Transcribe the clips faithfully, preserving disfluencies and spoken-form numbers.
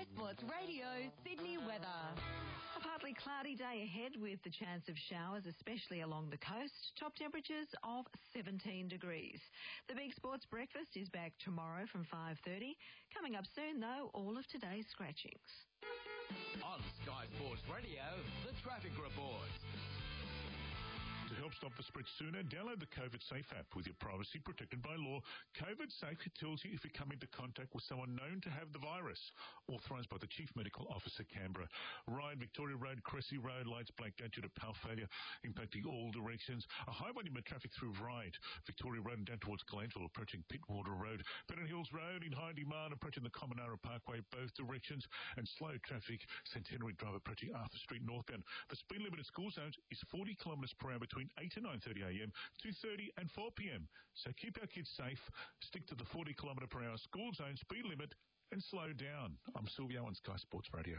Sky Sports Radio, Sydney weather. A partly cloudy day ahead with the chance of showers, especially along the coast. Top temperatures of seventeen degrees. The Big Sports Breakfast is back tomorrow from five thirty. Coming up soon, though, all of today's scratchings. On Sky Sports Radio, the traffic report. To help stop the spread sooner, download the COVID Safe app with your privacy protected by law. COVID Safe tells you if you come into contact with someone known to have the virus. Authorised by the Chief Medical Officer, Canberra. Ryan, Victoria Road, Cressy Road, lights blanked out due to power failure, impacting all directions. A high volume of traffic through Ryde, Victoria Road and down towards Glanville, approaching Pittwater Road. Pennant Hills Road in high demand, approaching the Commonara Parkway, both directions. And slow traffic, Centenary Drive approaching Arthur Street northbound. The speed limit in school zones is forty kilometres per hour between eight and nine thirty a m, two thirty and four p m. So keep our kids safe, stick to the forty kilometre per hour school zone speed limit and slow down. I'm Silvio on Sky Sports Radio.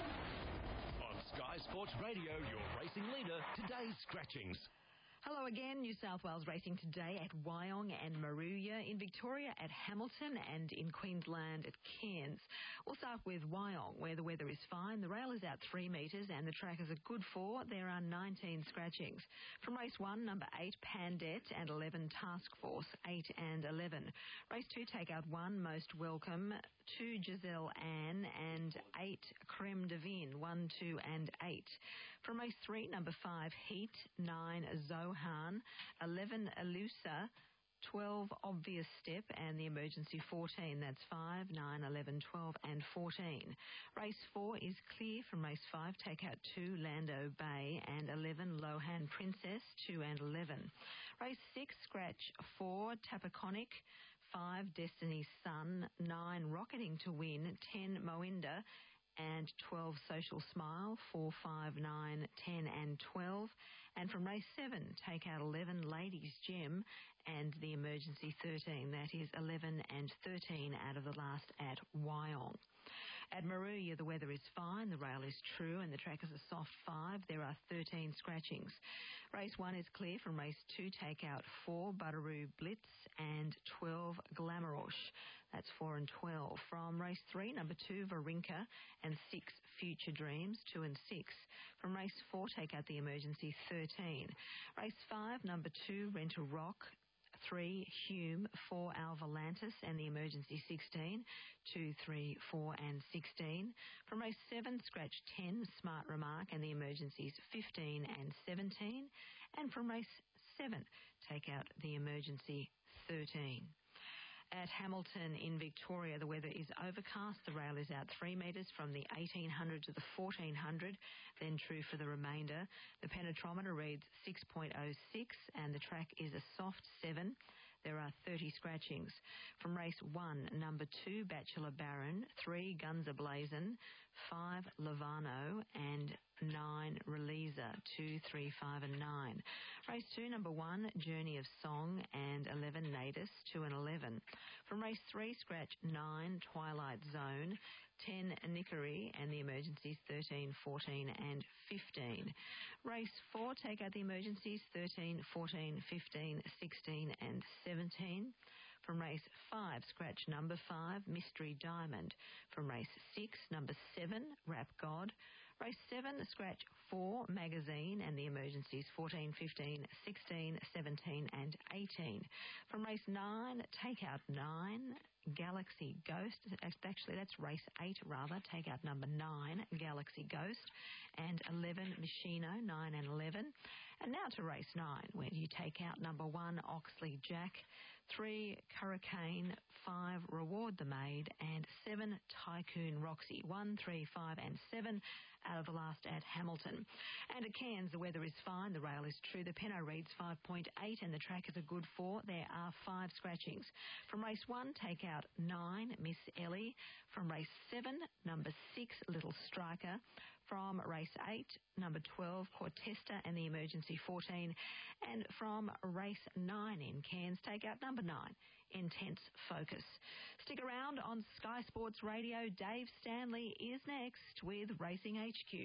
On Sky Sports Radio, your racing leader, today's scratchings. Hello again. New South Wales racing today at Wyong and Moruya, in Victoria at Hamilton, and in Queensland at Cairns. We'll start with Wyong, where the weather is fine. The rail is out three metres and the track is a good four. There are nineteen scratchings. From race one, number eight, Pandet, and eleven, Task Force, eight and eleven. Race two, take out one, Most Welcome, two, Giselle Ann, and eight, Creme de Vin, one, two, and eight. From race three, number five, Heat, nine, Zoe Han, eleven, Elusa, twelve, Obvious Step, and the emergency fourteen. That's five, nine, eleven, twelve and fourteen. Race four is clear from race five. Take out two, Lando Bay, and eleven, Lohan Princess, two and eleven. Race six, scratch four, Tapaconic, five, Destiny's Sun, nine, Rocketing to Win, ten, Moinda, and twelve, Social Smile, four, five, nine, ten and twelve. And from race seven, take out eleven, Ladies Gem, and the emergency thirteen. That is eleven and thirteen out of the last at Wyong. At Moruya, the weather is fine, the rail is true, and the track is a soft five. There are thirteen scratchings. Race one is clear from race two. Take out four, Butteroo Blitz, and twelve, Glamourouche. That's four and twelve. From race three, number two, Varinka, and six, Future Dreams, two and six. From race four, take out the emergency thirteen. Race five, number two, Rent a Rock, three, Hume, four, Alvalantis, and the emergency sixteen, two, three, four and sixteen. From race seven, scratch ten, Smart Remark, and the emergencies fifteen and seventeen. And from race seven, take out the emergency thirteen. At Hamilton in Victoria, the weather is overcast. The rail is out three metres from the eighteen hundred to the fourteen hundred, then true for the remainder. The penetrometer reads six point oh six and the track is a soft seven. There are thirty scratchings. From race one, number two, Bachelor Baron, three, Guns A-Blazin', five, Lovano, and nine, Releaser, two, three, five and nine. Race two, number one, Journey of Song, and eleven, Nadis, two and eleven. From race three, scratch nine, Twilight Zone, ten, Nickery, and the emergencies thirteen, fourteen and fifteen. Race four, take out the emergencies thirteen, fourteen, fifteen, sixteen and seventeen. From race five, scratch number five, Mystery Diamond. From race six, number seven, Rap God. Race seven, scratch four, Magazine, and the emergencies fourteen, fifteen, sixteen, seventeen and eighteen. From race nine, take out nine, Galaxy Ghost. Actually, that's race eight, rather. Take out number nine, Galaxy Ghost, and eleven, Machino, nine and eleven. And now to race nine, where you take out number one, Oxley Jack, three, Hurricane, five, Reward the Maid, and seven, Tycoon Roxy. One, three, five, and seven out of the last at Hamilton. And at Cairns, the weather is fine. The rail is true. The Peno reads five point eight, and the track is a good four. There are five scratchings. From race one, take out nine, Miss Ellie. From race seven, number six, Little Striker. From race eight, number twelve, Cortesta, and the emergency fourteen. And from race nine in Cairns, take out number nine, Intense Focus. Stick around on Sky Sports Radio. Dave Stanley is next with Racing H Q.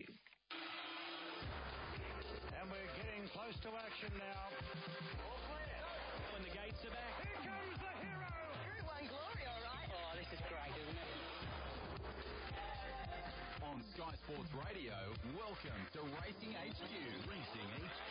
And we're getting close to action now. All clear. When the gates are back. Here comes the hero. You're one glory, all right. Oh, this is great, isn't it? Sky Sports Radio, welcome to Racing H Q. Racing H Q.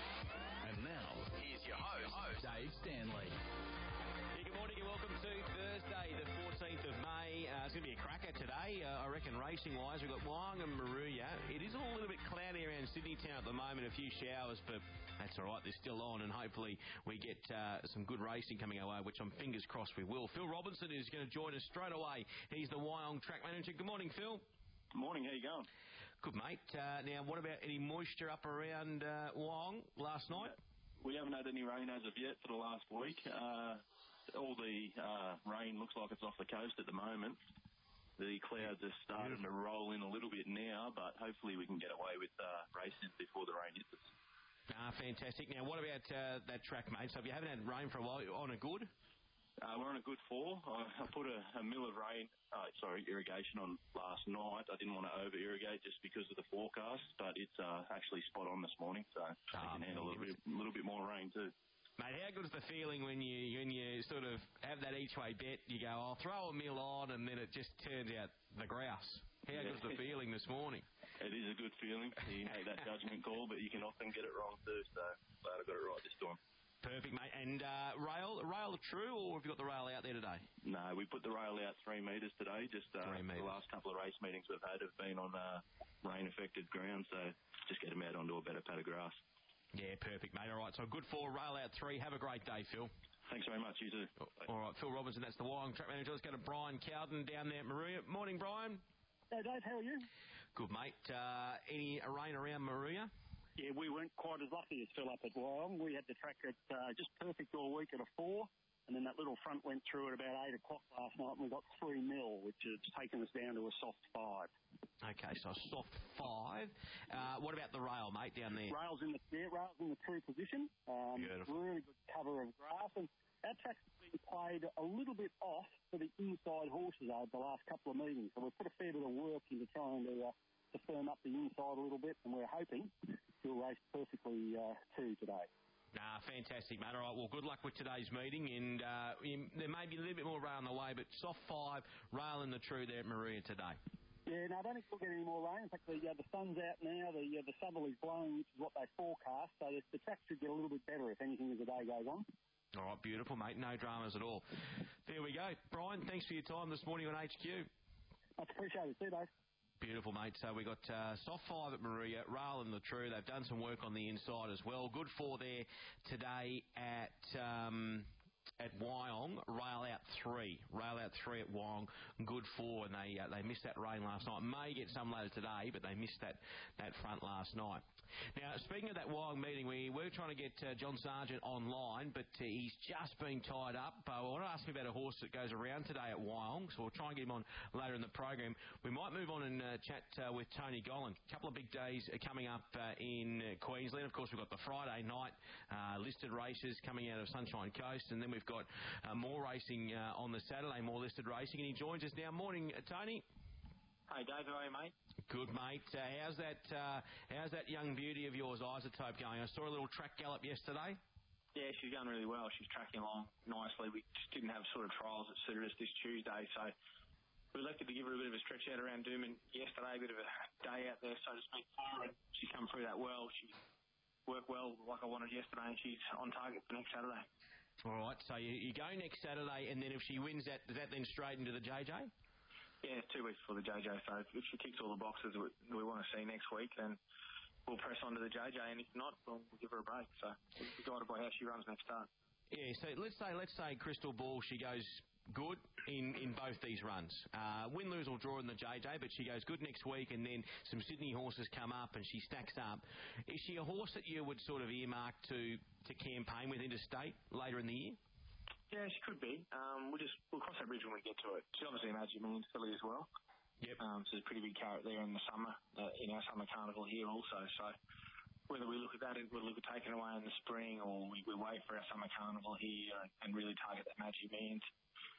And now, here's your host, host Dave Stanley. Yeah, good morning and welcome to Thursday, the fourteenth of May. Uh, it's going to be a cracker today, uh, I reckon, racing-wise. We've got Wyong and Moruya. It is all a little bit cloudy around Sydney town at the moment, a few showers, but that's all right. They're still on, and hopefully we get uh, some good racing coming our way, which I'm fingers crossed we will. Phil Robinson is going to join us straight away. He's the Wyong track manager. Good morning, Phil. Good morning. How you going? Good, mate. Uh, now, what about any moisture up around uh, Wyong last night? We haven't had any rain as of yet for the last week. Uh, all the uh, rain looks like it's off the coast at the moment. The clouds are starting Beautiful. to roll in a little bit now, but hopefully we can get away with uh, racing before the rain hits us. Ah, fantastic. Now, what about uh, that track, mate? So if you haven't had rain for a while, on a good? Uh, we're on a good four. I, I put a, a mill of rain, uh, sorry, irrigation on last night. I didn't want to over-irrigate just because of the forecast, but it's uh, actually spot on this morning, so I oh, can handle a little bit, little bit more rain too. Mate, how good is the feeling when you when you sort of have that each-way bet? You go, I'll throw a mill on, and then it just turns out the grouse. How yeah. good is the feeling this morning? It is a good feeling. You make that judgment call, but you can often get it wrong too, so glad I got it right this time. Perfect, mate. And uh, rail, rail true, or have you got the rail out there today? No, we put the rail out three metres today. Just uh, the last couple of race meetings we've had have been on uh, rain-affected ground, so just get them out onto a better pad of grass. Yeah, perfect, mate. All right, so good for rail out three. Have a great day, Phil. Thanks very much, you too. All right, Phil Robinson, that's the Wyong track manager. Let's go to Brian Cowden down there at Moruya. Morning, Brian. Hey, Dave, how are you? Good, mate. Uh, any rain around Moruya? Yeah, we weren't quite as lucky as Phil up at Wyong. We had the track at uh, just perfect all week at a four, and then that little front went through at about eight o'clock last night, and we got three mil, which has taken us down to a soft five. Okay, so a soft five. Uh, what about the rail, mate, down there? Rail's in the yeah, rail's in the true position. Um, Beautiful. Really good cover of grass, and our track's been played a little bit off for the inside horses over the last couple of meetings, so we've put a fair bit of work into trying to, uh, to firm up the inside a little bit, and we're hoping we'll race perfectly uh, too today. Nah, fantastic, mate. All right, well, good luck with today's meeting, and uh, there may be a little bit more rail on the way, but soft five, rail in the true there at Moruya today. Yeah, no, I don't think we'll get any more rain. In fact, the, uh, the sun's out now, the uh, the southerly's blowing, which is what they forecast, so the, the track should get a little bit better, if anything, as the day goes on. All right, beautiful, mate. No dramas at all. There we go. Brian, thanks for your time this morning on H Q. Much appreciated. See you, Dave. Beautiful, mate. So we got uh, soft five at Moruya, rail in the true. They've done some work on the inside as well. Good four there today at um, at Wyong. Rail out three. Rail out three at Wyong. Good four, and they uh, they missed that rain last night. May get some later today, but they missed that, that front last night. Now, speaking of that Wyong meeting, we were trying to get uh, John Sargent online, but uh, he's just been tied up. Uh, I want to ask him about a horse that goes around today at Wyong, so we'll try and get him on later in the program. We might move on and uh, chat uh, with Tony Gollan. A couple of big days are coming up uh, in uh, Queensland. Of course, we've got the Friday night uh, listed races coming out of Sunshine Coast, and then we've got uh, more racing uh, on the Saturday, more listed racing, and he joins us now. Morning, uh, Tony. Hey, Dave, how are you, mate? Good, mate. Uh, how's that uh, How's that young beauty of yours, Isotope, going? I saw a little track gallop yesterday. Yeah, she's going really well. She's tracking along nicely. We just didn't have sort of trials that suited us this Tuesday, so we elected to give her a bit of a stretch out around Dooman yesterday, a bit of a day out there, so to speak, for her, and she's come through that well. She worked well like I wanted yesterday, and she's on target for next Saturday. All right, so you, you go next Saturday, and then if she wins that, does that then straight into the J J? Yeah, two weeks before the J J, so if she ticks all the boxes we, we want to see next week, then we'll press on to the J J, and if not, we'll, we'll give her a break. So we'll be guided by how she runs next start. Yeah, so let's say let's say crystal ball, she goes good in, in both these runs. Uh, win, lose or draw in the J J, but she goes good next week, and then some Sydney horses come up and she stacks up. Is she a horse that you would sort of earmark to, to campaign with interstate later in the year? Yeah, she could be. Um, we'll just we'll cross that bridge when we get to it. She's obviously a Magic Millions filly as well. Yep. Um, so there's a pretty big carrot there in the summer, uh, in our summer carnival here also. So whether we look at that, we'll look at taking away in the spring, or we, we wait for our summer carnival here and really target that Magic Millions,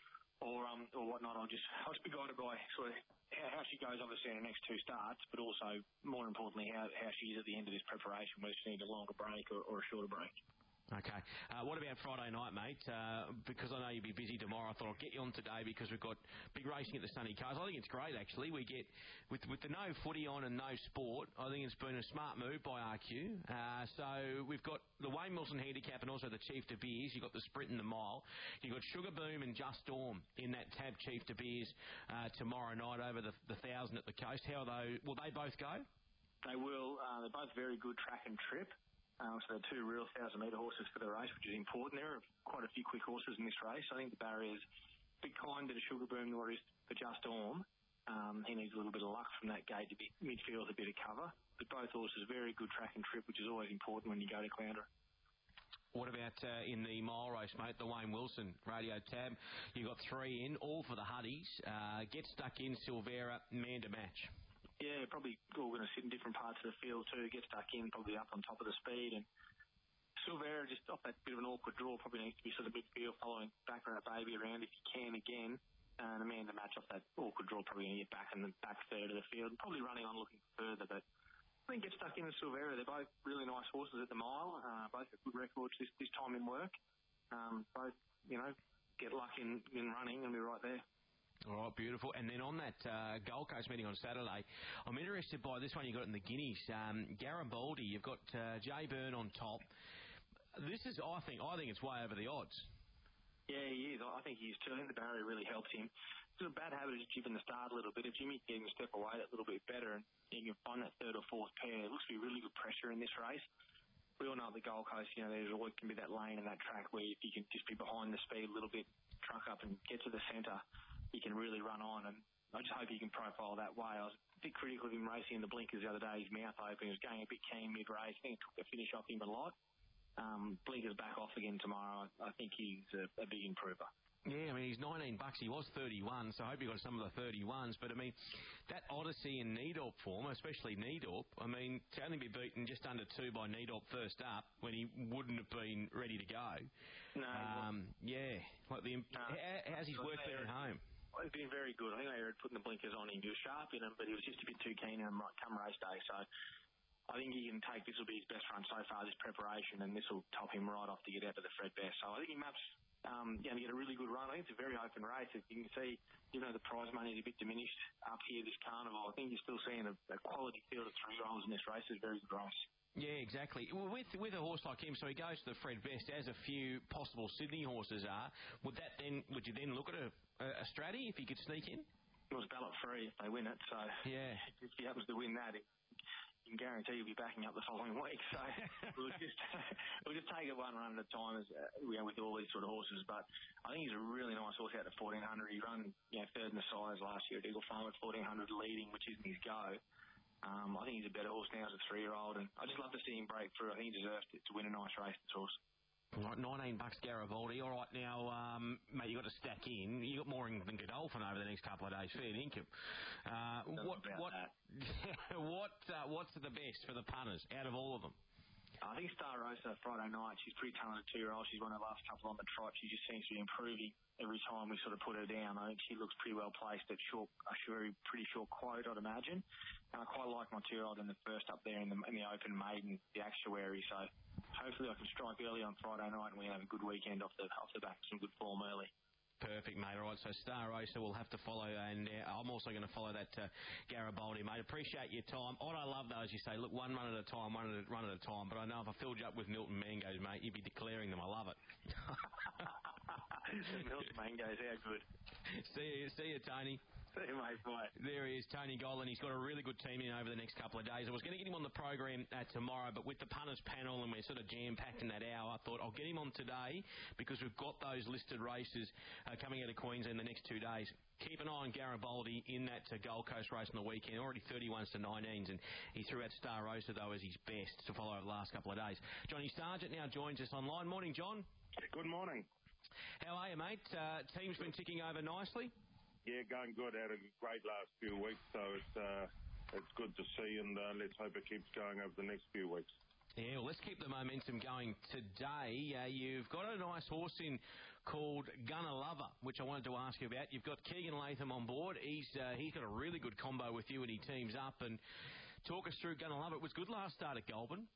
or um or whatnot. I'll just I'll just be guided by sort of how she goes, obviously, in the next two starts, but also more importantly how how she is at the end of this preparation, whether she needs a longer break or, or a shorter break. Okay. Uh, what about Friday night, mate? Uh, because I know you'll be busy tomorrow, I thought I'll get you on today because we've got big racing at the Sunny Coast. I think it's great, actually. We get, with with the no footy on and no sport, I think it's been a smart move by R Q. Uh, so we've got the Wayne Wilson handicap and also the Chief De Beers. You've got the sprint and the mile. You've got Sugar Boom and Just Storm in that Tab Chief De Beers uh, tomorrow night over the, the thousand at the coast. How are they? Will they both go? They will. Uh, they're both very good track and trip. Um, so they're two real thousand-metre horses for the race, which is important. There are quite a few quick horses in this race. I think the barrier's a bit kinder to Sugar Boom than what it is for Just Storm. Um, he needs a little bit of luck from that gate to be midfield, a bit of cover. But both horses, very good track and trip, which is always important when you go to Caloundra. What about uh, in the mile race, mate, the Wayne Wilson Radio Tab? You've got three in, all for the Huddies. Uh, Get Stuck In, Silvera, Man to Match. Yeah, probably all going to sit in different parts of the field too. Get stuck in, probably up on top of the speed. And Silvera just off that bit of an awkward draw, probably needs to be sort of midfield, following back around baby around if you can again. And a man to match off that awkward draw, probably going to get back in the back third of the field. Probably running on looking further, but I think Get Stuck In and Silvera, they're both really nice horses at the mile. Uh, both have good records this, this time in work. Um, both, you know, get luck in, in running and be right there. All right, beautiful. And then on that uh, Gold Coast meeting on Saturday, I'm interested by this one you got in the Guineas. Um, Garibaldi, you've got uh, Jay Byrne on top. This is, I think, I think it's way over the odds. Yeah, he is. I think he is too. I think the barrier really helps him. It's a bad habit of jibbing the start a little bit. If Jimmy can step away that little bit better and you can find that third or fourth pair, it looks to be really good pressure in this race. We all know the Gold Coast, you know, there's always can be that lane and that track where if you can just be behind the speed a little bit, truck up and get to the centre, he can really run on, and I just hope he can profile that way. I was a bit critical of him racing in the blinkers the other day, his mouth open, he was going a bit keen mid-race. I think it took the finish off him a lot. Um, blinkers back off again tomorrow. I think he's a, a big improver. Yeah, I mean, he's nineteen bucks. He was thirty-one, so I hope you got some of the thirty-ones. But, I mean, that Odyssey in Needorp form, especially Needorp, I mean, to only be beaten just under two by Needorp first up when he wouldn't have been ready to go. No. Um, yeah. Like the, no. how, how's his work there at home? He's been very good. I think they were putting the blinkers on him. He was sharp in them, but he was just a bit too keen in them right come race day. So I think he can take, this will be his best run so far, this preparation, and this will top him right off to get out of the Fred Best. So I think he maps um, going to get a really good run. I think it's a very open race. As you can see, you know, the prize money is a bit diminished up here this carnival. I think you're still seeing a, a quality field of three-year-olds in this race. It's a very good race. Yeah, exactly. Well, with with a horse like him, so he goes to the Fred Best, as a few possible Sydney horses are. Would that then? Would you then look at a, a, a Stratty if he could sneak in? It was ballot free if they win it. So yeah, if he happens to win that, it, you can guarantee he'll be backing up the following week. So we'll just we'll just take it one run at a time, as uh, you know, with all these sort of horses. But I think he's a really nice horse out at fourteen hundred. He ran, you know, third in the size last year at Eagle Farm at fourteen hundred leading, which isn't his go. Um, I think he's a better horse now as a three-year-old, and I just love to see him break through. I think he deserves to, to win a nice race, this horse. Right, nineteen bucks Garibaldi. All right, now, um, mate, you got to stack in. You got more than Godolphin over the next couple of days. Fair income. Uh, what, what, what, uh, what's the best for the punters out of all of them? I think Star Rosa Friday night. She's a pretty talented two-year-old. She's won her last couple on the trot. She just seems to be improving every time we sort of put her down. I think she looks pretty well placed at short, a very pretty short quote, I'd imagine. And I quite like my two-year-old in the first up there in the, in the Open Maiden, the Actuary. So hopefully I can strike early on Friday night and we have a good weekend off the off the back, some good form early. Perfect, mate. All right, so Star Racer will have to follow, and uh, I'm also going to follow that uh, Garibaldi, mate. Appreciate your time. What I love, though, is you say, look, one run at a time, one at a, run at a time. But I know if I filled you up with Milton Mangoes, mate, you'd be declaring them. I love it. Milton Mangoes, how good. See you, see you, Tony. See you, mate. Bye. There he is, Tony Gollan. He's got a really good team in over the next couple of days. I was going to get him on the program uh, tomorrow, but with the punters panel and we're sort of jam-packed in that hour, I thought I'll get him on today because we've got those listed races uh, coming out of Queensland the next two days. Keep an eye on Garibaldi in that uh, Gold Coast race on the weekend. Already thirty-ones to nineteens, and he threw out Star Rosa, though, as his best to follow over the last couple of days. Johnny Sargent now joins us online. Morning, John. Good morning. How are you, mate? Uh, team's been ticking over nicely? Yeah, going good. Had a great last few weeks, so it's uh, it's good to see, and uh, let's hope it keeps going over the next few weeks. Yeah, well, let's keep the momentum going today. Uh, you've got a nice horse in called Gunner Lover, which I wanted to ask you about. You've got Keegan Latham on board. He's uh, he's got a really good combo with you, and he teams up. And talk us through Gunner Lover. It was good last start at Goulburn.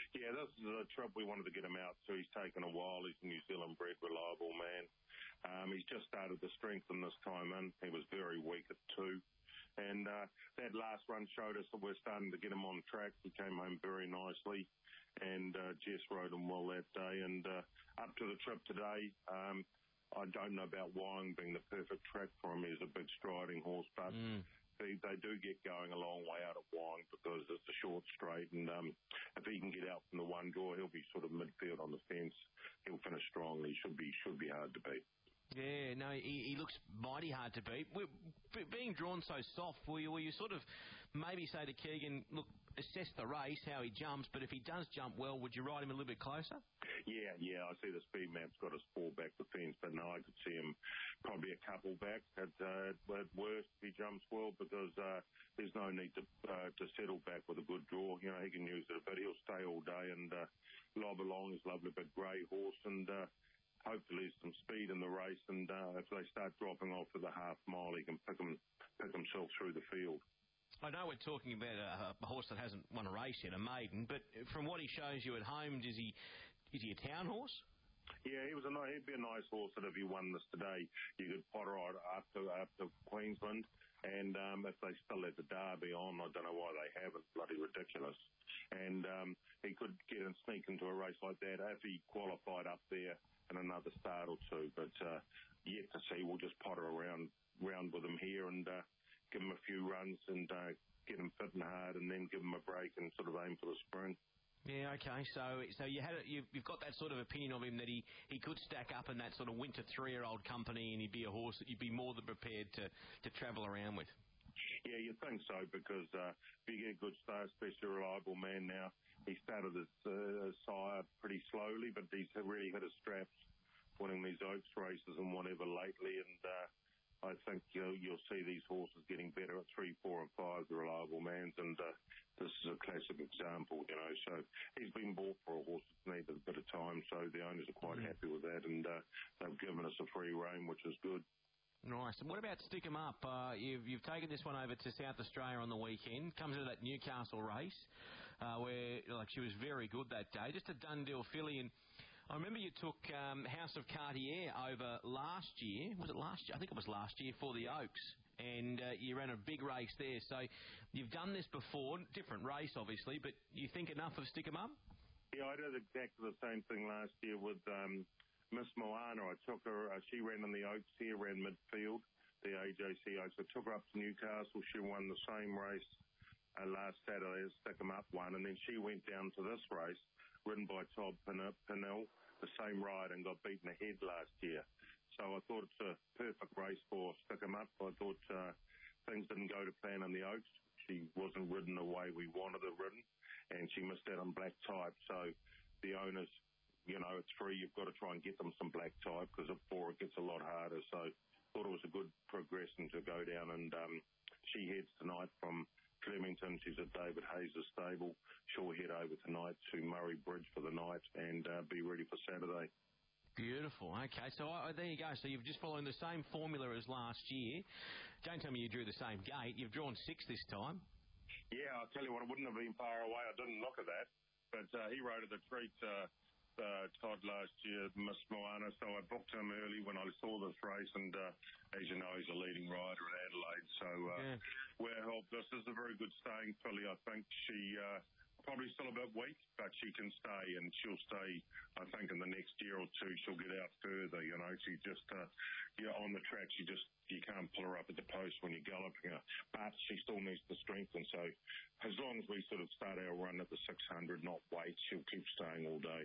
Yeah, this is a trip we wanted to get him out to. He's taken a while. He's a New Zealand-bred, reliable man. Um, he's just started to strengthen this time in. He was very weak at two. And uh, that last run showed us that we're starting to get him on track. He came home very nicely. And uh, Jess rode him well that day. And uh, up to the trip today, um, I don't know about Wyong being the perfect track for him. He's a big striding horse, but... Mm. They, they do get going a long way out at Wyong because it's a short straight, and um, if he can get out from the one draw, he'll be sort of midfield on the fence. He'll finish strong. He should be should be hard to beat. Yeah, no, he, he looks mighty hard to beat. We're, being drawn so soft, will you, will you sort of maybe say to Keegan, look, assess the race, how he jumps, but if he does jump well, would you ride him a little bit closer? Yeah, yeah, I see the speed map's got us four back the fence, but no, I could see him probably a couple back at, uh, at worst if he jumps well, because uh, there's no need to uh, to settle back with a good draw. You know, he can use it a bit. He'll stay all day and uh, lob along. He's a lovely big grey horse, and uh, hopefully there's some speed in the race, and uh, if they start dropping off for the half mile, he can pick, him, pick himself through the field. I know we're talking about a, a horse that hasn't won a race yet, a maiden, but from what he shows you at home, is he is he a town horse? Yeah, he was a he'd be a nice horse that if he won this today, you could potter ride up to up to Queensland, and um, if they still let the Derby on, I don't know why they haven't. Bloody ridiculous. And um, he could get and sneak into a race like that if he qualified up there in another start or two. But uh, yet to see. We'll just potter around round with him here and uh, give him a few runs and uh, get him fit and hard, and then give him a break and sort of aim for the spring. Yeah, okay. So, so you had a, you've, you've got that sort of opinion of him that he, he could stack up in that sort of winter three-year-old company, and he'd be a horse that you'd be more than prepared to, to travel around with. Yeah, you think so, because uh, if you get a good start, especially a reliable man now, he started his uh, sire pretty slowly, but he's really hit his straps winning these Oaks races and whatever lately, and uh, I think you'll, you'll see these horses getting better at three, four, and five, the reliable mans, and uh, this is a classic example, you know. So he's been bought for a horse that's needed a bit of time, so the owners are quite mm. happy with that, and uh, they've given us a free rein, which is good. Nice. And what about Stick 'em Up? Uh, you've, you've taken this one over to South Australia on the weekend. Comes into that Newcastle race, uh, where like she was very good that day. Just a done deal filly, and I remember you took um, House of Cartier over last year. Was it last year? I think it was last year for the Oaks. And uh, you ran a big race there. So you've done this before, different race obviously, but you think enough of Stick 'em Up? Yeah, I did exactly the same thing last year with um, Miss Moana. I took her, uh, she ran in the Oaks here, ran midfield, the A J C Oaks. I took her up to Newcastle. She won the same race uh, last Saturday as Stick 'em Up won. And then she went down to this race, ridden by Todd Pinnell, the same ride, and got beaten ahead last year. So I thought it's a perfect race for Stick 'em Up. I thought uh, things didn't go to plan in the Oaks. She wasn't ridden the way we wanted her ridden, and she missed out on black type. So the owners, you know, it's free. You've got to try and get them some black type, because at four it gets a lot harder. So thought it was a good progression to go down, and um, she heads tonight from Flemington. She's at David Hayes' stable. She'll head over tonight to Murray Bridge for the night and uh, be ready for Saturday. Beautiful. Okay, so uh, there you go. So you've just followed the same formula as last year. Don't tell me you drew the same gate. You've drawn six this time. Yeah, I'll tell you what, it wouldn't have been far away. I didn't look at that. But uh, he rode at the treat, uh, uh, Todd, last year, Miss Moana. So I booked him early when I saw this race. And uh, as you know, he's a leading rider at Adelaide. So uh, yeah. we're helped. This is a very good staying filly. I think she... Uh, Probably still a bit weak, but she can stay, and she'll stay, I think, in the next year or two. She'll get out further, you know. She just, uh, yeah, on the track, she just, you can't pull her up at the post when you're galloping her. But she still needs to strengthen. So as long as we sort of start our run at the six hundred, not wait, she'll keep staying all day.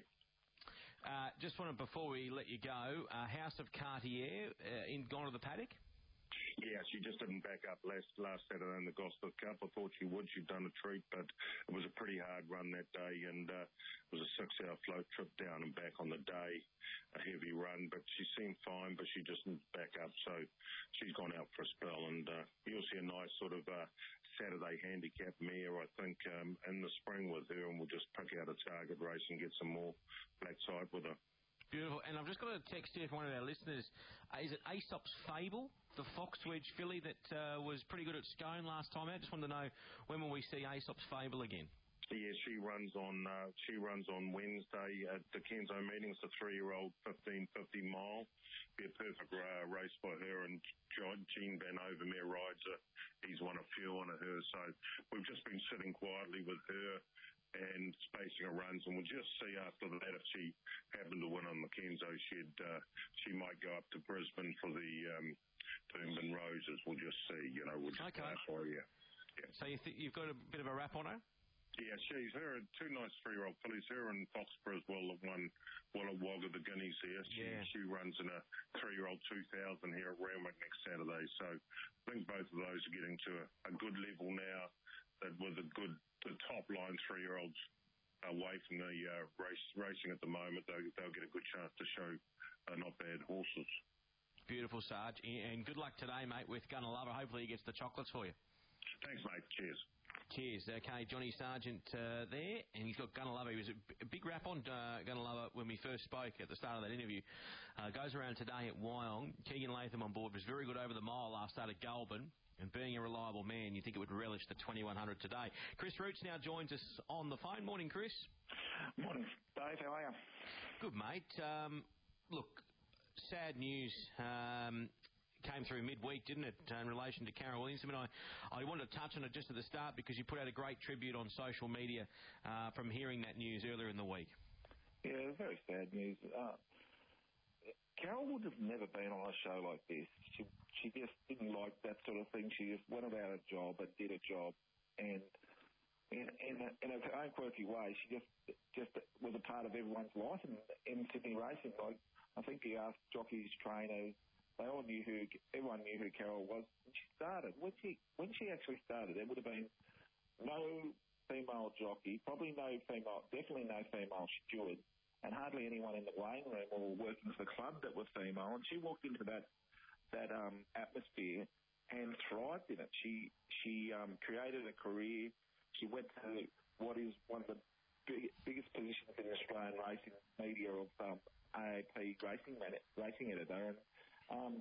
Uh, just wanted, before we let you go, uh, House of Cartier, uh, in gone to the paddock? Yeah, she just didn't back up last last Saturday in the Gosford Cup. I thought she would. She'd done a treat, but it was a pretty hard run that day, and uh, it was a six-hour float trip down and back on the day, a heavy run. But she seemed fine, but she just didn't back up, so she's gone out for a spell. And uh, you'll see a nice sort of uh, Saturday handicap mare, I think, um, in the spring with her, and we'll just pick out a target race and get some more black type with her. Beautiful. And I've just got a text here from one of our listeners. Uh, is it Aesop's Fable, the fox wedge filly that uh, was pretty good at Scone last time out? Just wanted to know, when will we see Aesop's Fable again? Yeah, she runs on uh, she runs on Wednesday at the Kenzo meetings, the three-year-old fifteen fifty mile. Be a perfect uh, race for her, and John, Gene Van Overmeer rides her. He's won a few on her, so we've just been sitting quietly with her and spacing her runs, and we'll just see after that if she happened to win on the Kenzo, she'd uh, she might go up to Brisbane for the um, Doomben Roses. We'll just see, you know. We'll just okay. for you. Yeah. So you th- you've got a bit of a wrap on her? Yeah, she's her two nice three-year-old fillies. Her and Foxborough as well. One, Walla Wagga, the Guineas here. She, yeah. she runs in a three-year-old two thousand here at Randwick next Saturday. So I think both of those are getting to a, a good level now. That with a good, the top line three-year-olds away from the uh, race racing at the moment, they'll, they'll get a good chance to show uh, not bad horses. Beautiful, Sarge, and good luck today, mate, with Gunner Lover. Hopefully he gets the chocolates for you. Thanks, mate. Cheers. Cheers. Okay, Johnny Sargent uh, there, and he's got Gunner Lover. He was a, b- a big rap on uh, Gunner Lover when we first spoke at the start of that interview. Uh, goes around today at Wyong. Keegan Latham on board was very good over the mile last start at Goulburn, and being a reliable man, you think it would relish the twenty-one hundred today. Chris Roots now joins us on the phone. Morning, Chris. Morning, Dave. How are you? Good, mate. Um, look, sad news. Um, came through midweek, didn't it, uh, in relation to Carol Williams? I mean, I, I wanted to touch on it just at the start because you put out a great tribute on social media uh, from hearing that news earlier in the week. Yeah, very sad news. Uh, Carol would have never been on a show like this. She she just didn't like that sort of thing. She just went about a job and did a job, and in in, a, in her own quirky way, she just just was a part of everyone's life in, in Sydney racing. Like, I think you asked jockeys, trainers. They all knew who, everyone knew who Carol was when she started. When she, when she actually started, there would have been no female jockey, probably no female, definitely no female steward, and hardly anyone in the weighing room or working for the club that was female. And she walked into that that um, atmosphere and thrived in it. She she um, created a career. She went to what is one of the big, biggest positions in Australian racing media of um, A A P racing racing editor. And Um,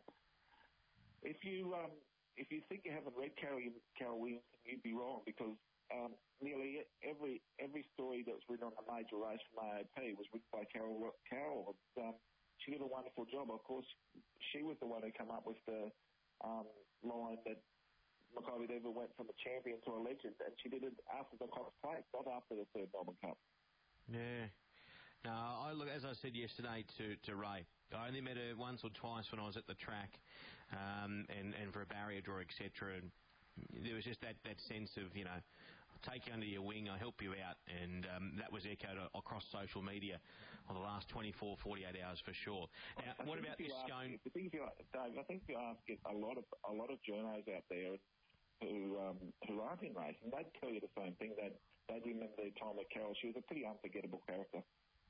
if you um, if you think you haven't read Carol, Carol Williams, you'd be wrong, because um, nearly every every story that was written on a major race from A A P was written by Carol. Carol, um, she did a wonderful job. Of course, she was the one who came up with the um, line that Maccabi Diva went from a champion to a legend, and she did it after the Cox Plate, not after the third Melbourne Cup. Yeah. No, I look, as I said yesterday to, to Ray, I only met her once or twice when I was at the track, um, and, and for a barrier draw, et cetera. And there was just that, that sense of, you know, I'll take you under your wing, I'll help you out. And um, that was echoed across social media on the last twenty-four, forty-eight hours for sure. Now, I what about this ask, Scone? I think if you, Dave, I think if you ask a lot of a lot of journos out there who um, who aren't in racing, they'd tell you the same thing. That they remember their time with Carol. She was a pretty unforgettable character.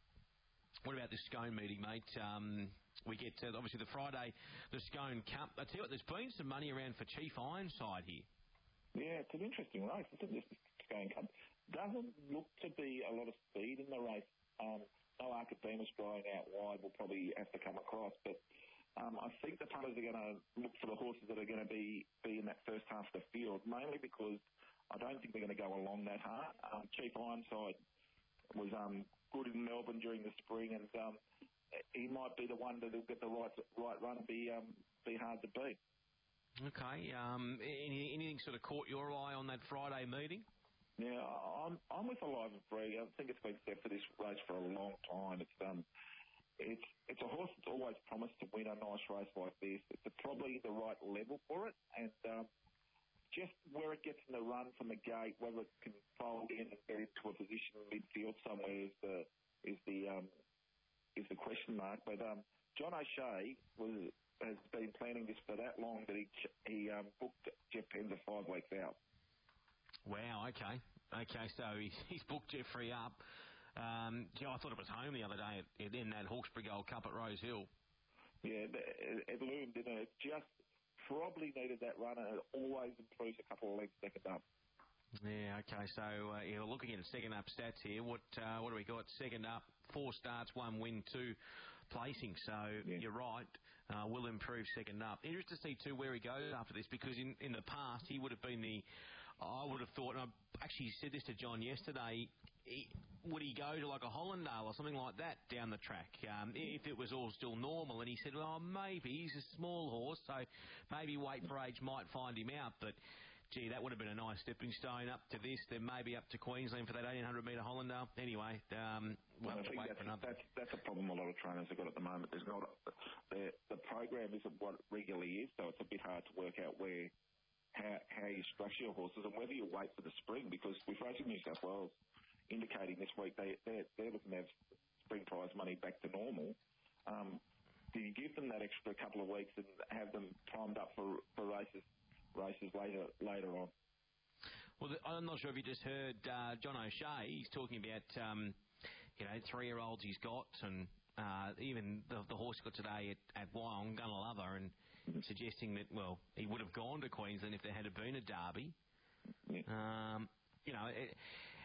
What about the Scone meeting, mate? Um, we get, uh, obviously, the Friday, the Scone Cup. I tell you what, there's been some money around for Chief Ironside here. Yeah, it's an interesting race, isn't it, this Scone Cup? Doesn't look to be a lot of speed in the race. Um, no Arcademus drying out wide will probably have to come across, but um, I think the punters are going to look for the horses that are going to be, be in that first half of the field, mainly because I don't think they're going to go along that hard. Um, Chief Ironside was um, good in Melbourne during the spring, and um, he might be the one that will get the right right run and be um, be hard to beat. Okay. Um, any, anything sort of caught your eye on that Friday meeting? Yeah, I'm I'm with Alive and Free. I think it's been set for this race for a long time. It's um, it's it's a horse that's always promised to win a nice race like this. It's a, probably the right level for it, and um, just where it gets in the run from the gate, whether it can fold in and get into a position in midfield somewhere is the is the um, is the question mark. But um, John O'Shea was has been planning this for that long that he he um, booked Jeff Pender five weeks out. Wow. Okay. Okay. So he's, he's booked Jeffrey up. Um, gee, I thought it was home the other day at, in that Hawkesbury Gold Cup at Rose Hill. Yeah, it, it loomed, didn't it? It just probably needed that run, and it always improves a couple of legs second up. Yeah, okay, so uh, yeah, looking at second up stats here, what uh, what do we got? Second up, four starts, one win, two placing. So yeah. You're right, uh, will improve second up. Interested to see too where he goes after this, because in, in the past he would have been the I would have thought, and I actually said this to John yesterday, he, would he go to like a Hollandale or something like that down the track um, if it was all still normal? And he said, well, maybe. He's a small horse, so maybe Wait for Age might find him out. But, gee, that would have been a nice stepping stone up to this, then maybe up to Queensland for that eighteen hundred metre Hollandale. Anyway, um, we'll well, have I to think wait that's, for another. That's, that's a problem a lot of trainers have got at the moment. There's not a, the, the program isn't what it regularly is, so it's a bit hard to work out where how, how you structure your horses and whether you wait for the spring, because with Racing New South Wales indicating this week they, they're, they're looking to have spring prize money back to normal. Um, do you give them that extra couple of weeks and have them timed up for, for races races later later on? Well, the, I'm not sure if you just heard uh, John O'Shea. He's talking about um, you know three-year-olds he's got, and uh, even the, the horse he got today at, at Wyong, Gonna Lover, and mm-hmm. suggesting that well he would have gone to Queensland if there had been a derby. Yeah. Um, you know. It,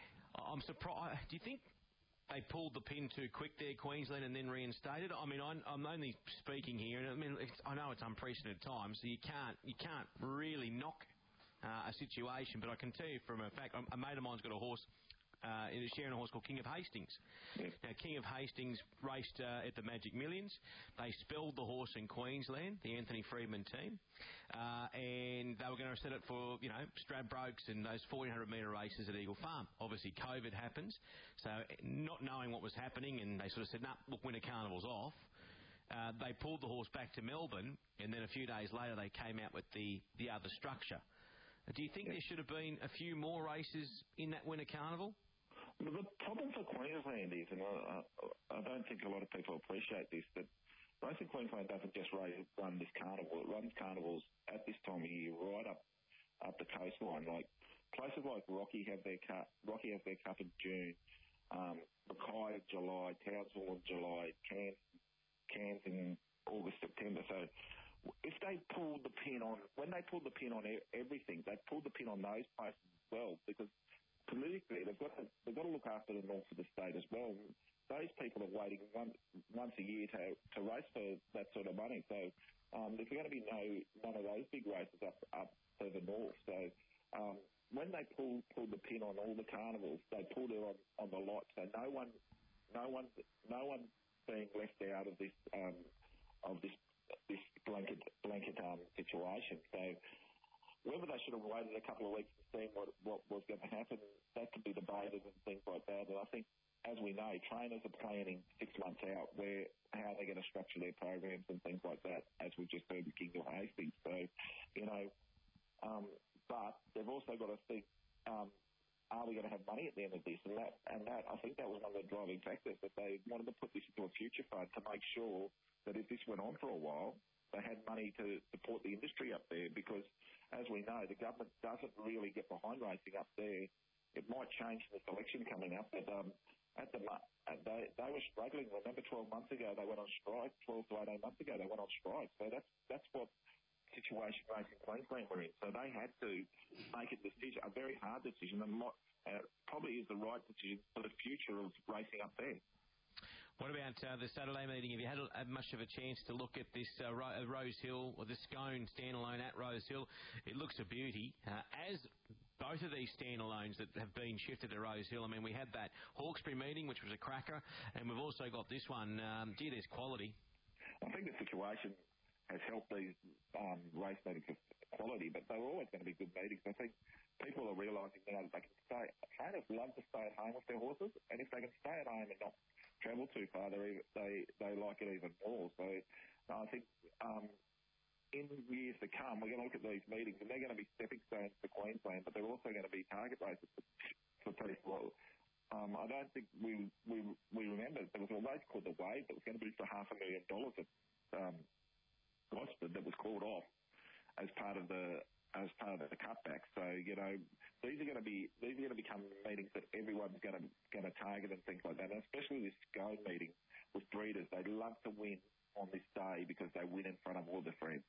I'm surprised. Do you think they pulled the pin too quick there, Queensland, and then reinstated? I mean, I'm, I'm only speaking here, and I mean, it's, I know it's unprecedented times, so you can't you can't really knock uh, a situation. But I can tell you from a fact, a mate of mine's got a horse. Uh, in a sharing a horse called King of Hastings. Yeah. Now, King of Hastings raced uh, at the Magic Millions. They spelled the horse in Queensland, the Anthony Freedman team, uh, and they were going to set it for, you know, Stradbrokes and those fourteen hundred metre races at Eagle Farm. Obviously, COVID happens, so not knowing what was happening, and they sort of said, nah, look, Winter Carnival's off. Uh, they pulled the horse back to Melbourne, and then a few days later they came out with the, the other structure. Do you think yeah. there should have been a few more races in that Winter Carnival? Well, the problem for Queensland is, and I, I don't think a lot of people appreciate this, that Racing Queensland doesn't just run this carnival. It runs carnivals at this time of year right up up the coastline. Like places like Rocky have their cup. Rocky has their cup in June. Um, Mackay in July. Townsville in July. Cairns, Cairns in August, September. So if they pulled the pin on, when they pulled the pin on everything, they pulled the pin on those places as well, because politically, they've got to, they've got to look after the north of the state as well. Those people are waiting one, once a year to to race for that sort of money. So um, there's going to be no none of those big races up up further north. So um, when they pulled pulled the pin on all the carnivals, they pulled it on, on the lot. So no one, no one, no one being left out of this um, of this this blanket blanket um, situation. So whether they should have waited a couple of weeks to see what, what was going to happen, that could be debated and things like that. And I think, as we know, trainers are planning six months out where how they're going to structure their programs and things like that, as we just heard with King of Hastings. So, you know, um, but they've also got to think, um, are we going to have money at the end of this? And that, and that, I think that was one of the driving factors, that they wanted to put this into a future fund to make sure that if this went on for a while, they had money to support the industry up there, because, as we know, the government doesn't really get behind racing up there. It might change this election coming up, but um, at the they they were struggling. Remember, twelve months ago they went on strike. Twelve to eighteen months ago they went on strike. So that's that's what situation Racing Queensland were in. So they had to make a decision, a very hard decision, and uh, probably is the right decision for the future of racing up there. What about uh, the Saturday meeting? Have you had, had much of a chance to look at this uh, Ro- Rose Hill, or the Scone standalone at Rose Hill? It looks a beauty. Uh, as both of these standalones that have been shifted to Rose Hill, I mean, we had that Hawkesbury meeting, which was a cracker, and we've also got this one. Um, gee, there's quality. I think the situation has helped these um, race meetings with quality, but they were always going to be good meetings. I think people are realising now that they can stay. Trainers love to stay at home with their horses, and if they can stay at home and not travel too far, they they they like it even more. So I think um, in years to come, we're going to look at these meetings, and they're going to be stepping stones for Queensland, but they're also going to be target races for, for people. Um, I don't think we we we remember there was a race called the Wave that was going to be for half a million dollars at um, Gosford that was called off as part of the as part of the cutback. So, you know, these are going to be these are going to become meetings that everyone's going to going to target and things like that. And especially this Scone meeting with breeders, they love to win on this day because they win in front of all their friends.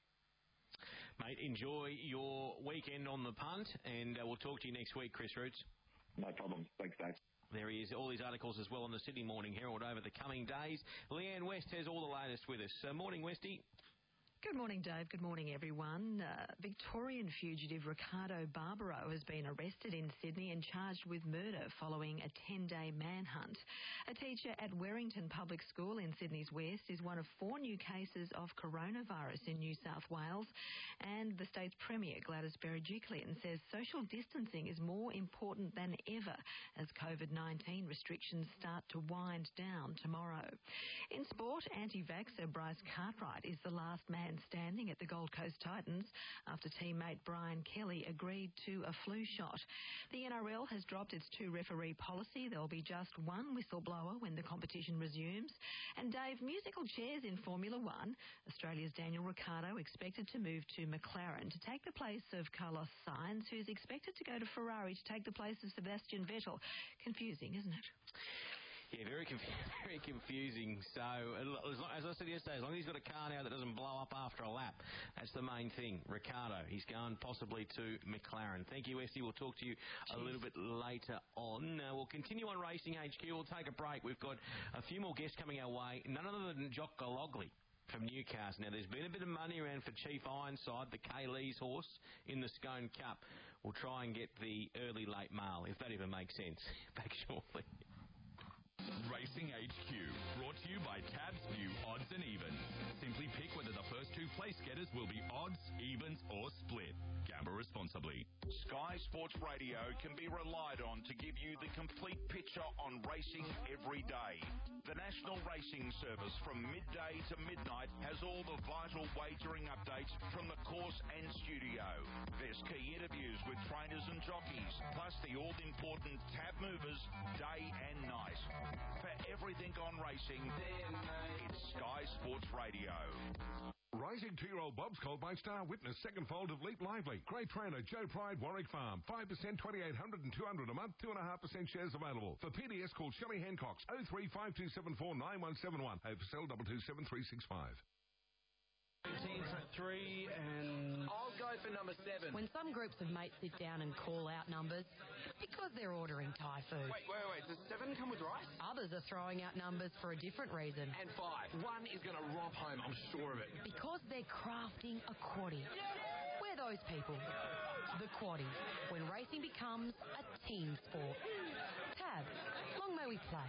Mate, enjoy your weekend on the punt, and uh, we'll talk to you next week, Chris Roots. No problem. Thanks, Dave. There he is. All these articles as well on the Sydney Morning Herald over the coming days. Leanne West has all the latest with us. Uh, morning, Westy. Good morning, Dave. Good morning, everyone. Uh, Victorian fugitive Ricardo Barbaro has been arrested in Sydney and charged with murder following a ten-day manhunt. A teacher at Werrington Public School in Sydney's West is one of four new cases of coronavirus in New South Wales, and the state's Premier, Gladys Berejiklian, says social distancing is more important than ever as COVID nineteen restrictions start to wind down tomorrow. In sport, anti-vaxxer Bryce Cartwright is the last man standing at the Gold Coast Titans after teammate Brian Kelly agreed to a flu shot. The N R L has dropped its two-referee policy. There will be just one whistleblower when the competition resumes. And Dave, musical chairs in Formula One. Australia's Daniel Ricciardo expected to move to McLaren to take the place of Carlos Sainz, who's expected to go to Ferrari to take the place of Sebastian Vettel. Confusing, isn't it? Yeah, very conf- very confusing. So, as, long, as I said yesterday, as long as he's got a car now that doesn't blow up after a lap, that's the main thing. Ricardo, he's going possibly to McLaren. Thank you, Westy. We'll talk to you Jeez. a little bit later on. Uh, we'll continue on Racing H Q. We'll take a break. We've got a few more guests coming our way. None other than Jock Gologly from Newcastle. Now, there's been a bit of money around for Chief Ironside, the Kay Lee's horse in the Scone Cup. We'll try and get the early-late mail, if that even makes sense. Back shortly. Racing H Q, brought to you by Tab's new Odds and Evens. Simply pick whether the first two place getters will be odds, evens or split. Gamble responsibly. Sky Sports Radio can be relied on to give you the complete picture on racing every day. The National Racing Service from midday to midnight has all the vital wagering updates from the course and studio. There's key interviews with trainers and jockeys, plus the all-important tab movers day and night. For everything on racing, it's Sky Sports Radio. Rising two-year-old Bob's called by Star Witness, second fold of Leap Lively. Great trainer, Joe Pride, Warwick Farm. five percent, twenty-eight hundred and two hundred a month, two point five percent shares available. For P D S, call Shelley Hancox, oh three five two seven four nine one seven one. Oversell two two seven three six five. Routine for three and... I'll go for number seven. When some groups of mates sit down and call out numbers, it's because they're ordering Thai food. Wait, wait, wait. Does seven come with rice? Others are throwing out numbers for a different reason. And five. One is going to romp home, I'm sure of it. Because they're crafting a quaddie. Yeah! We're those people. The quaddie. When racing becomes a team sport. Tab. Long may we play.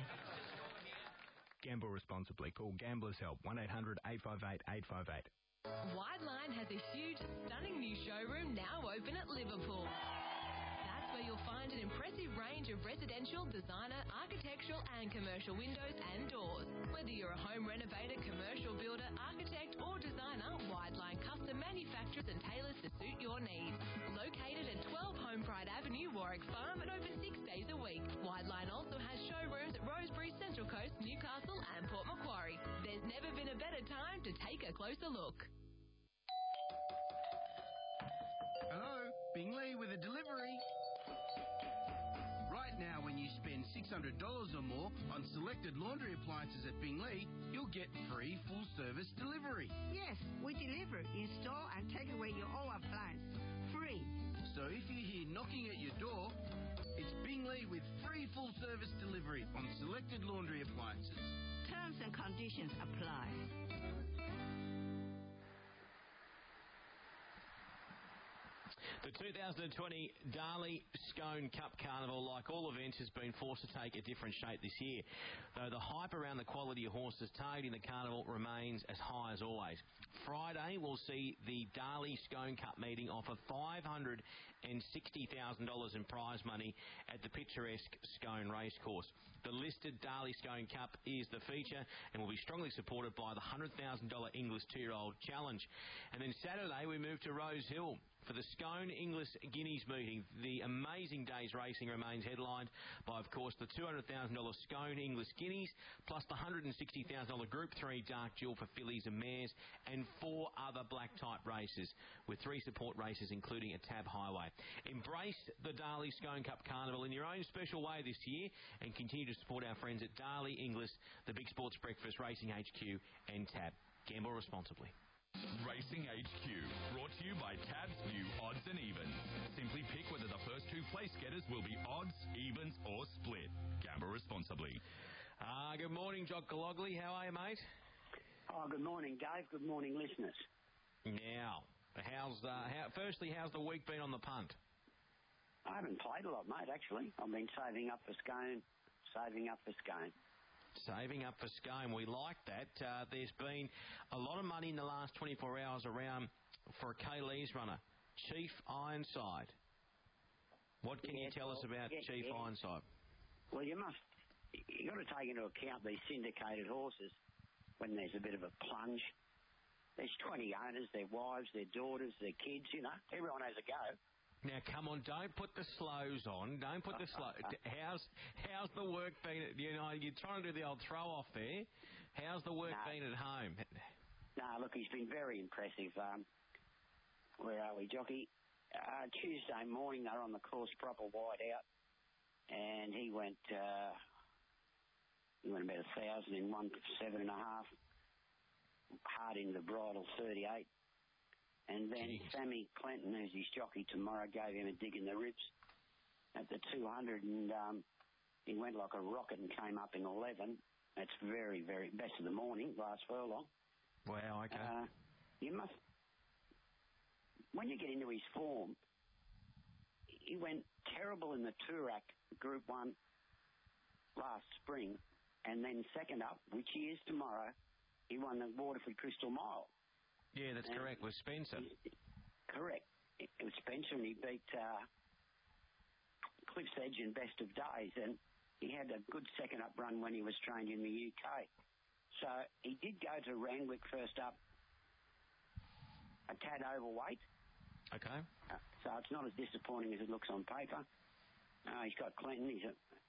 Gamble responsibly. Call Gamblers Help. one eight hundred eight five eight eight five eight. Wideline has a huge, stunning new showroom now open at Liverpool. That's where you'll find an impressive range of residential, designer, architectural and commercial windows and doors. Whether you're a home renovator, commercial builder, architect or designer, Wideline custom manufactures and tailors to suit your needs. Located at twelve Home Pride Avenue, Warwick Farm, and open six days a week. Wideline also has showrooms at Rosebery, Central Coast, Newcastle and Port Macquarie. There's never been a better time to take a closer look. Hello, Bingley with a delivery. Right now, when you spend six hundred dollars or more on selected laundry appliances at Bingley, you'll get free full-service delivery. Yes, we deliver, install and take away your old appliance. Free. So if you hear knocking at your door, it's Bingley with free full-service delivery on selected laundry appliances. Terms and conditions apply. The two thousand twenty Darley Scone Cup Carnival, like all events, has been forced to take a different shape this year. Though the hype around the quality of horses targeting the carnival remains as high as always. Friday, we'll see the Darley Scone Cup meeting offer five hundred sixty thousand dollars in prize money at the picturesque Scone Racecourse. The listed Darley Scone Cup is the feature and will be strongly supported by the one hundred thousand dollars English two-year-old challenge. And then Saturday, we move to Rose Hill for the Scone English Guineas meeting. The amazing day's racing remains headlined by, of course, the two hundred thousand dollars Scone English Guineas, plus the one hundred sixty thousand dollars Group three Dark Jewel for fillies and mares, and four other black-type races, with three support races, including a Tab Highway. Embrace the Darley Scone Cup Carnival in your own special way this year, and continue to support our friends at Darley English, the Big Sports Breakfast, Racing H Q, and Tab. Gamble responsibly. Racing H Q, brought to you by Tab's new Odds and Evens. Simply pick whether the first two place getters will be odds, evens or split. Gamble responsibly. Uh, good morning, Jock Gologly. How are you, mate? Oh, good morning, Dave. Good morning, listeners. Now, how's uh, how? Firstly, how's the week been on the punt? I haven't played a lot, mate, actually. I've been saving up for Scone, saving up for Scone. Saving up for Scone. We like that. Uh, there's been a lot of money in the last twenty-four hours around for a K-Lees runner, Chief Ironside. What can yeah, you tell well, us about yeah, Chief yeah. Ironside? Well, you must... You've got to take into account these syndicated horses when there's a bit of a plunge. There's twenty owners, their wives, their daughters, their kids, you know. Everyone has a go. Now, come on, don't put the slows on. Don't put the slow. How's how's the work been? You know, you're trying to do the old throw off there. How's the work no. been at home? No, look, he's been very impressive. Um, where are we, Jockey? Uh, Tuesday morning, they were on the course proper wide out, and he went. Uh, he went about a thousand in one seven and a half. Hard in the bridle, thirty-eight. And then Jeez. Sammy Clinton, who's his jockey tomorrow, gave him a dig in the ribs at the two hundred, and um, he went like a rocket and came up in eleven. That's very, very best of the morning, last furlong. Wow, okay. Uh, you must, when you get into his form, he went terrible in the Toorak Group One last spring, and then second up, which he is tomorrow, he won the Waterford Crystal Mile. Yeah, that's and correct, with Spencer. He, correct. It was Spencer, and he beat uh, Cliff's Edge in Best of Days, and he had a good second-up run when he was trained in the U K. So he did go to Randwick first up, a tad overweight. Okay. Uh, so it's not as disappointing as it looks on paper. Uh, he's got Clinton. He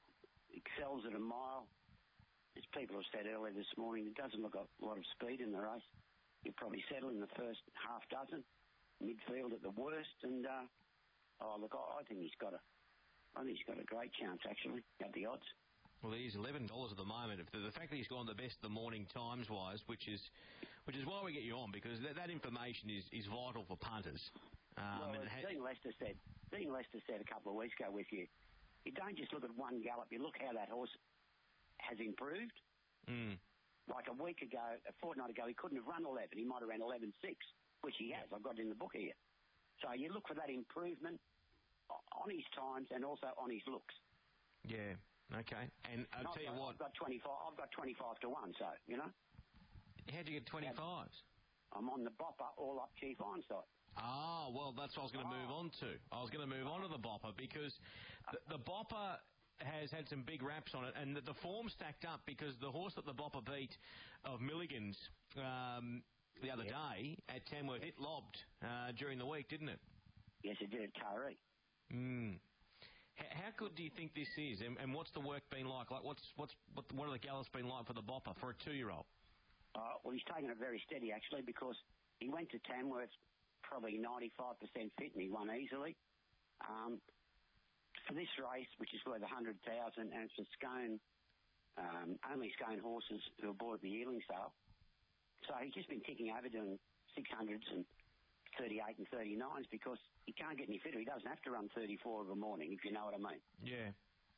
excels at a mile. As people have said earlier this morning, it doesn't look a lot of speed in the race. He'll probably settle in the first half dozen, midfield at the worst, and uh, oh look, I, I think he's got a, I think he's got a great chance actually at the odds. Well, he's eleven dollars at the moment. If the, the fact that he's gone the best of the morning times wise, which is, which is why we get you on, because that, that information is, is vital for punters. Um, well, as ha- Dean Lester said, Dean Lester said a couple of weeks ago with you, you don't just look at one gallop. You look how that horse has improved. Mm. Like a week ago, a fortnight ago, he couldn't have run eleven. He might have ran eleven six, which he has. I've got it in the book here. So you look for that improvement on his times and also on his looks. Yeah. Okay. And I'll Not tell you what. I've got twenty-five. I've got twenty-five to one. So you know. How'd you get twenty-fives? I'm on the bopper, all up Chief Ironside. Ah, well, that's what I was going to oh. move on to. I was going to move on to the bopper because the, the bopper has had some big raps on it, and the, the form stacked up because the horse that the bopper beat of Milligan's um, the other yeah. day at Tamworth, it lobbed uh, during the week, didn't it? Yes, it did at Taree. Mm. H- how good do you think this is, and, and what's the work been like? Like, what's what's what, what are the gallops been like for the bopper for a two-year-old? Uh, well, he's taken it very steady actually because he went to Tamworth probably ninety-five percent fit and he won easily. Um, For this race, which is worth one hundred thousand dollars, and it's for Scone, um, only Scone horses who are bought at the yearling sale. So he's just been ticking over doing six hundreds and thirty-eight and thirty-nines because he can't get any fitter. He doesn't have to run thirty-four of a morning, if you know what I mean. Yeah.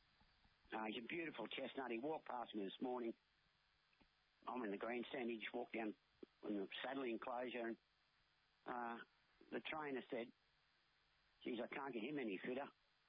Uh, he's a beautiful chestnut. He walked past me this morning. I'm in the grandstand. He just walked down in the saddle enclosure, and uh, the trainer said, geez, I can't get him any fitter.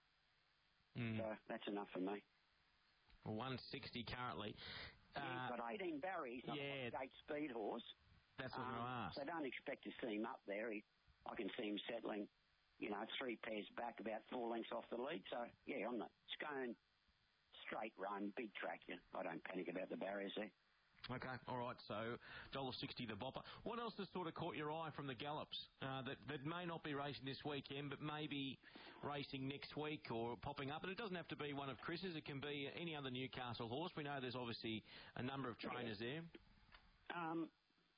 Mm. So that's enough for me. one sixty currently. Yeah, he's got eighteen barriers, not yeah. a gate speed horse. That's what um, I asked. So don't expect to see him up there. He, I can see him settling, you know, three pairs back, about four lengths off the lead. So, yeah, on the Scone, straight run, big track. Yeah, I don't panic about the barriers there. Okay, all right, so one dollar sixty the bopper. What else has sort of caught your eye from the gallops uh, that, that may not be racing this weekend, but maybe racing next week or popping up? And it doesn't have to be one of Chris's. It can be any other Newcastle horse. We know there's obviously a number of trainers there. Um,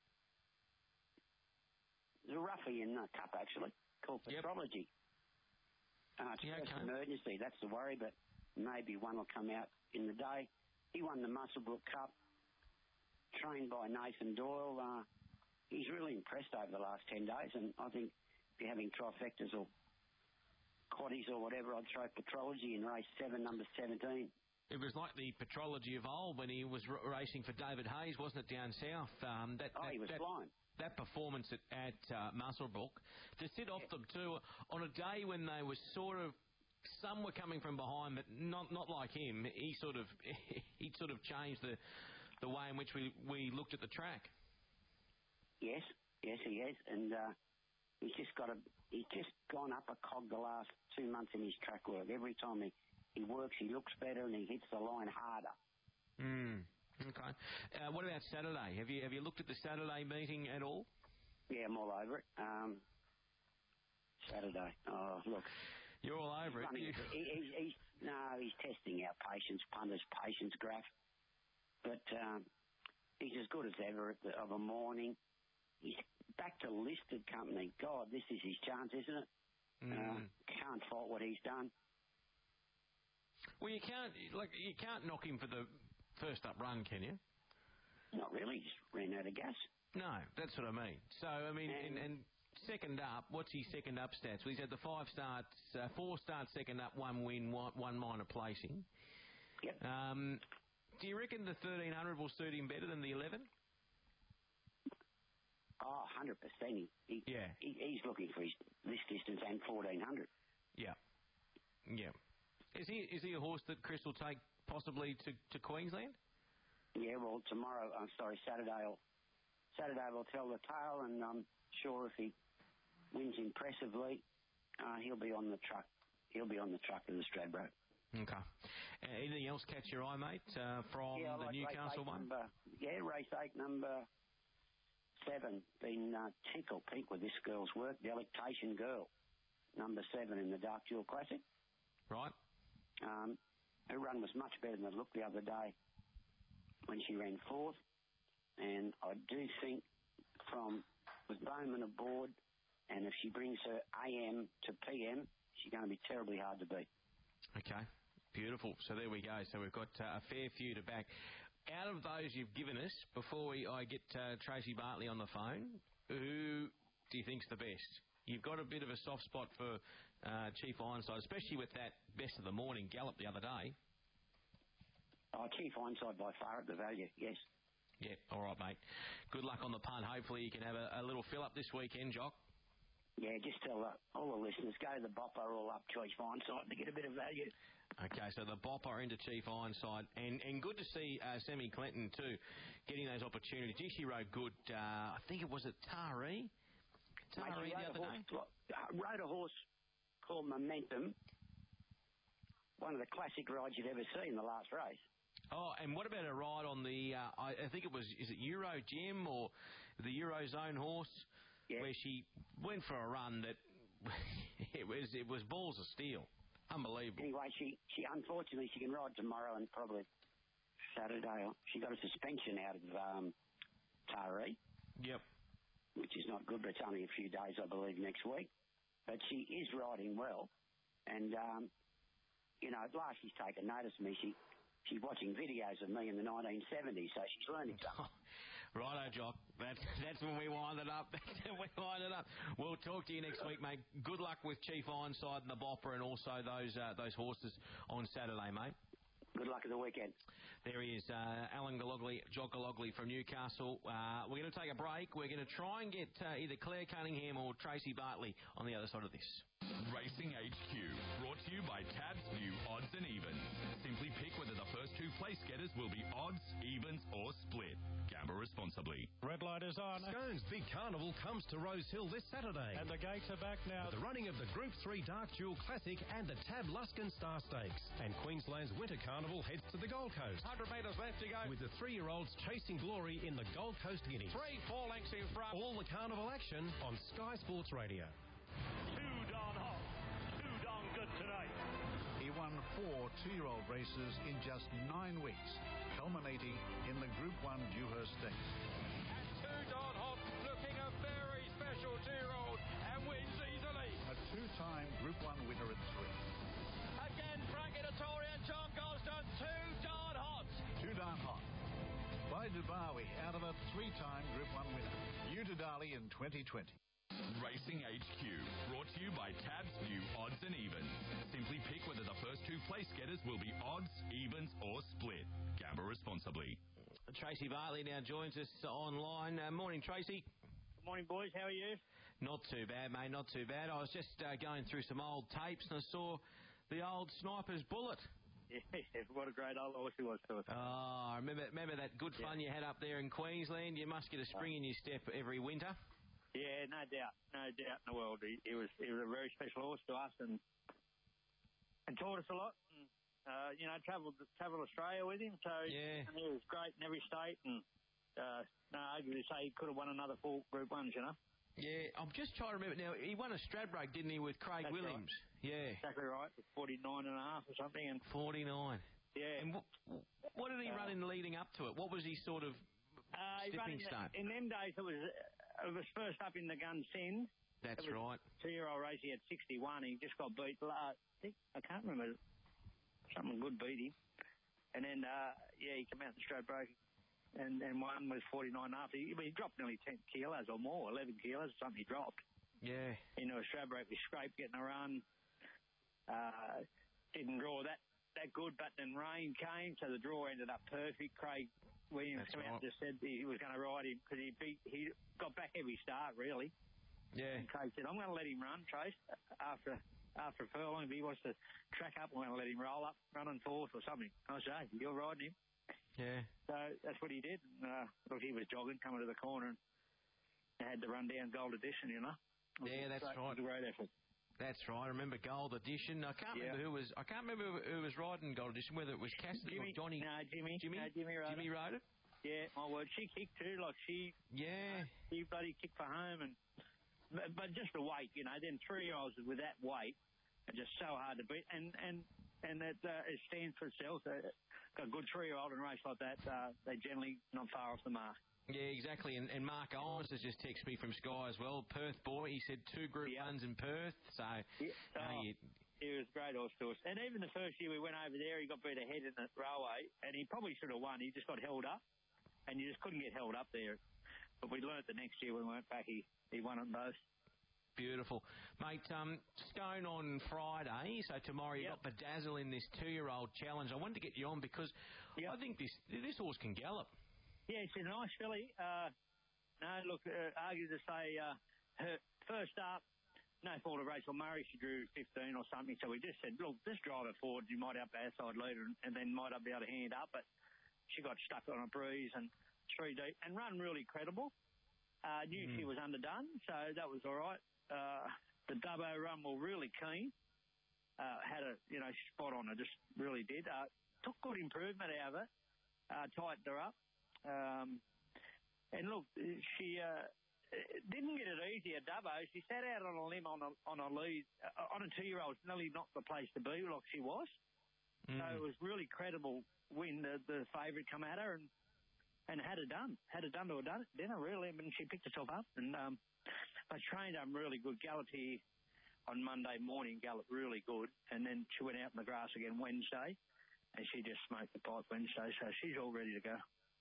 there's a roughie in the cup, actually, called Petrology. Yep. Uh, it's yeah, first okay. emergency, that's the worry, but maybe one will come out in the day. He won the Muswellbrook Cup. Trained by Nathan Doyle. Uh, he's really impressed over the last ten days, and I think if you're having trifectas or quaddies or whatever, I'd throw Petrology in race seven, number seventeen. It was like the petrology of old when he was r- racing for David Hayes, wasn't it, down south? Um, that, oh, that, he was that, flying. That performance at, at uh, Muswellbrook, to sit off them too, on a day when they were sort of, some were coming from behind, but not not like him. He sort of he sort of changed the the way in which we, we looked at the track. Yes, yes, he has, and uh, he's just got a he's just gone up a cog the last two months in his track work. Every time he. He works, he looks better, and he hits the line harder. Mm, okay. Uh, what about Saturday? Have you have you looked at the Saturday meeting at all? Yeah, I'm all over it. Um, Saturday. Oh, look. You're all over it. You... He, he, he's, no, he's testing our patience, punters' patience graph. But um, he's as good as ever at the, of a morning. He's back to listed company. God, this is his chance, isn't it? Mm. Uh, can't fault what he's done. Well, you can't like you can't knock him for the first up run, can you? Not really. He just ran out of gas. No, that's what I mean. So I mean, and, and, and second up, what's his second up stats? Well, he's had the five starts, uh, four starts, second up, one win, one, one minor placing. Yep. Um, do you reckon the thirteen hundred will suit him better than the eleven? Oh, one hundred percent. He, he, yeah. He, he's looking for his this distance and fourteen hundred. Yeah. Yeah. Is he is he a horse that Chris will take possibly to, to Queensland? Yeah, well, tomorrow, I'm sorry, Saturday, will, Saturday will tell the tale, and I'm sure if he wins impressively, uh, he'll be on the truck. He'll be on the truck to the Stradbroke. Okay. Uh, anything else catch your eye, mate, uh, from yeah, the like Newcastle one? Number, yeah, race eight, number seven. Been uh, tickled pink with this girl's work. Delectation Girl, number seven in the Dark Jewel Classic. Right. Um, her run was much better than it looked the other day when she ran fourth. And I do think from with Bowman aboard, and if she brings her A M to P M, she's going to be terribly hard to beat. Okay, beautiful. So there we go. So we've got uh, a fair few to back. Out of those you've given us, before we, I get uh, Tracy Bartley on the phone, who do you think's the best? You've got a bit of a soft spot for uh, Chief Ironside, especially with that best of the morning gallop the other day. Oh, Chief Ironside by far at the value, yes. Yeah, all right, mate. Good luck on the punt. Hopefully you can have a, a little fill-up this weekend, Jock. Yeah, just tell uh, all the listeners, go to the Bopper all up Chief Ironside to get a bit of value. Okay, so the Bopper into Chief Ironside. And and good to see uh, Sammy Clinton, too, getting those opportunities. Gee, she rode good. Uh, I think it was at Taree. Taree the other day? Horse, rode a horse called Momentum, one of the classic rides you've ever seen, the last race. Oh, and what about a ride on the, uh, I, I think it was, is it Euro Gem or the Eurozone horse, yeah. where she went for a run that it was it was balls of steel. Unbelievable. Anyway, she, she unfortunately, she can ride tomorrow and probably Saturday. She got a suspension out of um, Taree. Yep. Which is not good, but it's only a few days, I believe, next week. But she is riding well. And, um, you know, at last she's taken notice of me. She, she's watching videos of me in the nineteen seventies, so she's learning something. Righto, Jock. That's, that's when we wind it up. That's when we wind it up. We'll talk to you next week, mate. Good luck with Chief Ironside and the Bopper and also those uh, those horses on Saturday, mate. Good luck at the weekend. There he is, uh, Alan Galogly, Jock Galogly from Newcastle. Uh, we're going to take a break. We're going to try and get uh, either Claire Cunningham or Tracy Bartley on the other side of this. Racing H Q, brought to you by Tab's new Odds and Evens. Simply pick whether the first two place getters will be odds, evens or split. Gamble responsibly. Red light is on. Scone's Big Carnival comes to Rose Hill this Saturday. And the gates are back now. With the running of the Group three Dark Jewel Classic and the Tab Luskin Star Stakes. And Queensland's Winter Carnival heads to the Gold Coast. one hundred metres left to go. With the three-year-olds chasing glory in the Gold Coast Guineas. Three, four lengths in front. All the carnival action on Sky Sports Radio. Too darn hot. Too darn good tonight. He won four two-year-old races in just nine weeks, culminating in the Group one Dewhurst Stakes. And too darn hot, looking a very special two-year-old and wins easily. A two-time Group one winner at three. Again, Frank Editori and John Gosden, too darn hot. Too darn hot. By Dubawi, out of a three-time Group one winner. Utah Dali in twenty twenty. Racing H Q, brought to you by Tabs View Odds and Evens. Simply pick whether the first two place getters will be odds, evens or split. Gamble responsibly. Tracy Bartley now joins us online. Uh, morning, Tracy. Good morning, boys. How are you? Not too bad, mate. Not too bad. I was just uh, going through some old tapes and I saw the old Sniper's Bullet. Yeah, what a great old horse he was to us. Oh, remember, remember that good fun yeah. you had up there in Queensland? You must get a spring in your step every winter. Yeah, no doubt, no doubt in the world. He, he was he was a very special horse to us and and taught us a lot. And, uh, you know, travelled travelled Australia with him, so yeah. and he was great in every state. And uh, no, arguably say he could have won another four Group Ones, you know. Yeah, I'm just trying to remember now. He won a Stradbroke, didn't he, with Craig That's Williams? Right. Yeah, exactly right. forty-nine and a half or something. And forty-nine. Yeah. And what, what did he uh, run in leading up to it? What was his sort of uh, stepping in, stone? In them days, it was it was first up in the gun Send. That's right. Two-year-old race, he had sixty-one. He just got beat. Uh, I think I can't remember. Something good beat him, and then uh, yeah, he came out the Stradbroke and and won with forty-nine after. He, he dropped nearly ten kilos or more, eleven kilos or something. He dropped. Yeah. You know, a Stradbroke was scraped getting a run. Uh, didn't draw that that good, but then rain came, so the draw ended up perfect. Craig Williams That's came right. out and just said he was going to ride him because he beat he got back every start really. Yeah. And Craig said, "I'm going to let him run, Trace, after." After a furlong, if he wants to track up, I'm going to let him roll up, running fourth or something. I say, you're riding him. Yeah. So that's what he did. Uh, look, he was jogging, coming to the corner, and had to run down Gold Edition, you know. Yeah, that's great, right. It was a great effort. That's right. I remember Gold Edition. I can't yeah. remember who was. I can't remember who was riding Gold Edition. Whether it was Cassidy Jimmy, or Johnny. No, Jimmy. Jimmy. No, Jimmy rode Jimmy it. rode it. Yeah, my word. She kicked too. Like she. Yeah. Uh, she bloody kicked for home, and but, but just the weight, you know. Then three-year-olds with that weight. Just so hard to beat, and and and that uh, it stands for itself. Uh, got a good three-year-old in a race like that, uh, they generally not far off the mark. Yeah, exactly. And, and Mark Owens has just texted me from Sky as well. Perth boy, he said two Group yeah. Ones in Perth. So yeah. you know, oh, you, he was a great horse to us. And even the first year we went over there, he got beat ahead in the railway, and he probably should have won. He just got held up, and you just couldn't get held up there. But we learnt the next year when we went back, he he won them both. Beautiful. Mate, um, Stone on Friday, so tomorrow you've yep. got Bedazzle in this two-year-old challenge. I wanted to get you on because yep. I think this this horse can gallop. Yeah, it's a nice filly. Uh, no, look, uh, argue to say uh, her first up, no fault of Rachel Murray, she drew fifteen or something, so we just said, look, just drive her forward, you might have the outside leader and, and then might be able to hand up, but she got stuck on a breeze and three deep and run really credible. Uh, knew mm. she was underdone, so that was all right. Uh, the Dubbo run were really keen. Uh, had a, you know, spot on her, just really did. Uh, took good improvement out of it. Uh, tightened her up. Um, and look, she uh, didn't get it easy at Dubbo. She sat out on a limb on a, on a lead, uh, on a two-year-old. It's nearly not the place to be like she was. Mm. So it was really credible when the, the favourite come at her and, and had it done. Had it done to her dinner, really. I mean, she picked herself up and... Um, I trained her really good. Galloped here on Monday morning, galloped really good. And then she went out in the grass again Wednesday, and she just smoked the pipe Wednesday, so she's all ready to go.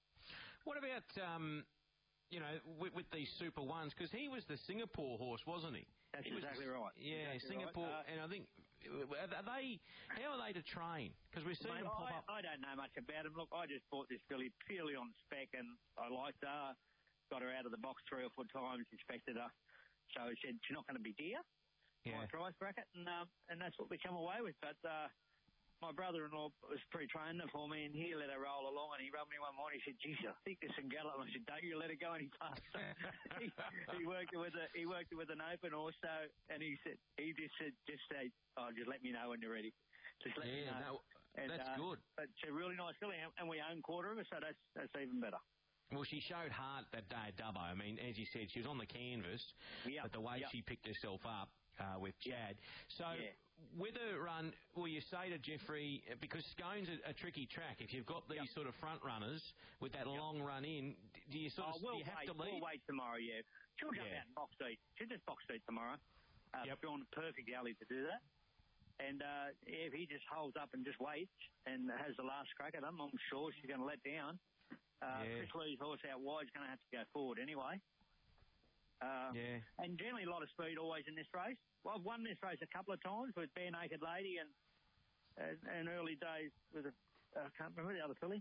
What about, um, you know, with, with these Super Ones? Because he was the Singapore horse, wasn't he? That's he exactly was, right. Yeah, exactly Singapore, right. Uh, and I think, are they, how are they to train? Because we've seen mate, them pop I, up. I don't know much about them. Look, I just bought this filly purely on spec, and I liked her. Got her out of the box three or four times, inspected her. So he said, she's not going to be dear, yeah. my price bracket, and um, and that's what we come away with. But uh, my brother-in-law was pre-trained her for me, and he let her roll along, and he rubbed me one morning. He said, geez, I think this can gallop. And I said, don't you let it go any faster. he, he worked it with a he worked it with an open horse, so, and he said he just said, just say, oh, just let me know when you're ready. Just let yeah, me know. No, and, that's uh, good. But it's a really nice filly, and we own quarter of her, so that's that's even better. Well, she showed heart that day at Dubbo. I mean, as you said, she was on the canvas, yep. but the way yep. she picked herself up uh, with Chad. So, yeah. with her run, will you say to Jeffrey, because Scone's a, a tricky track, if you've got these yep. sort of front runners with that yep. long run in, do you sort oh, of we'll do you have wait, to lead? We'll wait tomorrow, yeah. She'll jump yeah. out and box seat. She'll just box seat tomorrow. Uh, yep. Drawn a perfect alley to do that. And uh, if he just holds up and just waits and has the last crack at him, I'm sure she's going to let down. Uh, yeah. Chris Lee's horse out wide is going to have to go forward anyway. Uh, yeah. And generally a lot of speed always in this race. Well, I've won this race a couple of times with Bare Naked Lady and and, and early days with a, I uh, can't remember the other filly.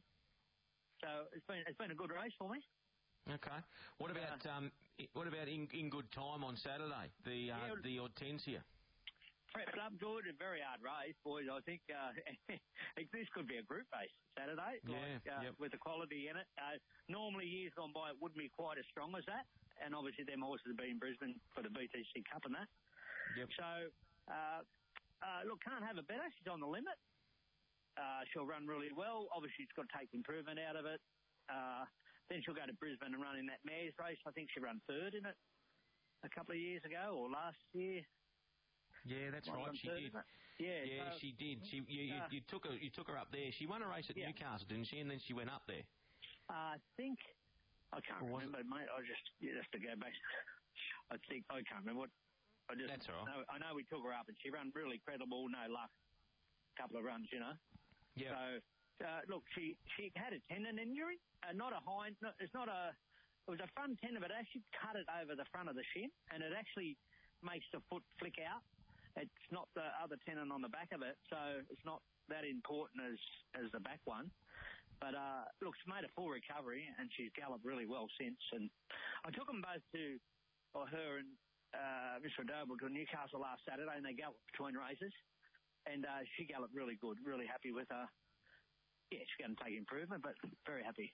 So it's been it's been a good race for me. Okay. What about uh, um? What about in, in good time on Saturday? The uh, yeah, the Hortensia. Prepped up good. A very hard race, boys. I think uh, this could be a group race Saturday. Yeah. Like, uh, yep. With the quality in it. Uh, normally years gone by it wouldn't be quite as strong as that. And obviously them horses have been in Brisbane for the B T C Cup and that. Yep. So, uh, uh, look, can't have it better. She's on the limit. Uh, she'll run really well. Obviously, she's got to take improvement out of it. Uh, then she'll go to Brisbane and run in that mares race. I think she ran third in it a couple of years ago or last year. Yeah, that's Might right. She third, did. Yeah, yeah, so, she did. She you, you, uh, you took her you took her up there. She won a race at yeah. Newcastle, didn't she? And then she went up there. Uh, I think I can't Or was remember, mate. I just you have to go back. I think I can't remember what. I just That's all right. know, I know we took her up and she ran really credible. No luck. Couple of runs, you know. Yeah. So uh, look, she she had a tendon injury. Uh, not a hind. No, it's not a. It was a front tendon, but actually cut it over the front of the shin, and it actually makes the foot flick out. It's not the other tendon on the back of it, so it's not that important as as the back one. But uh, look, she's made a full recovery, and she's galloped really well since. And I took them both to, or her and uh, Mister Doble to Newcastle last Saturday, and they galloped between races. And uh, she galloped really good, really happy with her. Yeah, she's going to take improvement, but very happy.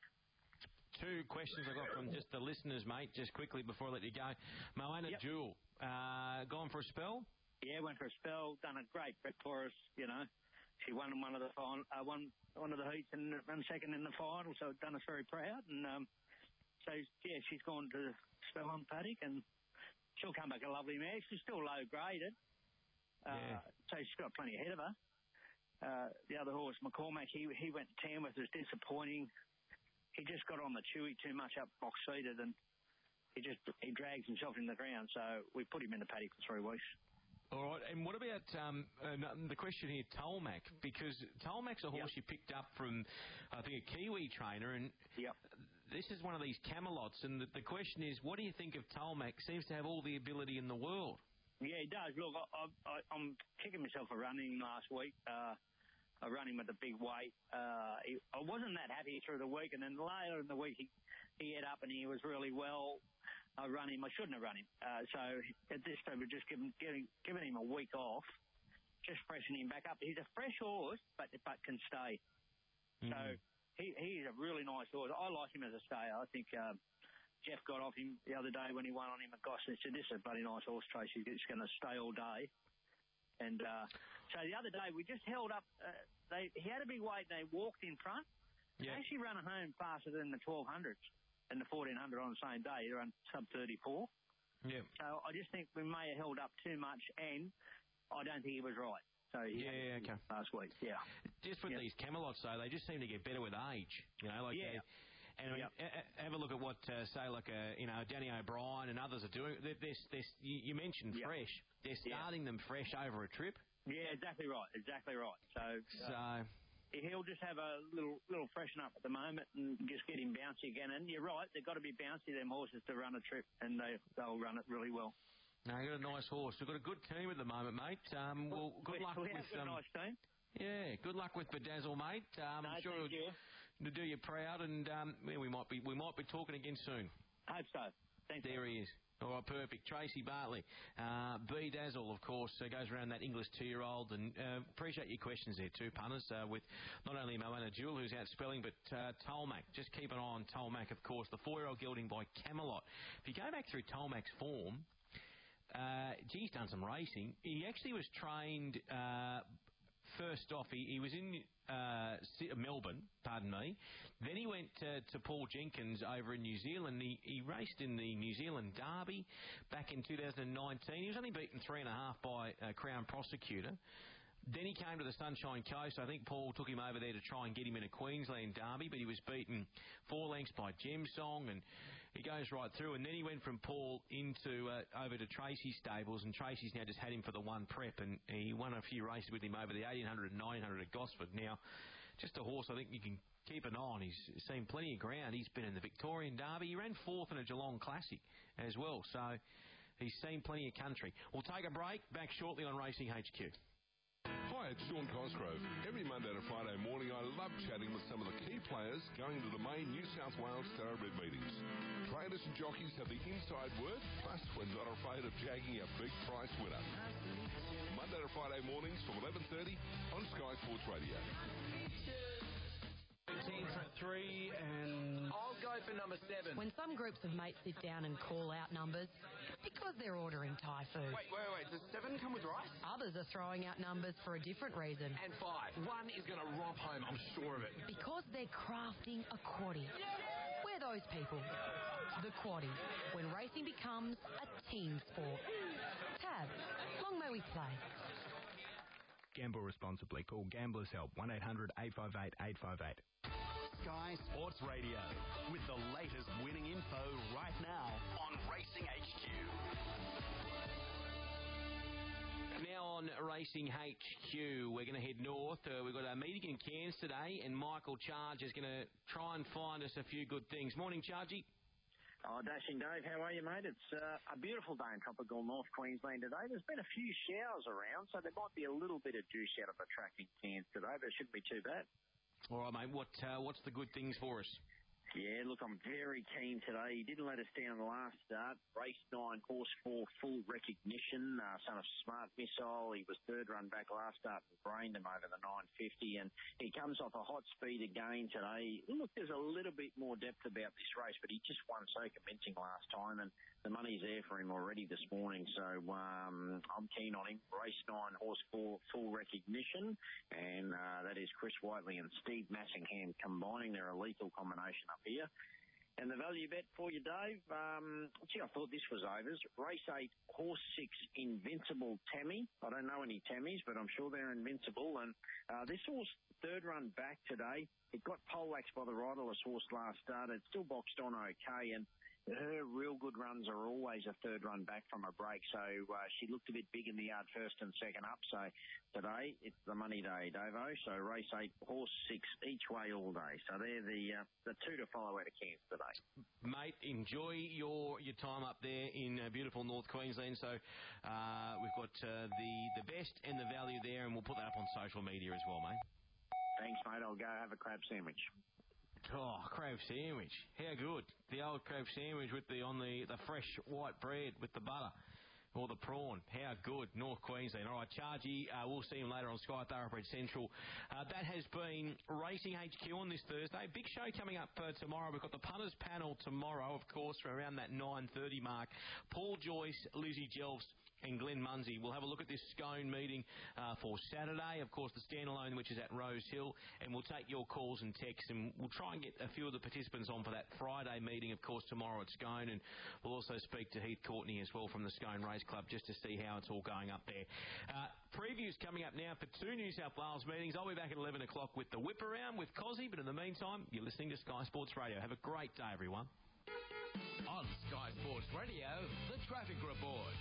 Two questions I got from just the listeners, mate, just quickly before I let you go. Moana Yep. Jewel, uh, gone for a spell? Yeah, went for a spell, done a great prep for us, you know. She won one of the final, uh, one one of the heats and ran second in the final, so done us very proud. And um, so yeah, she's gone to spell on paddock, and she'll come back a lovely mare. She's still low graded, uh, Yeah. so she's got plenty ahead of her. Uh, the other horse, McCormack, he he went to Tamworth, was disappointing. He just got on the chewy too much up box seated, and he just he drags himself in the ground. So we put him in the paddock for three weeks. All right, and what about um, uh, the question here, Tolmac? Because Tolmac's a horse Yep. you picked up from, I think, a Kiwi trainer, and yep. this is one of these camelots, and the, the question is, what do you think of Tolmac? Seems to have all the ability in the world. Yeah, he does. Look, I, I, I'm kicking myself for running last week. Uh, I ran him with a big weight. Uh, he, I wasn't that happy through the week, and then later in the week he, he hit up and he was really well. I run him. I shouldn't have run him. Uh, so at this time, we're just giving, giving giving him a week off, just freshening him back up. He's a fresh horse, but but can stay. Mm-hmm. So he he's a really nice horse. I like him as a stayer. I think uh, Jeff got off him the other day when he won on him at Gosford. He said, "This is a bloody nice horse, Tracy. It's going to stay all day." And uh, so the other day we just held up. Uh, they he had a big weight. And they walked in front. Yeah. They actually ran home faster than the twelve hundreds. And the fourteen hundred on the same day, they're on sub thirty-four. Yeah. So I just think we may have held up too much, and I don't think he was right. So he Yeah, okay. last week, yeah. Just with Yeah. these camelots, though, they just seem to get better with age. You know, like Yeah. they, and I mean, Yep. a- a- have a look at what, uh, say, like uh, you know, Danny O'Brien and others are doing. They're, they're, they're, you, you mentioned Yep. fresh. They're Yeah. starting them fresh over a trip. Yeah, exactly right, exactly right. So, uh, So. he'll just have a little little freshen up at the moment and just get him bouncy again. And you're right, they've got to be bouncy, them horses, to run a trip, and they, they'll run it really well. No, you've got a nice horse. We've got a good team at the moment, mate. Um, well, good we, luck we with have got um, a nice team. Yeah, good luck with Bedazzle, mate. Um, No, I'm sure thank you. to do you proud, and um, yeah, we might be we might be talking again soon. Hope so. Thanks. There he is. All right, perfect. Tracy Bartley. Uh, Bedazzle, of course, uh, goes around that English two-year-old, and uh, appreciate your questions there too, punters, uh, with not only Moana Jewel, who's out spelling, but uh, Tolmac. Just keep an eye on Tolmac, of course, the four-year-old gelding by Camelot. If you go back through Tolmac's form, uh, geez, done some racing. He actually was trained... Uh, First off, he, he was in uh, Melbourne, pardon me. Then he went uh, to Paul Jenkins over in New Zealand. He, he raced in the New Zealand Derby back in two thousand nineteen. He was only beaten three and a half by uh, Crown Prosecutor. Then he came to the Sunshine Coast. I think Paul took him over there to try and get him in a Queensland Derby, but he was beaten four lengths by Gem Song, and he goes right through. And then he went from Paul into uh, over to Tracy's stables, and Tracy's now just had him for the one prep, and he won a few races with him over the eighteen hundred and nine hundred at Gosford. Now, just a horse I think you can keep an eye on. He's seen plenty of ground. He's been in the Victorian Derby. He ran fourth in a Geelong Classic as well, so he's seen plenty of country. We'll take a break. Back shortly on Racing H Q. Hi, it's Sean Cosgrove. Every Monday to Friday morning, I love chatting with some of the key players going to the main New South Wales Thoroughbred meetings. Trainers and jockeys have the inside word, plus we're not afraid of jagging a big price winner. Monday to Friday mornings from eleven thirty on Sky Sports Radio. Team for three and... I'll go for number seven. When some groups of mates sit down and call out numbers, because they're ordering Thai food. Wait, wait, wait. Does seven come with rice? Others are throwing out numbers for a different reason. And five. One is going to romp home, I'm sure of it. Because they're crafting a quaddie. We're those people. The quaddie. When racing becomes a team sport. Tab. Long may we play. Gamble responsibly. Call Gamblers Help. one eight hundred eight five eight eight five eight. Sky Sports Radio with the latest winning info right now on Racing H Q. Now on Racing H Q, we're going to head north. Uh, we've got a meeting in Cairns today, and Michael Charge is going to try and find us a few good things. Morning, Chargy. Oh, Dashing Dave, how are you, mate? It's uh, a beautiful day in tropical North Queensland today. There's been a few showers around, so there might be a little bit of juice out of the track in Cairns today, but it shouldn't be too bad. All right, mate. What uh, what's the good things for us? Yeah, look, I'm very keen today. He didn't let us down the last start. Race nine, horse four, Full Recognition, uh, son of Smart Missile. He was third run back last start and brained him over the nine fifty, and he comes off a hot speed again today. Look, there's a little bit more depth about this race, but he just won so convincing last time, and the money's there for him already this morning, so um, I'm keen on him. Race nine, horse four, Full Recognition, and uh, that is Chris Whiteley and Steve Massingham combining their lethal combination up here. And the value bet for you, Dave, um, gee, I thought this was overs. Race eight, horse six, Invincible Tammy. I don't know any Tammys, but I'm sure they're invincible. And uh, this horse, third run back today, it got poleaxed by the riderless horse last start. It's still boxed on okay, and her real good runs are always a third run back from a break. So uh, she looked a bit big in the yard first and second up. So today, it's the money day, Davo. So race eight, horse six, each way all day. So they're the uh, the two to follow out of Cairns today. Mate, enjoy your, your time up there in uh, beautiful North Queensland. So uh, we've got uh, the, the best and the value there, and we'll put that up on social media as well, mate. Thanks, mate. I'll go have a crab sandwich. Oh, crab sandwich. How good. The old crab sandwich with the on the, the fresh white bread with the butter. Or the prawn. How good. North Queensland. All right, Chargy, uh, we'll see him later on Sky Thoroughbred Central. Uh, that has been Racing H Q on this Thursday. Big show coming up uh, tomorrow. We've got the punters panel tomorrow, of course, for around that nine thirty mark. Paul Joyce, Lizzie Jelfs and Glenn Munsey. We'll have a look at this Scone meeting uh, for Saturday. Of course, the standalone, which is at Rose Hill. And we'll take your calls and texts, and we'll try and get a few of the participants on for that Friday meeting, of course, tomorrow at Scone. And we'll also speak to Heath Courtney as well from the Scone Race Club just to see how it's all going up there. Uh, previews coming up now for two New South Wales meetings. I'll be back at eleven o'clock with the Whip Around with Cozzy, but in the meantime, you're listening to Sky Sports Radio. Have a great day, everyone. On Sky Sports Radio, the Traffic Report.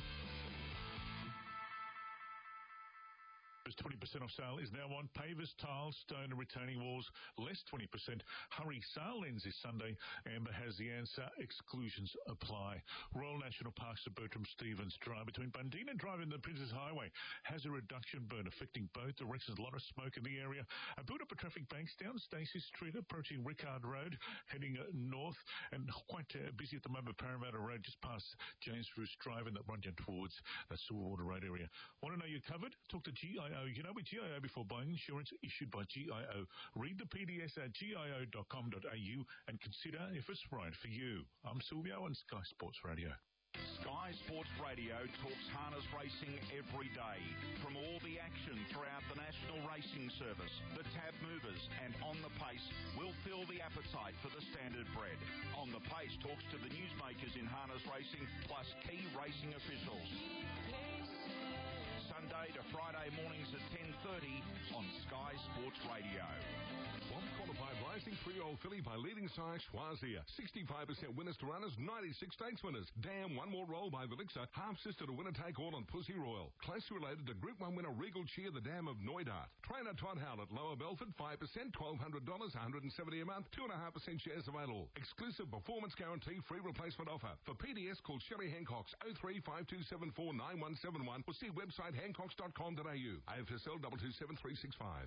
twenty percent off sale is now on pavers, tiles, stone and retaining walls, less twenty percent. Hurry, sale ends this Sunday. Amber has the answer. Exclusions apply. Royal National Parks at Bertram Stevens Drive between Bundina Drive and the Princess Highway has a reduction burn affecting both directions. A lot of smoke in the area. A build up of traffic banks down Stacey Street approaching Rickard Road, heading uh, north, and quite uh, busy at the moment. Parramatta Road just past James Bruce Drive and that run down towards the Silverwater Road area. Want to know you're covered? Talk to G I O. You know, with G I O before buying insurance issued by G I O. Read the P D S at G I O dot com dot A U and consider if it's right for you. I'm Silvio on Sky Sports Radio. Sky Sports Radio talks harness racing every day. From all the action throughout the National Racing Service, the Tab Movers, and On the Pace will fill the appetite for the standard bred. On the Pace talks to the newsmakers in harness racing, plus key racing officials. Sunday to Friday mornings at ten thirty on Sky Sports Radio. One qualified rising three-year-old filly by leading sire Schwazia. sixty-five percent winners to runners, ninety-six stakes winners. Damn, one more roll by Velixa. Half-sister to winner take all on Pussy Royal. Closely related to Group one winner Regal Cheer, the Dam of Neudart. Trainer Todd Howlett, Lower Belford, five percent, twelve hundred dollars, one hundred seventy dollars a month, two point five percent shares available. Exclusive performance guarantee, free replacement offer. For P D S, call Shelley Hancock's oh three five two seven four nine one seven one or see website hancocks dot com dot a u. A F S L two two seven three six five.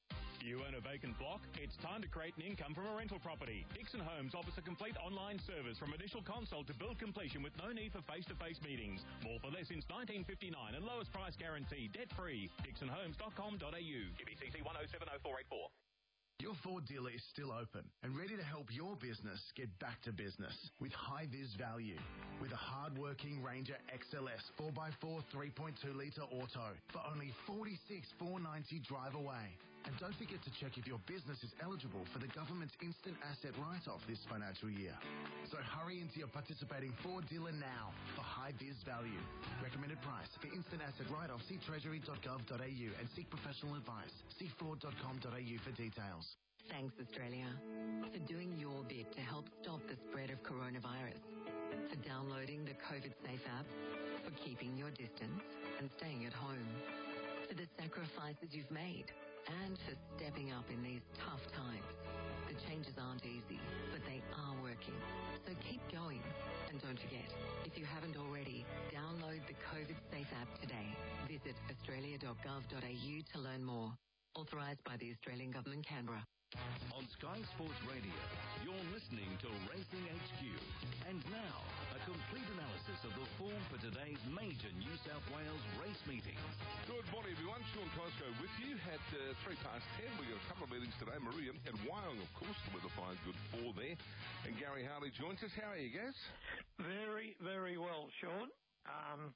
You own a vacant block? It's time to create an income from a rental property. Dixon Homes offers a complete online service from initial consult to build completion with no need for face-to-face meetings. More for less since nineteen fifty-nine and lowest price guarantee, debt-free. dixon homes dot com dot a u. G B C C one oh seven oh four eight four. Your Ford dealer is still open and ready to help your business get back to business with high-vis value. With a hard-working Ranger X L S four by four three point two litre auto for only forty-six thousand four hundred ninety dollars drive away. And don't forget to check if your business is eligible for the government's instant asset write-off this financial year. So hurry into your participating Ford dealer now for high-vis value. Recommended price. For instant asset write-off, see treasury dot gov dot a u and seek professional advice. See ford dot com dot a u for details. Thanks, Australia, for doing your bit to help stop the spread of coronavirus, for downloading the COVID Safe app, for keeping your distance and staying at home, for the sacrifices you've made, and for stepping up in these tough times. The changes aren't easy, but they are working. So keep going. And don't forget, if you haven't already, download the COVID Safe app today. Visit australia dot gov dot a u to learn more. Authorised by the Australian Government, Canberra. On Sky Sports Radio, you're listening to Racing H Q. And now, a complete analysis of the form for today's major New South Wales race meetings. Good morning, everyone. Sean Cosgrove with you. Had uh, three past ten. We got a couple of meetings today. Maria and Wyong, of course, the weather fire's good for there. And Gary Harley joins us. How are you, guys? Very, very well, Sean. Um,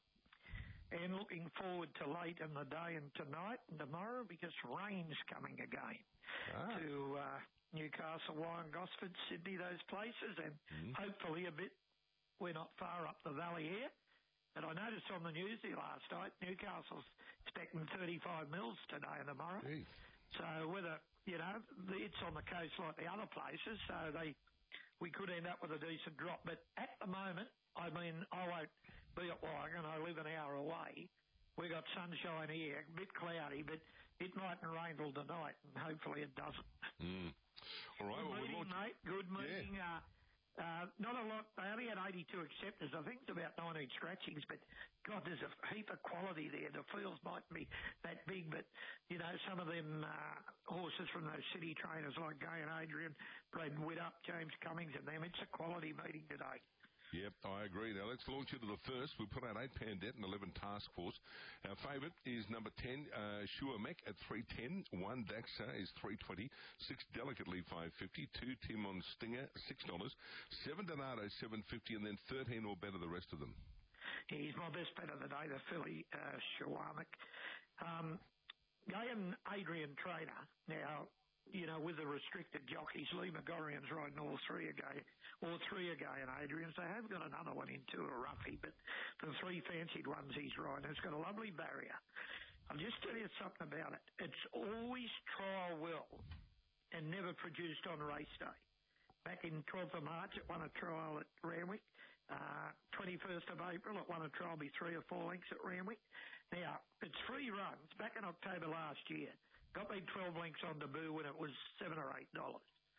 and looking forward to late in the day and tonight and tomorrow because rain's coming again ah. to uh, Newcastle, Wyong, Gosford, Sydney, those places, and mm. hopefully a bit. We're not far up the valley here. And I noticed on the news here last night, Newcastle's expecting thirty-five mils today and tomorrow. Jeez. So whether, you know, it's on the coast like the other places, so they we could end up with a decent drop. But at the moment, I mean, I won't be at Wyong, and I live an hour away. We got sunshine here, a bit cloudy, but it mightn't rain till tonight, and hopefully it doesn't. Mm. All right. Good well, meeting, we'll mate. Good meeting. Yeah. Uh, uh, not a lot. They only had eighty-two acceptors. I think it's about nineteen scratchings, but God, there's a heap of quality there. The fields might be that big, but you know, some of them uh, horses from those city trainers like Gay and Adrian, Brad Widdop, James Cummings, and them. It's a quality meeting today. Yep, I agree. Now, let's launch into the first. We put out eight Pandette and eleven Task Force. Our favourite is number ten, uh, Shua Mek at three ten. one Daxa is three twenty. six Delicately five fifty. two Timon Stinger six dollars. seven Donato seven fifty. And then thirteen or better the rest of them. He's my best bet of the day, the filly, uh, Shua Mek. Um, Gay and Adrian Trainer. Now, you know, with the restricted jockeys, Lee McGorrian's riding all three again, all three again, Adrian's. They have got another one into a roughie, but the three fancied ones he's riding, it's got a lovely barrier. I'll just tell you something about it. It's always trial well and never produced on race day. Back in twelfth of March, it won a trial at Randwick. Uh, twenty-first of April, it won a trial by three or four lengths at Randwick. Now, it's three runs back in October last year. Got me twelve links on debut when it was seven or eight dollars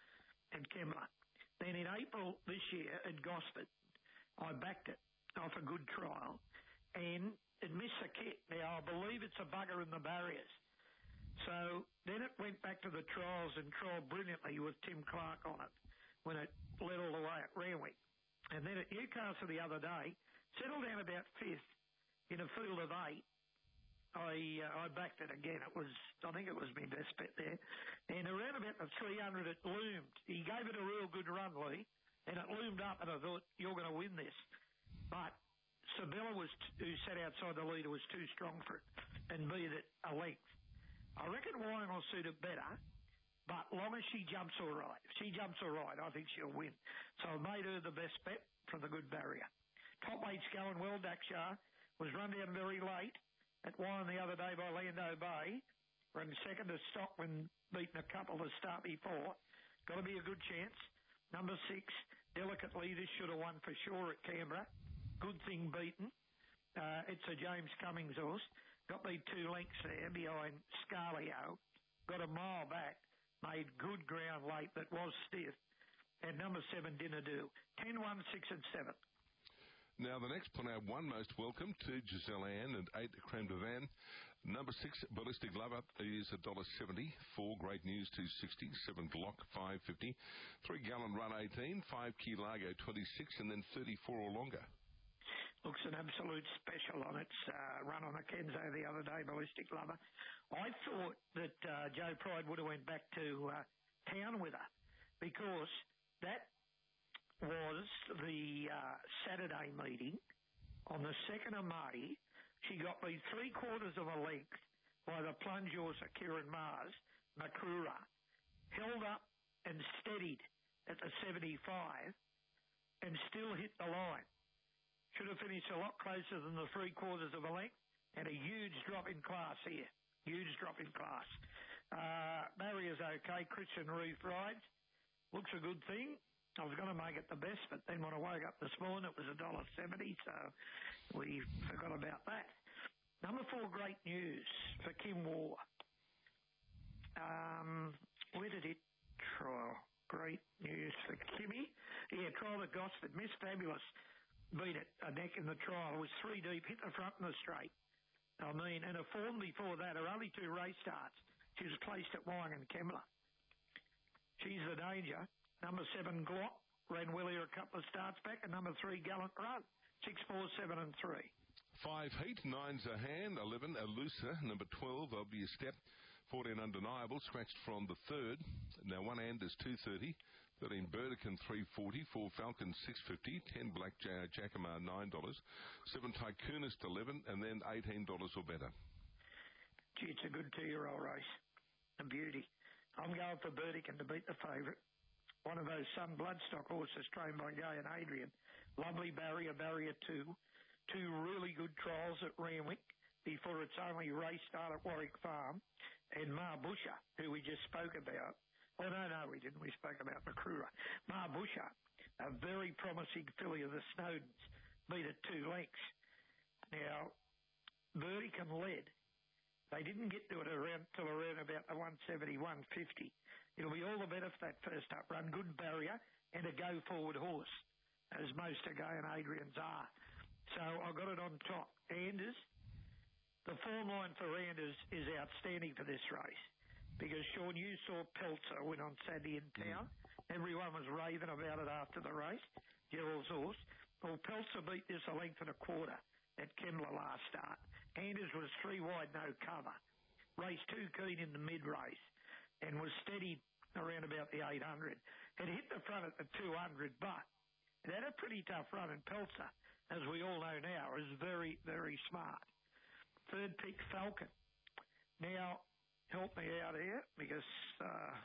in Kembla. Then in April this year at Gosford, I backed it off a good trial, and it missed the kit. Now I believe it's a bugger in the barriers. So then it went back to the trials and trialled brilliantly with Tim Clark on it when it led all the way at Randwick. And then at Newcastle the other day, settled down about fifth in a field of eight. I uh, I backed it again. It was I think it was my best bet there. And around about the three hundred, it loomed. He gave it a real good run, Lee, and it loomed up. And I thought you're going to win this, but Sabella was t- who sat outside the leader was too strong for it, and beat it a length. I reckon Wyong will suit it better, but long as she jumps all right. If she jumps all right, I think she'll win. So I made her the best bet from the good barrier. Top weight's going well. Daxar was run down very late at Wyong the other day by Lando Bay, ran second to Stockman, beaten a couple to start before. Got to be a good chance. Number six, Delicately, this should have won for sure at Canberra. Good thing beaten. Uh, it's a James Cummings horse. Got me two lengths there behind Scarlio. Got a mile back. Made good ground late, but was stiff. And number seven, Dinner Do. ten, one, six and seven. Now, the next one, our one most welcome to Giselle Ann and eight, Creme de Van. Number six, Ballistic Lover, is one dollar seventy. Four, Great News, two sixty. Seven, Glock, five fifty. Three, Gallon Run, eighteen. Five, Key Largo, twenty-six. And then thirty-four or longer. Looks an absolute special on its uh, run on the Kenzo the other day, Ballistic Lover. I thought that uh, Joe Pride would have went back to uh, town with her because that was the uh, Saturday meeting on the second of May. She got me three quarters of a length by the plunge horse of Kieran Mars, Makura, held up and steadied at the seventy-five and still hit the line. Should have finished a lot closer than the three quarters of a length, and a huge drop in class here. Huge drop in class. Uh, barrier's okay. Christian Reeve rides. Looks a good thing. I was going to make it the best, but then when I woke up this morning, it was one dollar seventy, so we forgot about that. Number four, Great News for Kim War. Um, where did it trial? Great News for Kimmy. Yeah, trial at Gosford. Miss Fabulous beat it a neck in the trial. It was three deep, hit the front and the straight. I mean, and a form before that, her only two race starts. She was placed at Wyong and Kembla. She's the danger. Number seven, Glock, ran well here a couple of starts back. And number three, Gallant Run, six, four, seven and three. Five, Heat. Nine's a hand. Eleven, Elusa. Number twelve, Obvious Step. Fourteen, Undeniable, scratched from the third. Now one hand is two thirty. Thirteen, Burdekin, three forty. Four, Falcon, six fifty. Ten, Black J- Jacama, nine dollars. Seven, Tycoonist, eleven. And then eighteen dollars or better. Gee, it's a good two-year-old race. A beauty. I'm going for Burdekin to beat the favourite. One of those Sun Bloodstock horses trained by Gay and Adrian. Lovely barrier, barrier two. Two really good trials at Randwick before its only race start at Warwick Farm. And Mar Busher, who we just spoke about. Oh, no, no, we didn't. We spoke about Makura. Mar Busher, a very promising filly of the Snowdens, beat at two lengths. Now, Burdekin led. They didn't get to it around till around about the one seventy, one fifty. It'll be all the better for that first up run. Good barrier and a go-forward horse, as most of Gay and Adrian's are. So I got it on top. Anders, the form line for Anders is outstanding for this race because, Sean, you saw Peltzer win on Saturday in town. Mm. Everyone was raving about it after the race, Gerald's horse. Well, Peltzer beat this a length and a quarter at Kembla last start. Anders was three wide, no cover. Raced too keen in the mid-race and was steady around about the eight hundred. It hit the front at the two hundred, but it had a pretty tough run, and Peltzer, as we all know now, is very, very smart. Third pick, Falcon. Now, help me out here, because uh,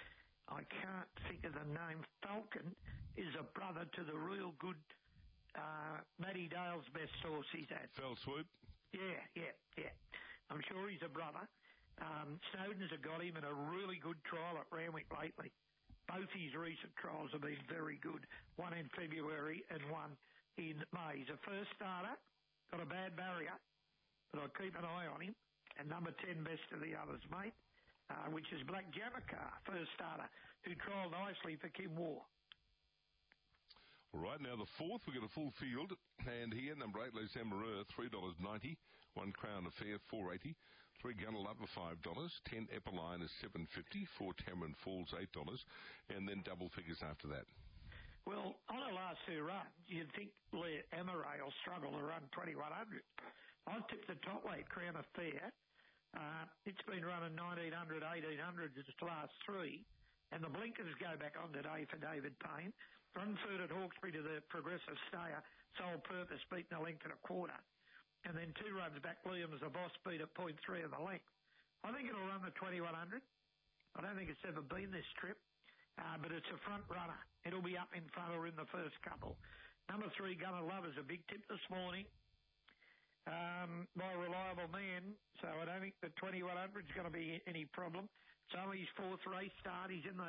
I can't think of the name. Falcon is a brother to the real good uh, Matty Dale's best horse he's had. Fell Swoop? Yeah, yeah, yeah. I'm sure he's a brother. Um, Snowdens have got him in a really good trial at Randwick lately. Both his recent trials have been very good. One in February and one in May. He's a first starter, got a bad barrier, but I'll keep an eye on him. And number ten, best of the others, mate, uh, which is Black Jamaica, first starter, who trialled nicely for Kim War. All right, now the fourth, we've got a full field. And here, number eight, Les Amoureux, three dollars ninety. One Crown Affair, four dollars eighty. Three Gunnel Upper, five dollars. Ten Epaline is seven dollars fifty. Four Tamarind Falls, eight dollars. And then double figures after that. Well, on her last two runs, you'd think Les Amoureux will struggle to run twenty-one hundred. I've tipped the top weight, Crown Affair. Uh, it's been running nineteen hundred, eighteen hundred its last three. And the blinkers go back on today for David Payne. Run third at Hawkesbury to the progressive stayer, sole purpose, beaten a length and a quarter. And then two runs back, Williams, the boss, beat at point three of the length. I think it'll run the twenty-one hundred. I don't think it's ever been this trip, uh, but it's a front runner. It'll be up in front or in the first couple. Number three, Gunner Love, is a big tip this morning um, by a reliable man, so I don't think the twenty-one hundred is going to be any problem. It's only his fourth race start. He's in the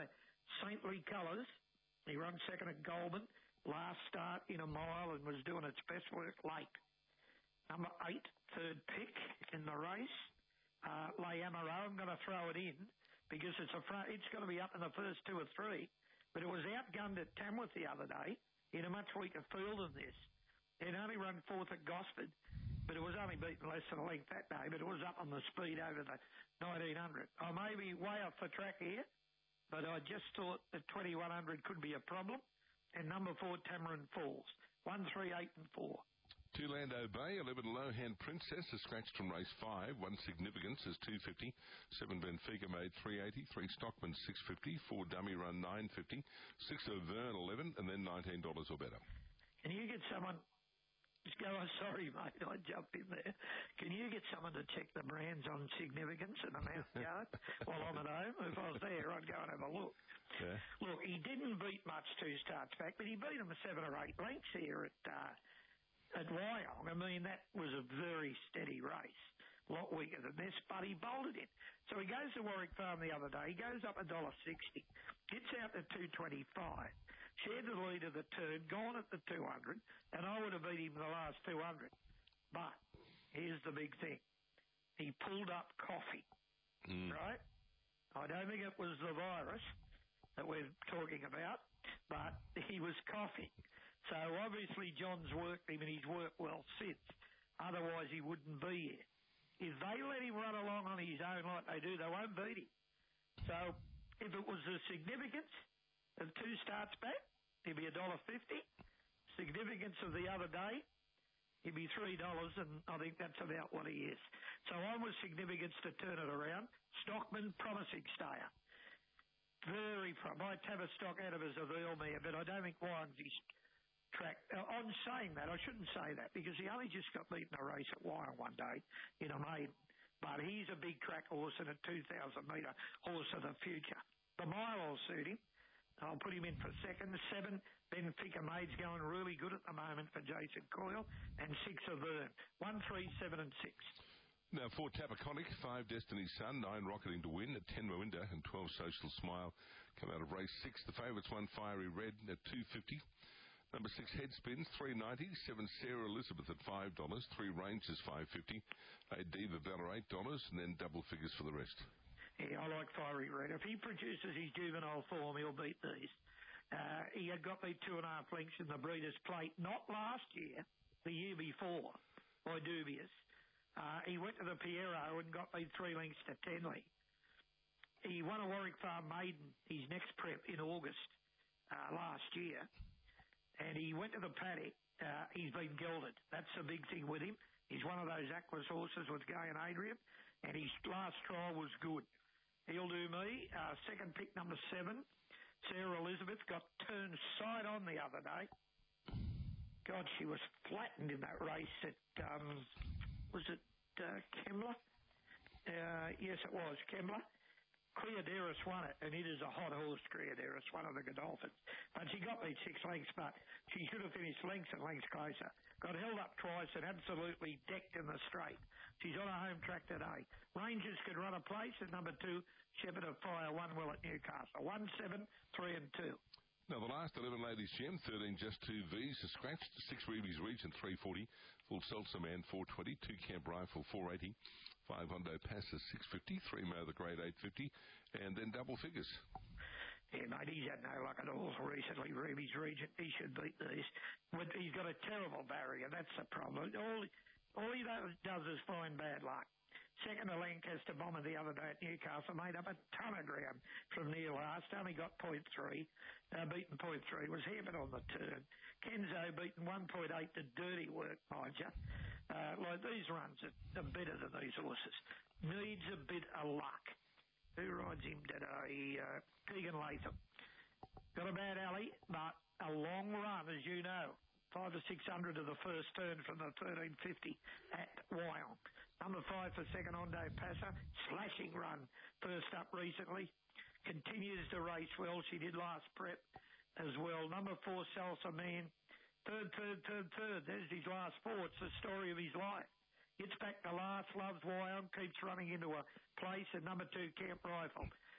Saintly Colours. He run second at Goulburn. Last start in a mile and was doing its best work late. Number eight, third pick in the race. Uh, Le Amaro, I'm going to throw it in because it's a front, it's going to be up in the first two or three, but it was outgunned at Tamworth the other day in a much weaker field than this. It only run fourth at Gosford, but it was only beaten less than a length that day, but it was up on the speed over the nineteen hundred. I may be way off the track here, but I just thought that twenty-one hundred could be a problem. And number four, Tamarin Falls. One, three, eight and four. Two Lando Bay, eleven Lowhand Princess is scratched from race five. One Significance is two fifty. Seven Benfica made three eighty. Three Stockman six fifty. Four Dummy Run nine fifty. Six Auvergne eleven, and then nineteen dollars or better. Can you get someone? Just go, oh, sorry, mate, I jumped in there. Can you get someone to check the brands on Significance and the mouth guard while I'm at home? If I was there, I'd go and have a look. Yeah. Look, he didn't beat much two starts back, but he beat him seven or eight lengths here at uh, at Wyong. I mean, that was a very steady race. A lot weaker than this, but he bolted in. So he goes to Warwick Farm the other day. He goes up one dollar sixty. Gets out to two twenty-five. Shared the lead of the turn, gone at the two hundred, and I would have beat him the last two hundred. But here's the big thing. He pulled up coughing, mm. right? I don't think it was the virus that we're talking about, but he was coughing. So obviously John's worked him and he's worked well since. Otherwise he wouldn't be here. If they let him run along on his own like they do, they won't beat him. So if it was the Significance of two starts back, he'd be one dollar fifty. Significance of the other day, he'd be three dollars, and I think that's about what he is. So on with Significance to turn it around. Stockman, promising stayer. Very prom- might have a stock out of as a veal mare, but I don't think Wyong's his track. Uh, on saying that, I shouldn't say that, because he only just got beaten a race at Wyong one day in a maiden. But he's a big track horse and a two thousand metre horse of the future. The mile will suit him. I'll put him in for second. Seven, Benfica Maid's going really good at the moment for Jason Coyle. And six, Auvergne. One, three, seven and six. Now, four Tapaconic, five Destiny's Sun, nine Rocketing to Win, at ten Moinda, and twelve Social Smile come out of race six. The favourites, one Fiery Red at two fifty. Number six Headspins, three ninety. Seven Sarah Elizabeth at five dollars. Three Rangers, five fifty. Eight Diva Valor, eight dollars, and then double figures for the rest. Yeah, I like Fiery Red. If he produces his juvenile form, he'll beat these. Uh, he had got me two and a half lengths in the Breeders' Plate, not last year, the year before, by Dubious. Uh, he went to the Piero and got me three lengths to Tenley. He won a Warwick Farm Maiden, his next prep, in August uh, last year. And he went to the paddock. Uh, he's been gelded. That's the big thing with him. He's one of those Aquas horses with Gay and Adrian, and his last trial was good. He'll do me. Uh, second pick, number seven. Sarah Elizabeth got turned side on the other day. God, she was flattened in that race at, um, was it uh, Kembla? Uh, yes, it was Kembla. Creaderis won it, and it is a hot horse, Creaderis, one of the Godolphins. But she got me six lengths, but she should have finished lengths and lengths closer. Got held up twice and absolutely decked in the straight. She's on a home track today. Rangers could run a place at number two, Shepherd of Fire, one well at Newcastle. One, seven, three and two. Now, the last eleven Ladies Gem, thirteen Just Two V's are scratched, six Ruby's Region, three forty, Full Seltzer Man, four twenty, two Camp Rifle, four eighty, five Hondo Passes, six fifty, three Mo the Great, eight fifty, and then double figures. Yeah, mate, he's had no luck at all recently, Ruby's Regent. He should beat these. But he's got a terrible barrier. That's the problem. All, all he does is find bad luck. Second to Lancaster Bomber the other day at Newcastle, made up a ton of ground from near last. Only got point three. Uh, beaten point three. Was hammered on the turn. Kenzo beaten one point eight to dirty work, mind you. Uh, like these runs are, are better than these horses. Needs a bit of luck. Who rides him today? Uh, Keegan Latham. Got a bad alley, but a long run, as you know. Five or six hundred of the first turn from the thirteen fifty at Wyong. Number five for second, Hondo Passer. Slashing run. First up recently. Continues to race well. She did last prep as well. Number four, Salsa Man. Third, third, third, third. There's his last four. It's the story of his life. Gets back to last, loves Wyong, keeps running into a place. And number two, Camp Rifle.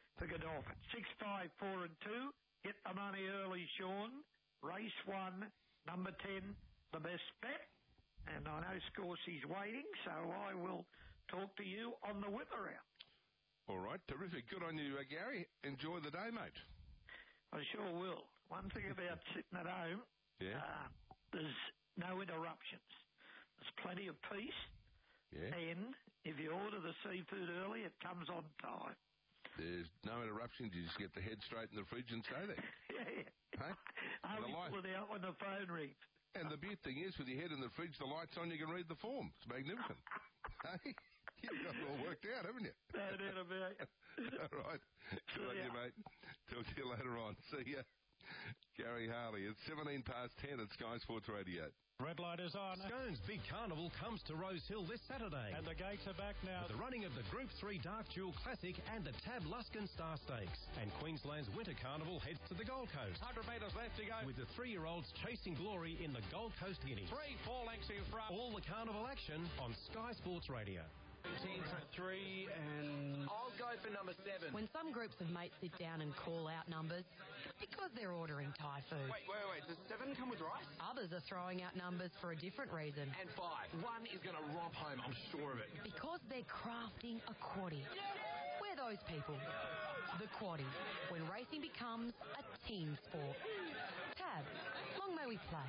for Godolphin. Six, five, four and two. Get the money early, Sean. Race one, number ten, the best bet. And I know Scorsy's waiting, so I will talk to you on the whip around. All right, terrific. Good on you, uh, Gary. Enjoy the day, mate. I sure will. One thing about sitting at home, yeah. uh, there's no interruptions. There's plenty of peace. Yeah. And if you order the seafood early, it comes on time. There's no interruptions. You just get the head straight in the fridge and stay there. yeah. Hey? I only pull it out when the phone rings. And the beauty thing is, with your head in the fridge, the light's on, you can read the form. It's magnificent. Hey? You've got it all worked out, haven't you? No doubt about it. All right. Good on you, mate. Talk to you later on. See ya. Gary Harley. It's seventeen past ten at Sky Sports Radio. Red light is on. Scone's Big Carnival comes to Rose Hill this Saturday. And the gates are back now. With the running of the Group three Dark Jewel Classic and the Tab Luskin Star Stakes. And Queensland's Winter Carnival heads to the Gold Coast. one hundred metres left to go. With the three-year-olds chasing glory in the Gold Coast Guinea. Three, four lengths in front. All the carnival action on Sky Sports Radio. Ten for three and... I'll go for number seven. When some groups of mates sit down and call out numbers, it's because they're ordering Thai food. Wait, wait, wait. Does seven come with rice? Others are throwing out numbers for a different reason. And five. One is going to romp home, I'm sure of it. Because they're crafting a quaddie. We're those people. The quaddie. When racing becomes a team sport. Tab. Long may we play.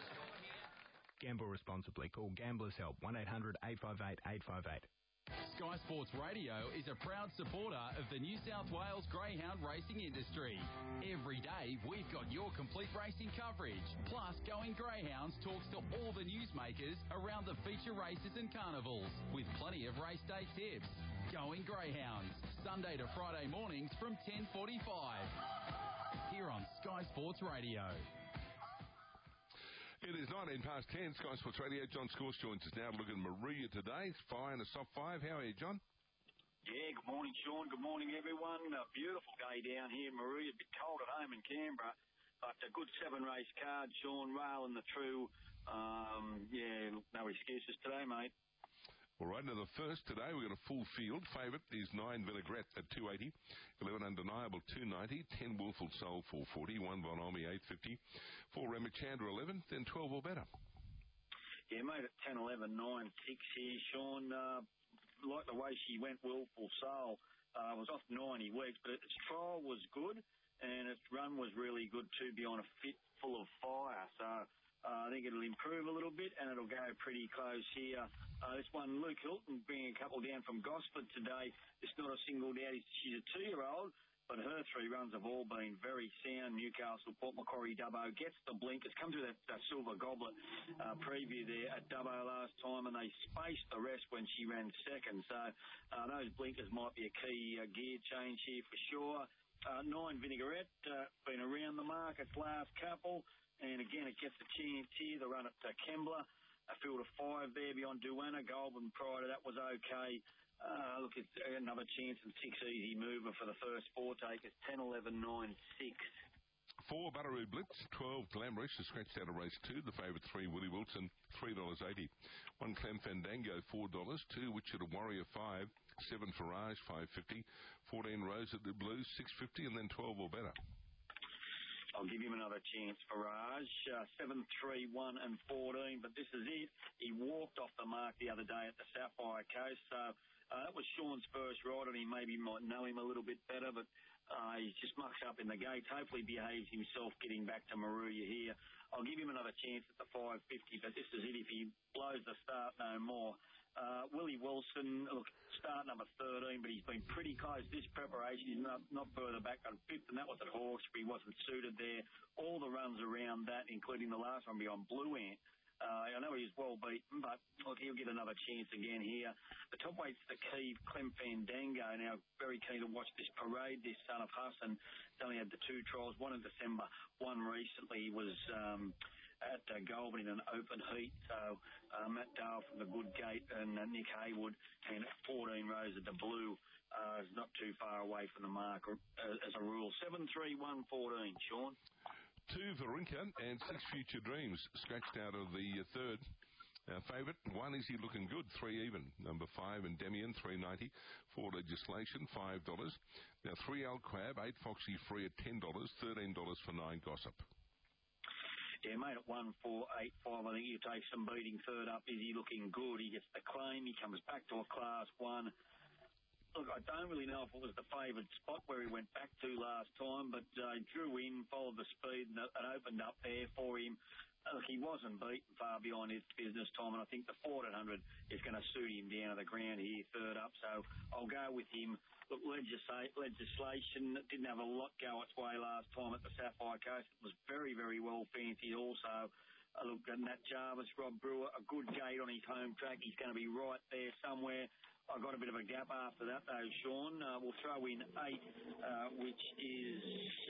Gamble responsibly. Call Gamblers Help. one eight hundred eight five eight eight five eight. Sky Sports Radio is a proud supporter of the New South Wales greyhound racing industry. Every day, we've got your complete racing coverage. Plus, Going Greyhounds talks to all the newsmakers around the feature races and carnivals, with plenty of race day tips. Going Greyhounds, Sunday to Friday mornings from ten forty-five. Here on Sky Sports Radio. It is nineteen past ten, Sky Sports Radio. John Scorse joins us now to look at Maruya today. Fire and a soft five. How are you, John? Yeah, good morning, Sean. Good morning, everyone. A beautiful day down here in Maruya. A bit cold at home in Canberra, but a good seven-race card. Sean, Rail and the True. Um, yeah, no excuses today, mate. All right, now the first today, we've got a full field. Favourite is nine Vinaigrette at two eighty, eleven Undeniable two ninety, ten Willful Soul four forty, one Bonomi eight fifty, four Ramachandra eleven, then twelve or better. Yeah, mate, at ten, eleven, nine, six here, Sean. Uh, like the way she went, Willful Soul uh, was off ninety weeks, but its trial was good and its run was really good too, beyond a fit full of fire. So Uh, I think it'll improve a little bit, and it'll go pretty close here. Uh, this one, Luke Hilton, bringing a couple down from Gosford today. It's not a single down. She's a two-year-old, but her three runs have all been very sound. Newcastle, Port Macquarie, Dubbo gets the blink. It's come through that, that silver goblet uh, preview there at Dubbo last time, and they spaced the rest when she ran second. So uh, those blinkers might be a key uh, gear change here for sure. Uh, nine Vinaigrette, uh, been around the mark. It's last couple. And again, it gets a chance here. The run at uh, Kembla, a field of five there beyond Duana. Goulburn prior to that was okay. Uh, look, it's another chance and six easy mover for the first four takers. ten, eleven, nine, six. Four Butteroo Blitz, twelve Glamorous, is scratched out of race two. The favourite three, Willie Wilson, three dollars eighty. One Clem Fandango, four dollars. Two Wichita Warrior, five. Seven Farage, five fifty. Fourteen Rose at the Blues, six fifty, and then twelve or better. I'll give him another chance, Farage. Uh, seven, three, one, and fourteen, but this is it. He walked off the mark the other day at the Sapphire Coast, so uh, that was Sean's first ride, and he maybe might know him a little bit better, but uh, he's just mucked up in the gates. Hopefully behaves himself getting back to Maruya here. I'll give him another chance at the five fifty, but this is it. If he blows the start no more. Uh, Willie Wilson, look, start number thirteen, but he's been pretty close. This preparation is not, not further back on fifth, and that was at Hawkesbury. He wasn't suited there. All the runs around that, including the last one beyond Blue Ant. Uh, I know he's well beaten, but look, he'll get another chance again here. The top weight's the key, Clem Fandango. Now, very keen to watch this parade, this son of Hassan. He's only had the two trials, one in December, one recently. He was um, at uh, Goulburn in an open heat. So uh, Matt Dale from the Good Gate and uh, Nick Haywood and fourteen Rose at the Blue uh, is not too far away from the mark uh, as a rule. seven, three, one, fourteen, Sean. Two Varinka and six Future Dreams scratched out of the uh, third. Our favourite, one is he looking good, three even. Number five, Endymion, three ninety. Four, Legislation, five dollars. Now, three, El Crab, eight, Foxy Free at ten dollars. thirteen dollars for nine, Gossip. Yeah, mate, at one four eight five, I think you take some beating. Third up, is he looking good? He gets the claim. He comes back to a class one. Look, I don't really know if it was the favoured spot where he went back to last time, but uh, drew in, followed the speed, and it opened up there for him. Look, he wasn't beaten far behind his business time, and I think the fourteen hundred is going to suit him down to the ground here, third up. So I'll go with him. Look, legisla- legislation didn't have a lot go its way last time at the Sapphire Coast. It was very, very well fancied also. Uh, look, and that Jarvis, Rob Brewer, a good gate on his home track. He's going to be right there somewhere. I got a bit of a gap after that, though, Sean. Uh, we'll throw in eight, uh, which is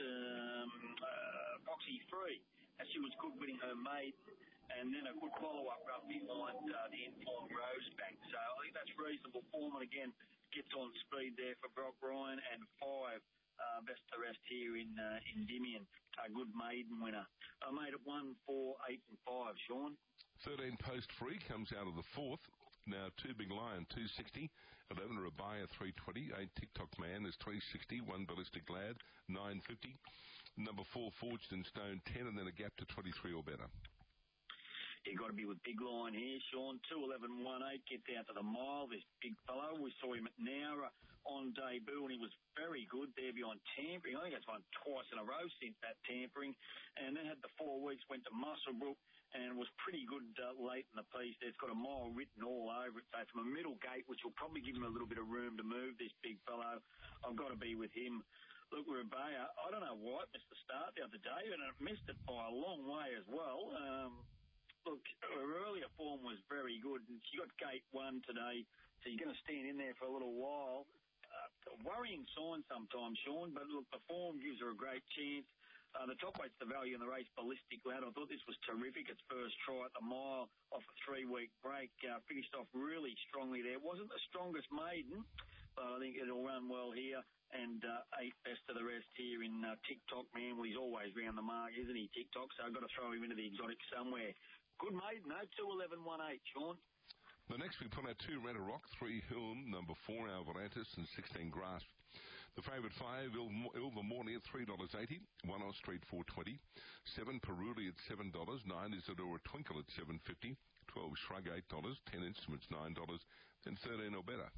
um, uh, Foxy Free. And she was good winning her maiden, and then a good follow-up run behind uh, the informed Rosebank. So I think that's reasonable form, and again, gets on speed there for Brock Ryan, and five, uh, best the rest here in uh, Endymion. A good maiden winner. I made it one, four, eight, and five, Sean. thirteen, Post Free comes out of the fourth. Now, two Big Lion, two sixty. eleven, Rabaya, three twenty. eight, TikTok Man is three sixty. one, Ballistic Lad, nine fifty. Number four, Forged in Stone, ten, and then a gap to twenty-three or better. You've got to be with Big Lion here, Sean. two eleven one eight gets out to the mile. This big fellow, we saw him at Nowra on debut, and he was very good there beyond Tampering. I think that's won twice in a row since that Tampering. And then had the four weeks, went to Muswellbrook, and was pretty good uh, late in the piece. It's got a mile written all over it. So from a middle gate, which will probably give him a little bit of room to move, this big fellow, I've got to be with him. Look, Rabea, I don't know why it missed the start the other day, and it missed it by a long way as well. Um, look, her earlier form was very good, and she got gate one today, so you're going to stand in there for a little while. Uh, worrying sign sometimes, Sean, but look, the form gives her a great chance. Uh, the top weight's the value in the race, Ballistic Lad. I thought this was terrific. Its first try at the mile off a three-week break. Uh, finished off really strongly there. Wasn't the strongest maiden, but I think it'll run well here. And uh, eight best of the rest here in uh, TikTok Man. Well, he's always round the mark, isn't he, TikTok? So I've got to throw him into the exotic somewhere. Good maiden, no? two eleven one eight, Sean. The next we put out two, Red Rock, three, Hilm, number four, Alvarantis, and sixteen, Grasp. The favourite five, Il- Ilva Morning at three dollars eighty. one, Oz Street, four dollars twenty. seven, Peruli at seven dollars. nine, Isadora Twinkle at seven dollars fifty. twelve, Shrug, eight dollars. ten, Instruments, nine dollars. And thirteen or better.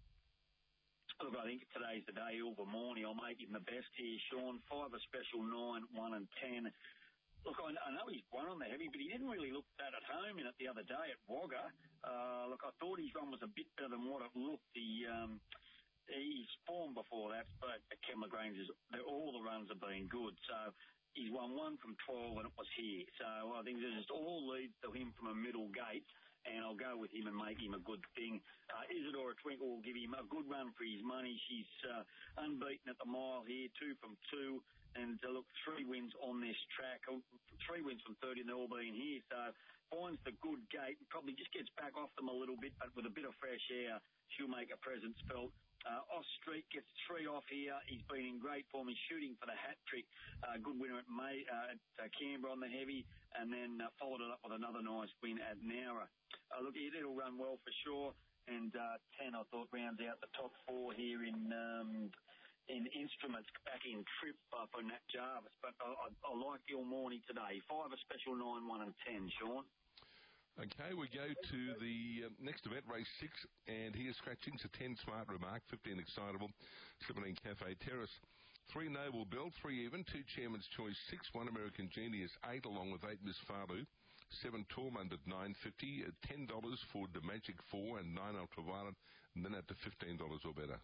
Look, I think today's the day, Ilva Morning. I'll make him the best here, Sean. Five, a special nine, one, and ten. Look, I, I know he's won on the heavy, but he didn't really look that at home in it the other day at Wagga. Uh, look, I thought his run was a bit better than what it looked. The, um, his form before that, but at Kembla Grange, all the runs have been good. So he's won one from twelve, and it was here. So I think it just all leads to him from a middle gate. And I'll go with him and make him a good thing. Uh, Isadora Twinkle will give him a good run for his money. She's uh, unbeaten at the mile here, two from two. And uh, look, three wins on this track. Uh, three wins from thirty, and they're all been here. So finds the good gate and probably just gets back off them a little bit, but with a bit of fresh air, she'll make a presence felt. Uh, off street gets three off here. He's been in great form. He's shooting for the hat trick. Uh, good winner at May uh, at uh, Canberra on the heavy, and then uh, followed it up with another nice win at Nowra. Uh, look, it'll run well for sure. And uh, ten, I thought, rounds out the top four here in um, in Instruments, back in trip uh, for Nat Jarvis. But I, I, I like your morning today. Five, a special nine, one, and ten, Sean. Okay, we go to the uh, next event, race six, and here's scratchings. A ten, Smart Remark, fifteen, Excitable, seventeen, Cafe Terrace, three, Noble Bell, three even, two, Chairman's Choice, six, one, American Genius, eight, along with eight, Miss Falu, seven, Tormund at nine fifty, uh, ten dollars for the Magic four, and nine, Ultraviolet, and then up to fifteen dollars or better.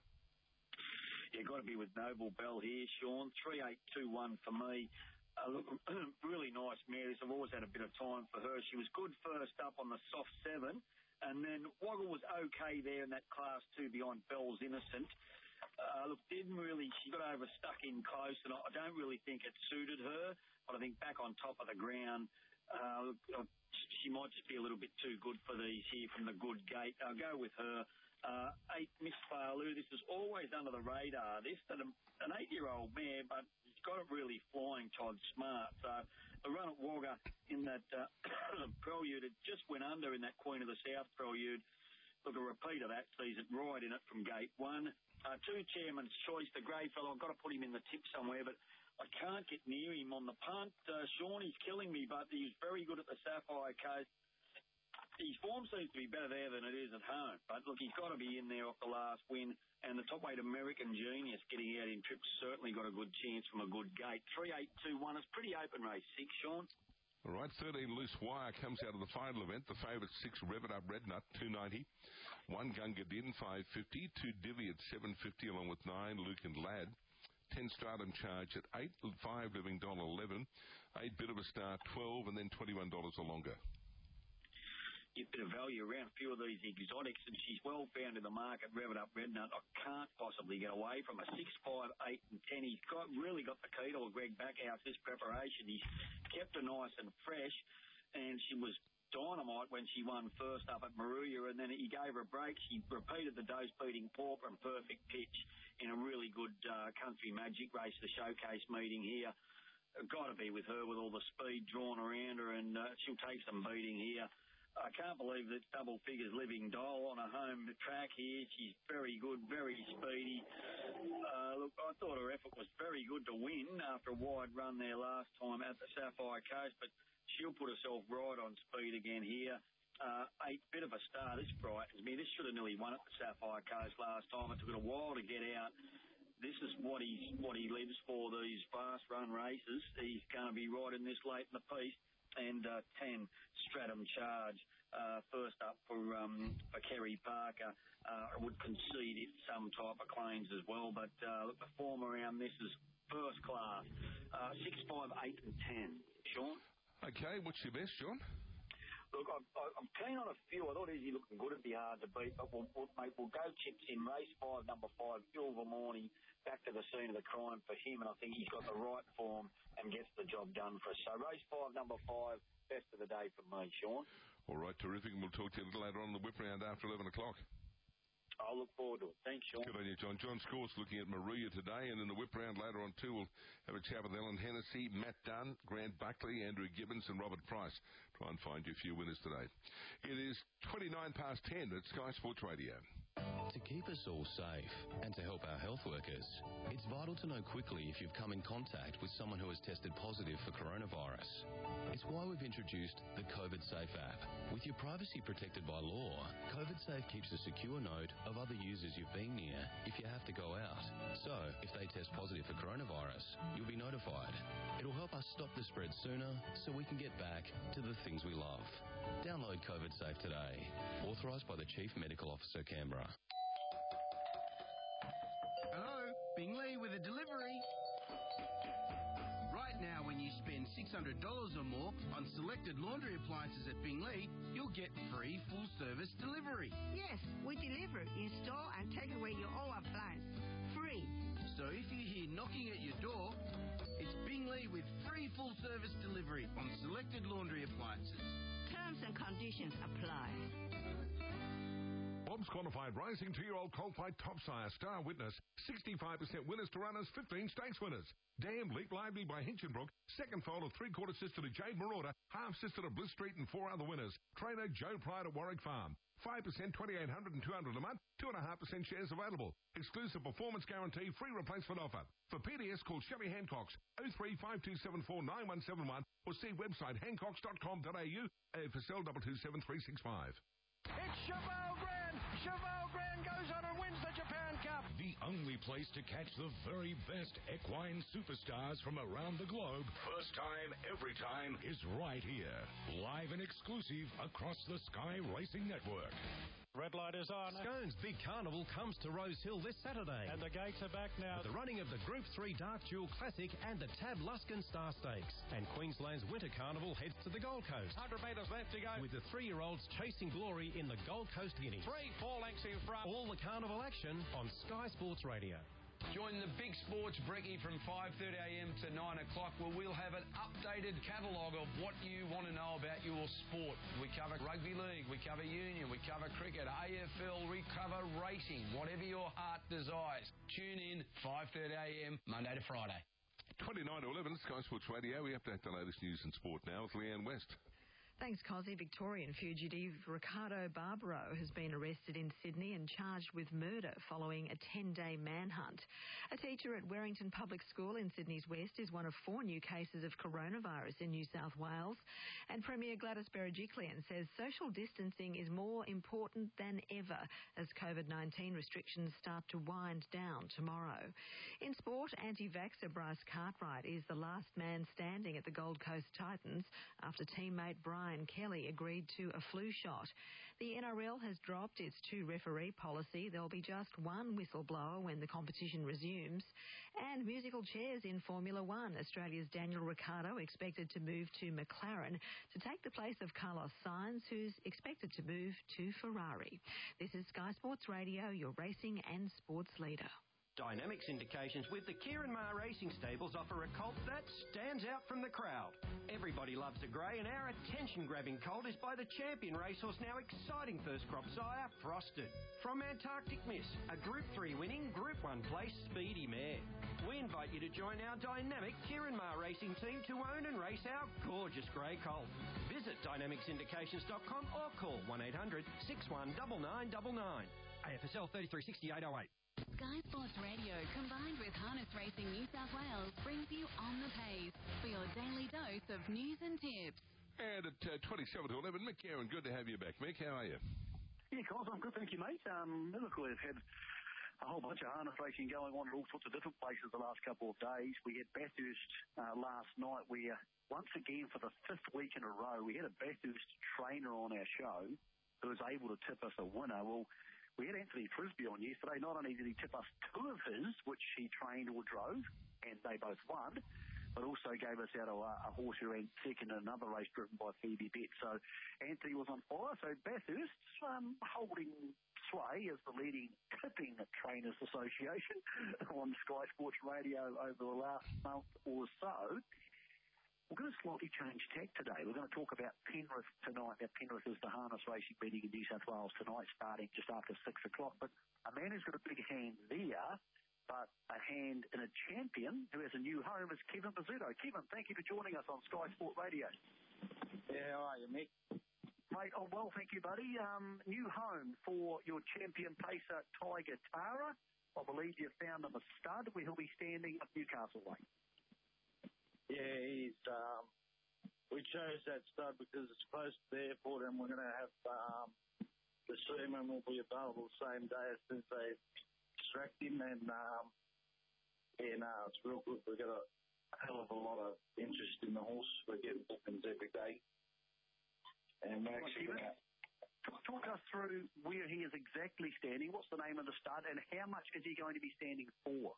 Yeah, got to be with Noble Bell here, Sean. three eight two one for me. Uh, look, really nice mare. I've always had a bit of time for her. She was good first up on the soft seven, and then Waggle was okay there in that class two behind Bell's Innocent. Uh, look, didn't really, she got overstuck in close, and I don't really think it suited her, but I think back on top of the ground, uh, she might just be a little bit too good for these here from the good gate. I'll go with her. Uh, eight, Miss Falu. This is always under the radar. This, an eight-year-old mare, but got it really flying, Todd Smart. So the run at Wagga in that uh, prelude, it just went under in that Queen of the South prelude. Look, a repeat of that sees it right in it from gate one. Uh, two Chairman's Choice, the grey fellow, I've got to put him in the tip somewhere, but I can't get near him on the punt. Uh, Sean, he's killing me, but he's very good at the Sapphire Coast. His form seems to be better there than it is at home. But, look, he's got to be in there off the last win. And the top weight American Genius getting out in trips certainly got a good chance from a good gate. three eight two one. It's pretty open race six, Sean. All right, thirteen Loose Wire comes out of the final event. The favourite six, Rev It Up Red Nut, two ninety. One Gunga Din, five fifty. Two Divvy at seven fifty, along with nine Luke and Lad. ten Stardom Charge at eight. Five Living Dollar, eleven. Eight Bit of a Star, twelve, and then twenty-one dollars or longer. Get a bit of value around a few of these exotics, and she's well found in the market. Rev It Up Red Nut, I can't possibly get away from a six, five, eight, and ten. He's got really got the key to Greg Backhouse this preparation. He's kept her nice and fresh, and she was dynamite when she won first up at Maruya, and then he gave her a break. She repeated the dose-beating pauper and perfect pitch in a really good uh, country magic race, the showcase meeting here. Got to be with her with all the speed drawn around her, and uh, she'll take some beating here. I can't believe that double figures Living Doll on a home track here. She's very good, very speedy. Uh, look, I thought her effort was very good to win after a wide run there last time at the Sapphire Coast, but she'll put herself right on speed again here. Uh, eight, bit of a start. This frightens me. This should have nearly won at the Sapphire Coast last time. It took it a while to get out. This is what he's what he lives for, these fast run races. He's going to be right in this late in the piece. And uh, ten, Stratum Charge, uh, first up for um, for Kerry Parker. Uh, I would concede it some type of claims as well, but uh, the form around this is first class. Uh, six, five, eight, and ten. Sean? Okay, what's your best, Sean? Look, I'm, I'm keen on a few. I thought Izzy looking good. It'd be hard to beat, but we'll, we'll, mate, we'll go chips in. Race five, number five, Phil Vermorny, back to the scene of the crime for him, and I think he's got the right form and gets the job done for us. So race five, number five, best of the day for me, Sean. All right, terrific. And we'll talk to you a little later on in the whip round after eleven o'clock. I'll look forward to it. Thanks, Sean. Good on you, John. John Scott's looking at Maruya today, and in the whip round later on, too, we'll have a chat with Ellen Hennessy, Matt Dunn, Grant Buckley, Andrew Gibbons, and Robert Price. Try and find you a few winners today. It is twenty-nine past ten at Sky Sports Radio. To keep us all safe and to help our health workers, it's vital to know quickly if you've come in contact with someone who has tested positive for coronavirus. It's why we've introduced the COVID Safe app. With your privacy protected by law, COVID Safe keeps a secure note of other users you've been near if you have to go out. So, if they test positive for coronavirus, you'll be notified. It'll help us stop the spread sooner so we can get back to the things we love. Download COVID Safe today. Authorised by the Chief Medical Officer, Canberra. Hello, Bingley with a delivery. Right now, when you spend six hundred dollars or more on selected laundry appliances at Bingley, you'll get free full-service delivery. Yes, we deliver, install and take away your old appliance. Free. So if you hear knocking at your door, it's Bingley with free full-service delivery on selected laundry appliances. Terms and conditions apply. Bob's Quantified Rising Two-Year-Old Colt Fight Top Sire Star Witness, sixty-five percent winners to runners, fifteen stakes winners. Dam Leap Lively by Hinchinbrook, second foal of three-quarter sister to Jade Marauder, half sister to Bliss Street and four other winners. Trainer Joe Pride at Warwick Farm. five percent, twenty-eight hundred and two hundred a month, two point five percent shares available. Exclusive performance guarantee, free replacement offer. For P D S, call Chevy Hancock's oh three five two seven four nine one seven one or see website hancocks dot com dot a u for cell two two seven three six five. It's Cheval Grand! Cheval Grand goes on and wins the Japan Cup! The only place to catch the very best equine superstars from around the globe, first time, every time, is right here. Live and exclusive across the Sky Racing Network. Red light is on. Scone's Big Carnival comes to Rose Hill this Saturday. And the gates are back now. With the running of the Group three Dark Jewel Classic and the Tab Luskin Star Stakes. And Queensland's Winter Carnival heads to the Gold Coast. one hundred metres left to go. With the three-year-olds chasing glory in the Gold Coast Guineas. Three, four lengths in front. All the carnival action on Sky Sports Radio. Join the Big Sports Brekkie from five thirty a m to nine o'clock, where we'll have an updated catalogue of what you want to know about your sport. We cover rugby league, we cover union, we cover cricket, A F L, we cover racing, whatever your heart desires. Tune in five thirty a m Monday to Friday. twenty twenty-nine to eleven, Sky Sports Radio. We update the latest news and sport now with Leanne West. Thanks, Cosy. Victorian fugitive Ricardo Barbaro has been arrested in Sydney and charged with murder following a ten-day manhunt. A teacher at Werrington Public School in Sydney's West is one of four new cases of coronavirus in New South Wales. And Premier Gladys Berejiklian says social distancing is more important than ever as COVID nineteen restrictions start to wind down tomorrow. In sport, anti-vaxxer Bryce Cartwright is the last man standing at the Gold Coast Titans after teammate Brian Kelly agreed to a flu shot. The N R L has dropped its two-referee policy. There'll be just one whistleblower when the competition resumes. And musical chairs in Formula One. Australia's Daniel Ricciardo expected to move to McLaren to take the place of Carlos Sainz, who's expected to move to Ferrari. This is Sky Sports Radio, your racing and sports leader. Dynamics Indications with the Kieran Maher Racing Stables offer a colt that stands out from the crowd. Everybody loves a grey, and our attention-grabbing colt is by the champion racehorse, now exciting first-crop sire, Frosted. From Antarctic Miss, a Group three winning, Group one place speedy mare. We invite you to join our dynamic Kieran Maher Racing team to own and race our gorgeous grey colt. Visit dynamics indications dot com or call one eight hundred six one nine nine nine nine. A F S L thirty-three sixty-eight oh eight. Sky Sports Radio, combined with Harness Racing New South Wales, brings you On the Pace for your daily dose of news and tips. And at uh, twenty-seven to eleven, Mick Aaron, good to have you back. Mick, how are you? Yeah, Cos, I'm good, thank you, mate. Um, look, we've had a whole bunch of harness racing going on at all sorts of different places the last couple of days. We had Bathurst uh, last night where, once again, for the fifth week in a row, we had a Bathurst trainer on our show who was able to tip us a winner. Well, we had Anthony Frisbee on yesterday. Not only did he tip us two of his, which he trained or drove, and they both won, but also gave us out a, a horse who ran second in another race driven by Phoebe Bett. So Anthony was on fire. So Bathurst um, holding sway as the leading tipping trainers association on Sky Sports Radio over the last month or so. We're going to slightly change tack today. We're going to talk about Penrith tonight. Now, Penrith is the harness racing meeting in New South Wales tonight, starting just after six o'clock. But a man who's got a big hand there, but a hand in a champion who has a new home is Kevin Bizzuto. Kevin, thank you for joining us on Sky Sport Radio. Yeah, how are you, Mick? Mate, oh, well, thank you, buddy. Um, new home for your champion pacer, Tiger Tara. I believe you found him a stud where he'll be standing up Newcastle way. Yeah, he's, um, we chose that stud because it's close to the airport and we're going to have, um, the seaman will be available the same day as soon as they extract him, and, um, yeah, no, it's real good. We've got a hell of a lot of interest in the horse. We're getting bookings every day. And we're actually going to... Talk us through where he is exactly standing, what's the name of the stud, and how much is he going to be standing for?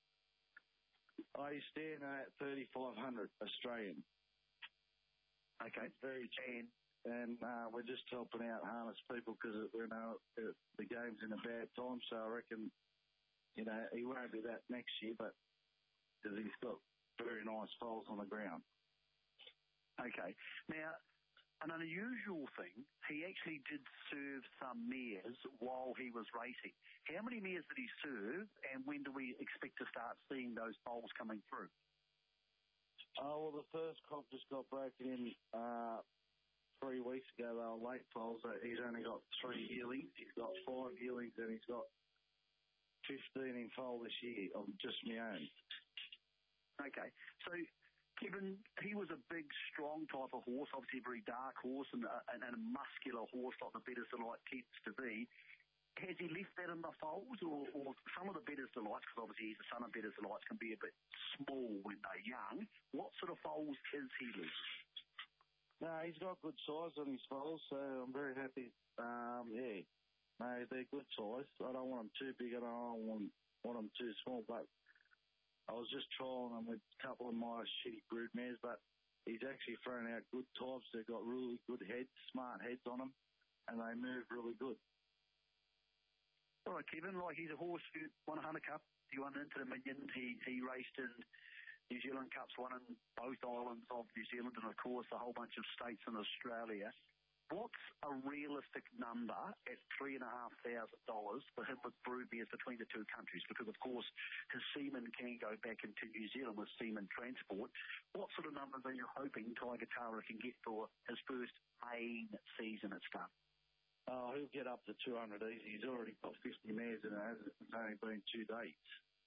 I stand at thirty-five hundred Australian. Okay. It's very cheap. And uh, we're just helping out harness people because we know it, the game's in a bad time. So I reckon, you know, he won't be that next year, but because he's got very nice foals on the ground. Okay. Now, an unusual thing, he actually did serve some mares while he was racing. How many mares did he serve, and when do we expect to start seeing those foals coming through? Oh, well, the first crop just got broken in uh, three weeks ago. They were late foals. He's only got three yearlings. He's got five yearlings, and he's got fifteen in foal this year of just my own. Okay. So... Kevin, he was a big, strong type of horse, obviously a very dark horse and a, and a muscular horse like the Betters Delight tends to be. Has he left that in the foals, or, or some of the Betters Delights, because obviously he's the son of Betters Delights, can be a bit small when they're young. What sort of foals is he left? No, he's got good size on his foals, so I'm very happy. Um, yeah, no, they're good size. I don't want them too big, and I don't want, want them too small, but I was just trialling them with a couple of my shitty brood mares, but he's actually thrown out good types. They've got really good heads, smart heads on them, and they move really good. All right, Kevin, like he's a horse who won a Hunter Cup. He won into the Minions. He, he raced in New Zealand Cups, won in both islands of New Zealand, and, of course, a whole bunch of states in Australia. What's a realistic number at three and a half thousand dollars for him with brew beers between the two countries? Because of course his seaman can go back into New Zealand with seaman transport. What sort of numbers are you hoping Tiger Tara can get for his first main season at Star? Oh, he'll get up to two hundred easy. He's already got fifty mares and it hasn't it's only been two dates.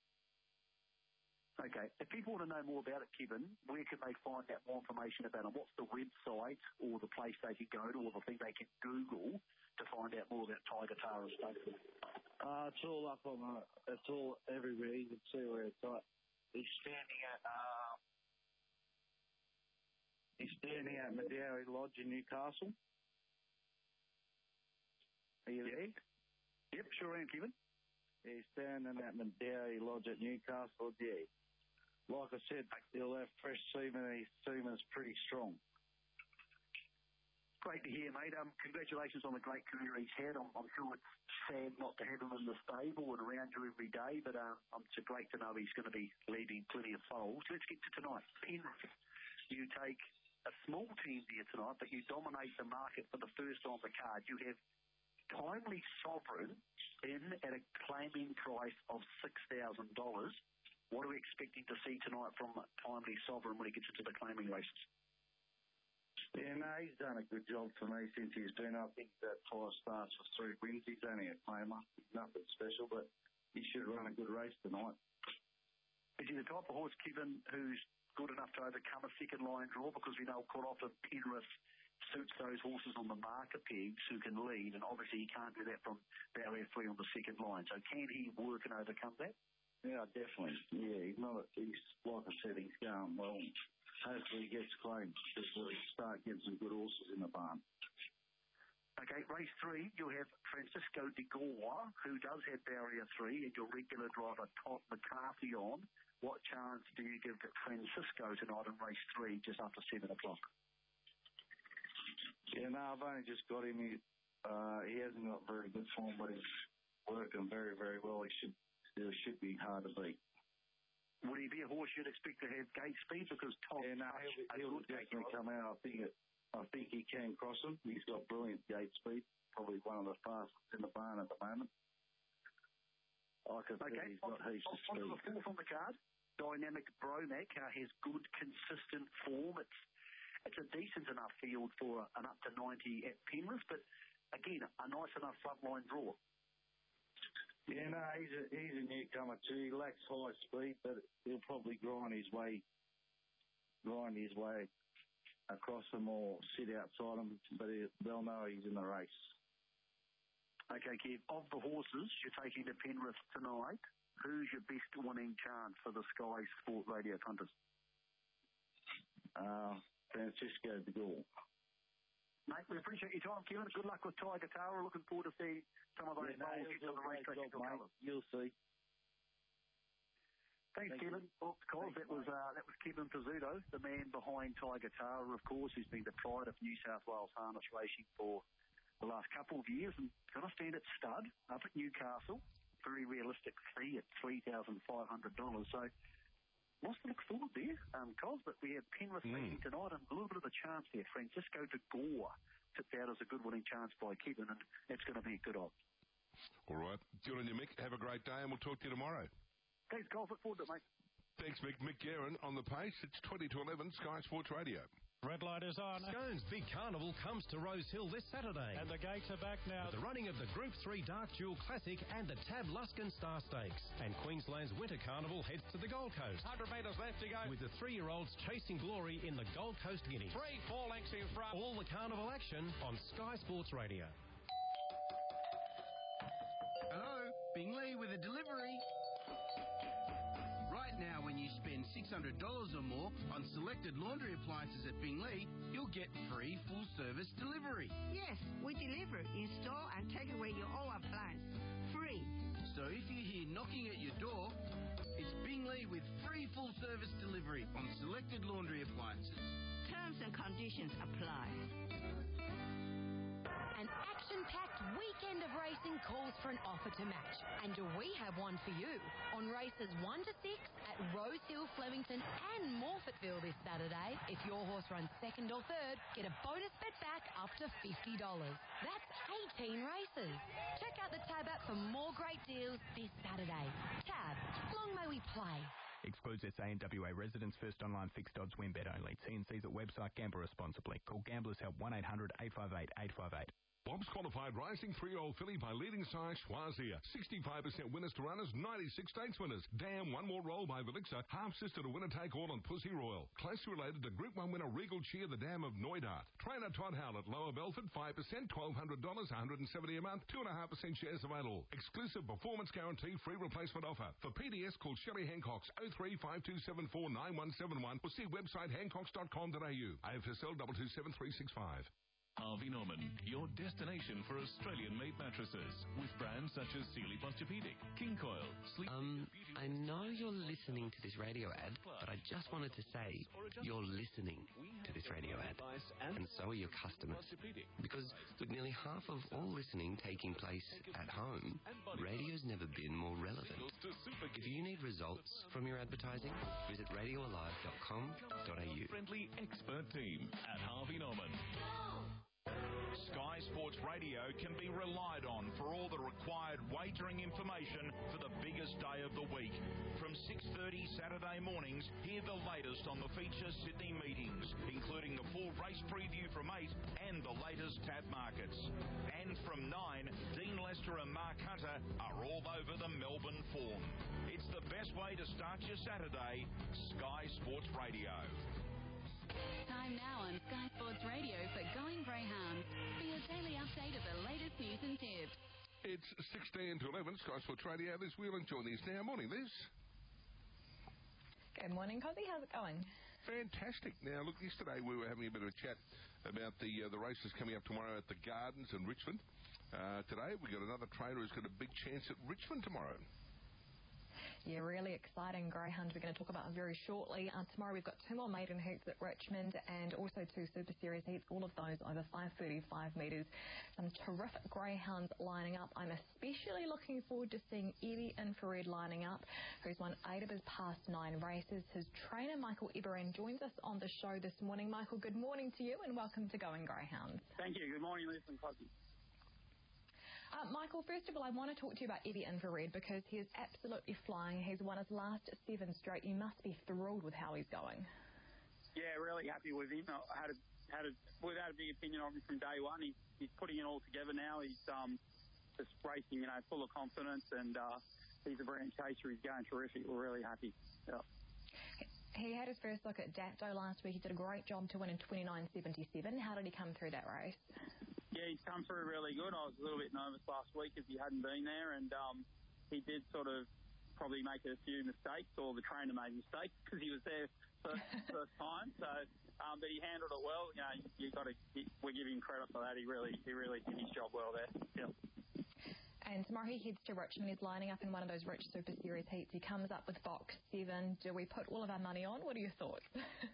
Okay. If people want to know more about it, Kevin, where can they find out more information about it? What's the website or the place they can go to or the thing they can Google to find out more about Tiger Tara Station? Uh, it's all up on the, it's all everywhere. You can see where it's at. He's standing at, um, he's standing at Madowie Lodge in Newcastle. Are you there? Yep, sure am, Kevin. He's standing at Madowie Lodge at Newcastle, yeah. Like I said, he'll have fresh semen and his semen's pretty strong. Great to hear, mate. Um, congratulations on the great career he's had. I'm, I'm sure it's sad not to have him in the stable and around you every day, but um, it's great to know he's going to be leading plenty of foals. Let's get to tonight. Penrith. You take a small team there tonight, but you dominate the market for the first on the card. You have Timely Sovereign in at a claiming price of six thousand dollars. What are we expecting to see tonight from Timely Sovereign when he gets into the claiming races? Yeah, no, he's done a good job for me since he's been up. I think that five starts for three wins. He's only a claimer. He's nothing special, but he should run a good race tonight. Is he the type of horse, Kevin, who's good enough to overcome a second line draw? Because we know quite often Penrith suits those horses on the marker pegs who can lead, and obviously he can't do that from barrier three on the second line. So can he work and overcome that? Yeah, definitely. Yeah, he's not. A, he's like I said, he's going well. Hopefully he gets claimed because we start getting some good horses in the barn. Okay, race three, you have Francisco de Gore, who does have barrier three, and your regular driver Todd McCarthy on. What chance do you give Francisco tonight in race three, just after seven o'clock? Yeah, no, I've only just got him. He, uh, he hasn't got very good form, but he's working very, very well. He should. It should be hard to beat. Would he be a horse you'd expect to have gate speed? Because Tom, yeah, no, he'll, he'll definitely come out. I think it. I think he can cross him. He's got brilliant gate speed. Probably one of the fastest in the barn at the moment. I can okay. he's got heaps of speed. On the fourth on the card, Dynamic Bromac uh, has good, consistent form. It's it's a decent enough field for an up to ninety at Penrith, but again, a nice enough frontline draw. Yeah, no, he's a, he's a newcomer too. He lacks high speed, but he'll probably grind his way, grind his way across them or sit outside them, but he, they'll know he's in the race. Okay, Kev, of the horses you're taking to Penrith tonight, who's your best winning chance for the Sky Sport Radio punters? Uh, Francisco de Gore. Mate, we appreciate your time, Kevin. Good luck with Tiger Tara. Looking forward to seeing some of those yeah, bowls no, on the racetrack in your colours. You'll see. Thanks, Thank Kevin. Well, Cos, that was uh, that was Kevin Pizzuto, the man behind Tiger Tara, of course, who's been the pride of New South Wales harness racing for the last couple of years, and going to stand at stud up at Newcastle. Very realistic fee at three thousand five hundred dollars. So. Lots to look forward there, um, Cos, but we have Penrith mm. racing tonight and a little bit of a chance there. Francisco de Gore tipped out as a good winning chance by Kevin, and it's going to be a good odds. All right. Good on you, Mick. Have a great day, and we'll talk to you tomorrow. Thanks, Cos. Look forward to it, mate. Thanks, Mick. Mick Guerin on the pace. It's twenty to eleven, Sky Sports Radio. Red light is on. Scone's Big Carnival comes to Rose Hill this Saturday. And the gates are back now. With the running of the Group three Dark Jewel Classic and the Tab Luskin Star Stakes. And Queensland's Winter Carnival heads to the Gold Coast. one hundred metres left to go. With the three-year-olds chasing glory in the Gold Coast Guinea. Three, four lengths in front. All the carnival action on Sky Sports Radio. Hello, Bingley with a delivery. Right now, when you spend six hundred dollars or more on selected laundry appliances at Bingley, you'll get free full-service delivery. Yes, we deliver, install and take away your old appliance. Free. So if you hear knocking at your door, it's Bingley with free full-service delivery on selected laundry appliances. Terms and conditions apply. An action-packed weekend of racing calls for an offer to match. And do we have one for you? On races one to six at Rose Hill, Flemington and Morfettville this Saturday, if your horse runs second or third, get a bonus bet back up to fifty dollars. That's eighteen races. Check out the Tab app for more great deals this Saturday. Tab, long may we play. Excludes S A and W A residents. First online fixed odds win bet only. T and C's at website. Gamble responsibly. Call Gamblers Help one eight hundred eight five eight eight five eight. Bob's qualified rising three-year-old filly by leading sire Schwazia. sixty-five percent winners to runners, ninety-six stakes winners. Damn, one more roll by Velixa. Half-sister to winner-take-all on Pussy Royal. Closely related to Group one winner Regal Cheer, the Dam of Neudart. Trainer Todd Howlett, Lower Belford, five percent, twelve hundred dollars, one hundred seventy dollars a month, two point five percent shares available. Exclusive performance guarantee, free replacement offer. For P D S, call Shelley Hancock's oh three five two seven four nine one seven one or see website hancocks dot com dot a u. A F S L two two seven three six five. Harvey Norman, your destination for Australian-made mattresses with brands such as Sealy Posturepedic, King Coil, Sleep... Um, I know you're listening to this radio ad, but I just wanted to say you're listening to this radio ad, and so are your customers. Because with nearly half of all listening taking place at home, radio's never been more relevant. If you need results from your advertising, visit radio alive dot com dot a u. Friendly expert team at Harvey Norman. Sky Sports Radio can be relied on for all the required wagering information for the biggest day of the week. From six thirty Saturday mornings, hear the latest on the feature Sydney meetings, including the full race preview from eight and the latest tab markets. And from nine, Dean Lester and Mark Hunter are all over the Melbourne form. It's the best way to start your Saturday, Sky Sports Radio. Time now on Sky Sports Radio for Going Greyhounds for your daily update of the latest news and tips. It's sixteen to eleven, Sky Sports Radio. Liz Whelan joining us now. Morning, Liz. Good morning, Cozzy. How's it going? Fantastic. Now, look, yesterday we were having a bit of a chat about the uh, the races coming up tomorrow at the Gardens in Richmond. Uh, today we got another trainer who's got a big chance at Richmond tomorrow. Yeah, really exciting greyhound we're going to talk about very shortly. Uh, tomorrow we've got two more maiden heats at Richmond and also two Super Series heats, all of those over five thirty-five metres. Some terrific greyhounds lining up. I'm especially looking forward to seeing Eddie Infrared lining up, who's won eight of his past nine races. His trainer, Michael Eberan, joins us on the show this morning. Michael, good morning to you and welcome to Going Greyhounds. Thank you. Good morning, Liz and Cosby. Uh, Michael, first of all, I want to talk to you about Eddie Infrared because he is absolutely flying. He's won his last seven straight. You must be thrilled with how he's going. Yeah, really happy with him. I had a, had a, we've had a big opinion of him from day one. He's, he's putting it all together now. He's um, just racing, you know, full of confidence, and uh, he's a brilliant chaser. He's going terrific. We're really happy. Yeah. He had his first look at Dapto last week. He did a great job to win in twenty-nine seventy-seven. How did he come through that race? Yeah, he's come through really good. I was a little bit nervous last week as he hadn't been there, and um, he did sort of probably make a few mistakes, or the trainer made mistakes because he was there first, first time. So, um, but he handled it well. You know, you, you got to we give him credit for that. He really, he really did his job well there. Yeah. And tomorrow he heads to Richmond. He's lining up in one of those Rich Super Series heats. He comes up with Box seven. Do we put all of our money on? What are your thoughts?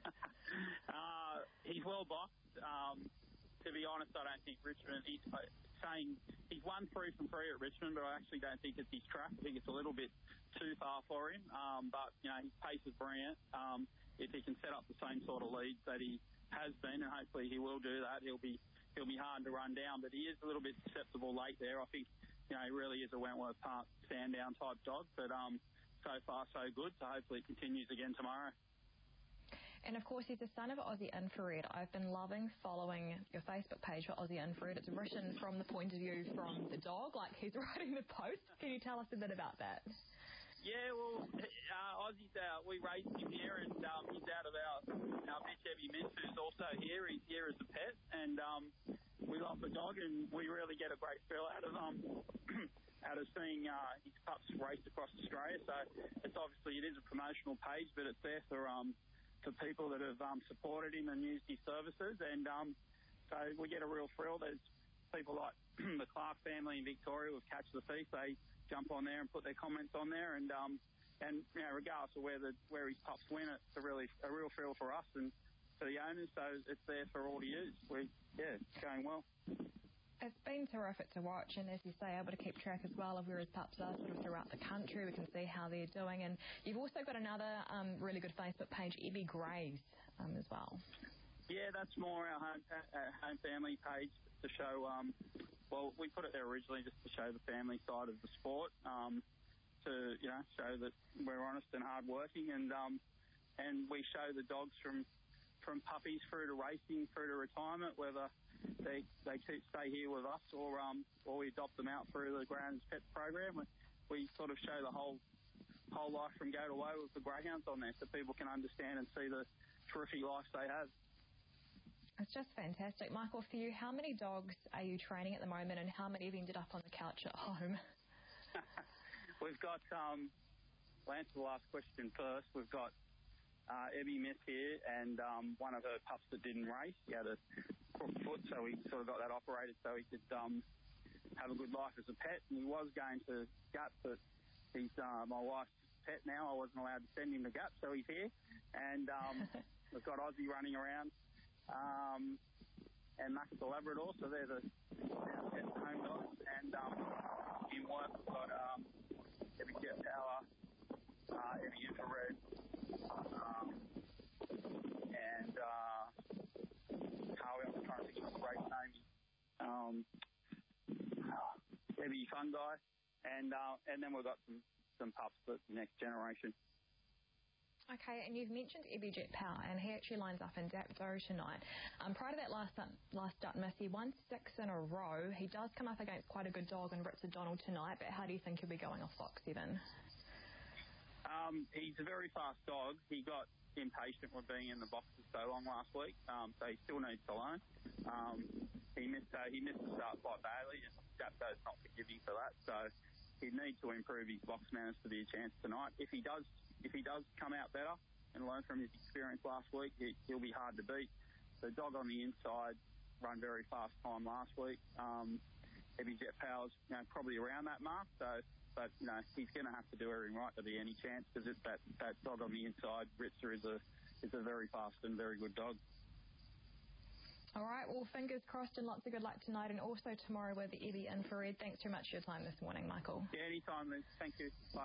uh, he's well boxed. Um, To be honest, I don't think Richmond, he's saying he's won three from three at Richmond, but I actually don't think it's his track. I think it's a little bit too far for him. Um, but, you know, his pace is brilliant. Um, if he can set up the same sort of leads that he has been, and hopefully he will do that, he'll be he'll be hard to run down. But he is a little bit susceptible late there. I think, you know, he really is a Wentworth Park stand-down type dog. But um, so far, so good. So hopefully it continues again tomorrow. And, of course, he's the son of Aussie Infrared. I've been loving following your Facebook page for Aussie Infrared. It's written from the point of view from the dog, like he's writing the post. Can you tell us a bit about that? Yeah, well, uh, Aussie's out. We raised him here, and um, he's out of our, our bitch Evie Mintz, who's also here. He's here as a pet, and um, we love the dog, and we really get a great thrill out of um, out of seeing uh, his pups raced across Australia. So it's obviously, it is a promotional page, but it's there for... Um, for people that have um, supported him and used his services, and um, so we get a real thrill. There's people like the Clark family in Victoria with Catch the Thief. They jump on there and put their comments on there, and um, and you know, regardless of where the where his pups win, it's a really a real thrill for us and for the owners. So it's there for all to use. We yeah, it's going well. It's been terrific to watch, and as you say, able to keep track as well of where his pups are sort of throughout the country. We can see how they're doing, and you've also got another um, really good Facebook page, Ebby Grays, um, as well. Yeah, that's more our home, uh, home family page to show, um, well, we put it there originally just to show the family side of the sport, um, to, you know, show that we're honest and hardworking, and um, and we show the dogs from, from puppies through to racing, through to retirement, whether they they stay here with us or um or we adopt them out through the Greyhounds Pets program. We, we sort of show the whole whole life from go to woe with the greyhounds on there, so people can understand and see the terrific life they have. It's just fantastic. Michael, for you, how many dogs are you training at the moment, and how many have ended up on the couch at home? We've got, um, I'll answer the last question first. We've got uh, Ebby Miss here, and um, one of her pups that didn't race. He had a crook foot, so we sort of got that operated so he could um, have a good life as a pet. And he was going to Gap, but he's uh, my wife's pet now. I wasn't allowed to send him to Gap, so he's here. And um, we've got Ozzy running around, um, and Mac the Labrador, so they're the, they're the pet home dogs. And um, in work, we've got um, Ebby Jet Power, uh, Ebby Infrared, um, and uh, Harvey, I'm trying to think of a great name, um, Ebby Fungi, and uh, and then we've got some, some pups for the next generation. Okay, and you've mentioned Ebby Jet Power, and he actually lines up in Dapto tonight. Um, prior to that last last start miss, he won six in a row. He does come up against quite a good dog in Richard Donald tonight, but how do you think he'll be going off Fox seven? Um, he's a very fast dog. He got impatient with being in the boxes so long last week, um, so he still needs to learn. Um, he missed uh, he missed the start quite badly, and Dapto's not forgiving for that, so he'd need to improve his box manners to be a chance tonight. If he does If he does come out better and learn from his experience last week, he, he'll be hard to beat. The dog on the inside run very fast time last week. Um, Ebby Jet Power's, you know, probably around that mark. So, but you know, he's going to have to do everything right to be any chance, because that that dog on the inside, Ritzer, is a is a very fast and very good dog. All right, well, fingers crossed and lots of good luck tonight, and also tomorrow with the Ebby Infrared. Thanks very much for your time this morning, Michael. Yeah, anytime, Liz. Thank you. Bye.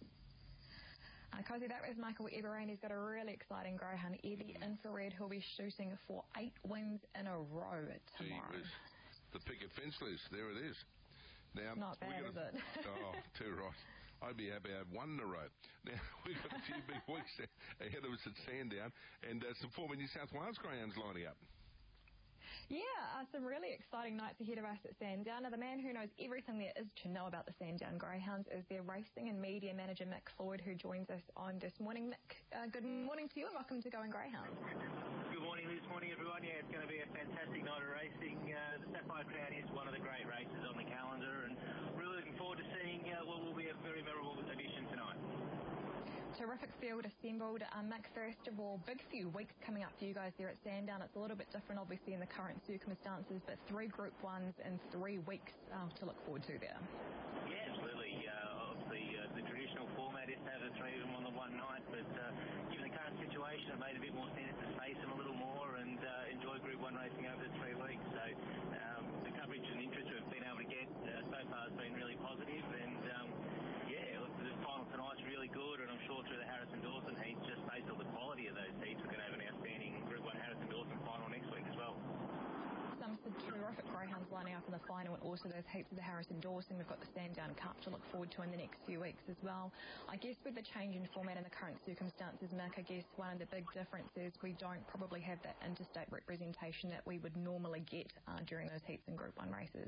Uh, Cozy, that was Michael Eberrain. He's got a really exciting greyhound, Ebby Infrared, who'll be shooting for eight wins in a row tomorrow. Gee, the picket fence list, there it is. Now, not bad, gonna, is it? Oh, too right. I'd be happy to have one in a row. Now, we've got a few big weeks ahead of us at Sandown, and uh, some former New South Wales greyhounds lining up. Yeah, uh, some really exciting nights ahead of us at Sandown. Now, the man who knows everything there is to know about the Sandown Greyhounds is their racing and media manager, Mick Floyd, who joins us on this morning. Mick, uh, good morning to you and welcome to Going Greyhounds. Good morning, this morning, everyone. Yeah, it's going to be a fantastic night of racing. Uh, the Sapphire Crown is one of the great races on the calendar, and really looking forward to seeing uh, what will be a very memorable edition tonight. Terrific field assembled. Um, Mick, first of all, big few weeks coming up for you guys there at Sandown. It's a little bit different, obviously, in the current circumstances, but three Group Ones in three weeks uh, to look forward to there. Yeah, absolutely. Uh, obviously, uh, the traditional format is to have the three of them on the one night, but uh, given the current situation, it made a bit more sense to space them a little more and uh, enjoy Group One racing over the three weeks. So um, the coverage and interest we've been able to get uh, so far has been really positive, and um, yeah, the final tonight's really good, and I'm sure through the Harrison Dawson heats, just based on the quality of those heats, we're going to have an outstanding Group One Harrison Dawson final next week as well. Some terrific greyhounds lining up in the final, and also those heats of the Harrison Dawson. We've got the Sandown Cup to look forward to in the next few weeks as well. I guess with the change in format and the current circumstances, Mick, I guess one of the big differences, we don't probably have that interstate representation that we would normally get uh, during those heats in Group One races.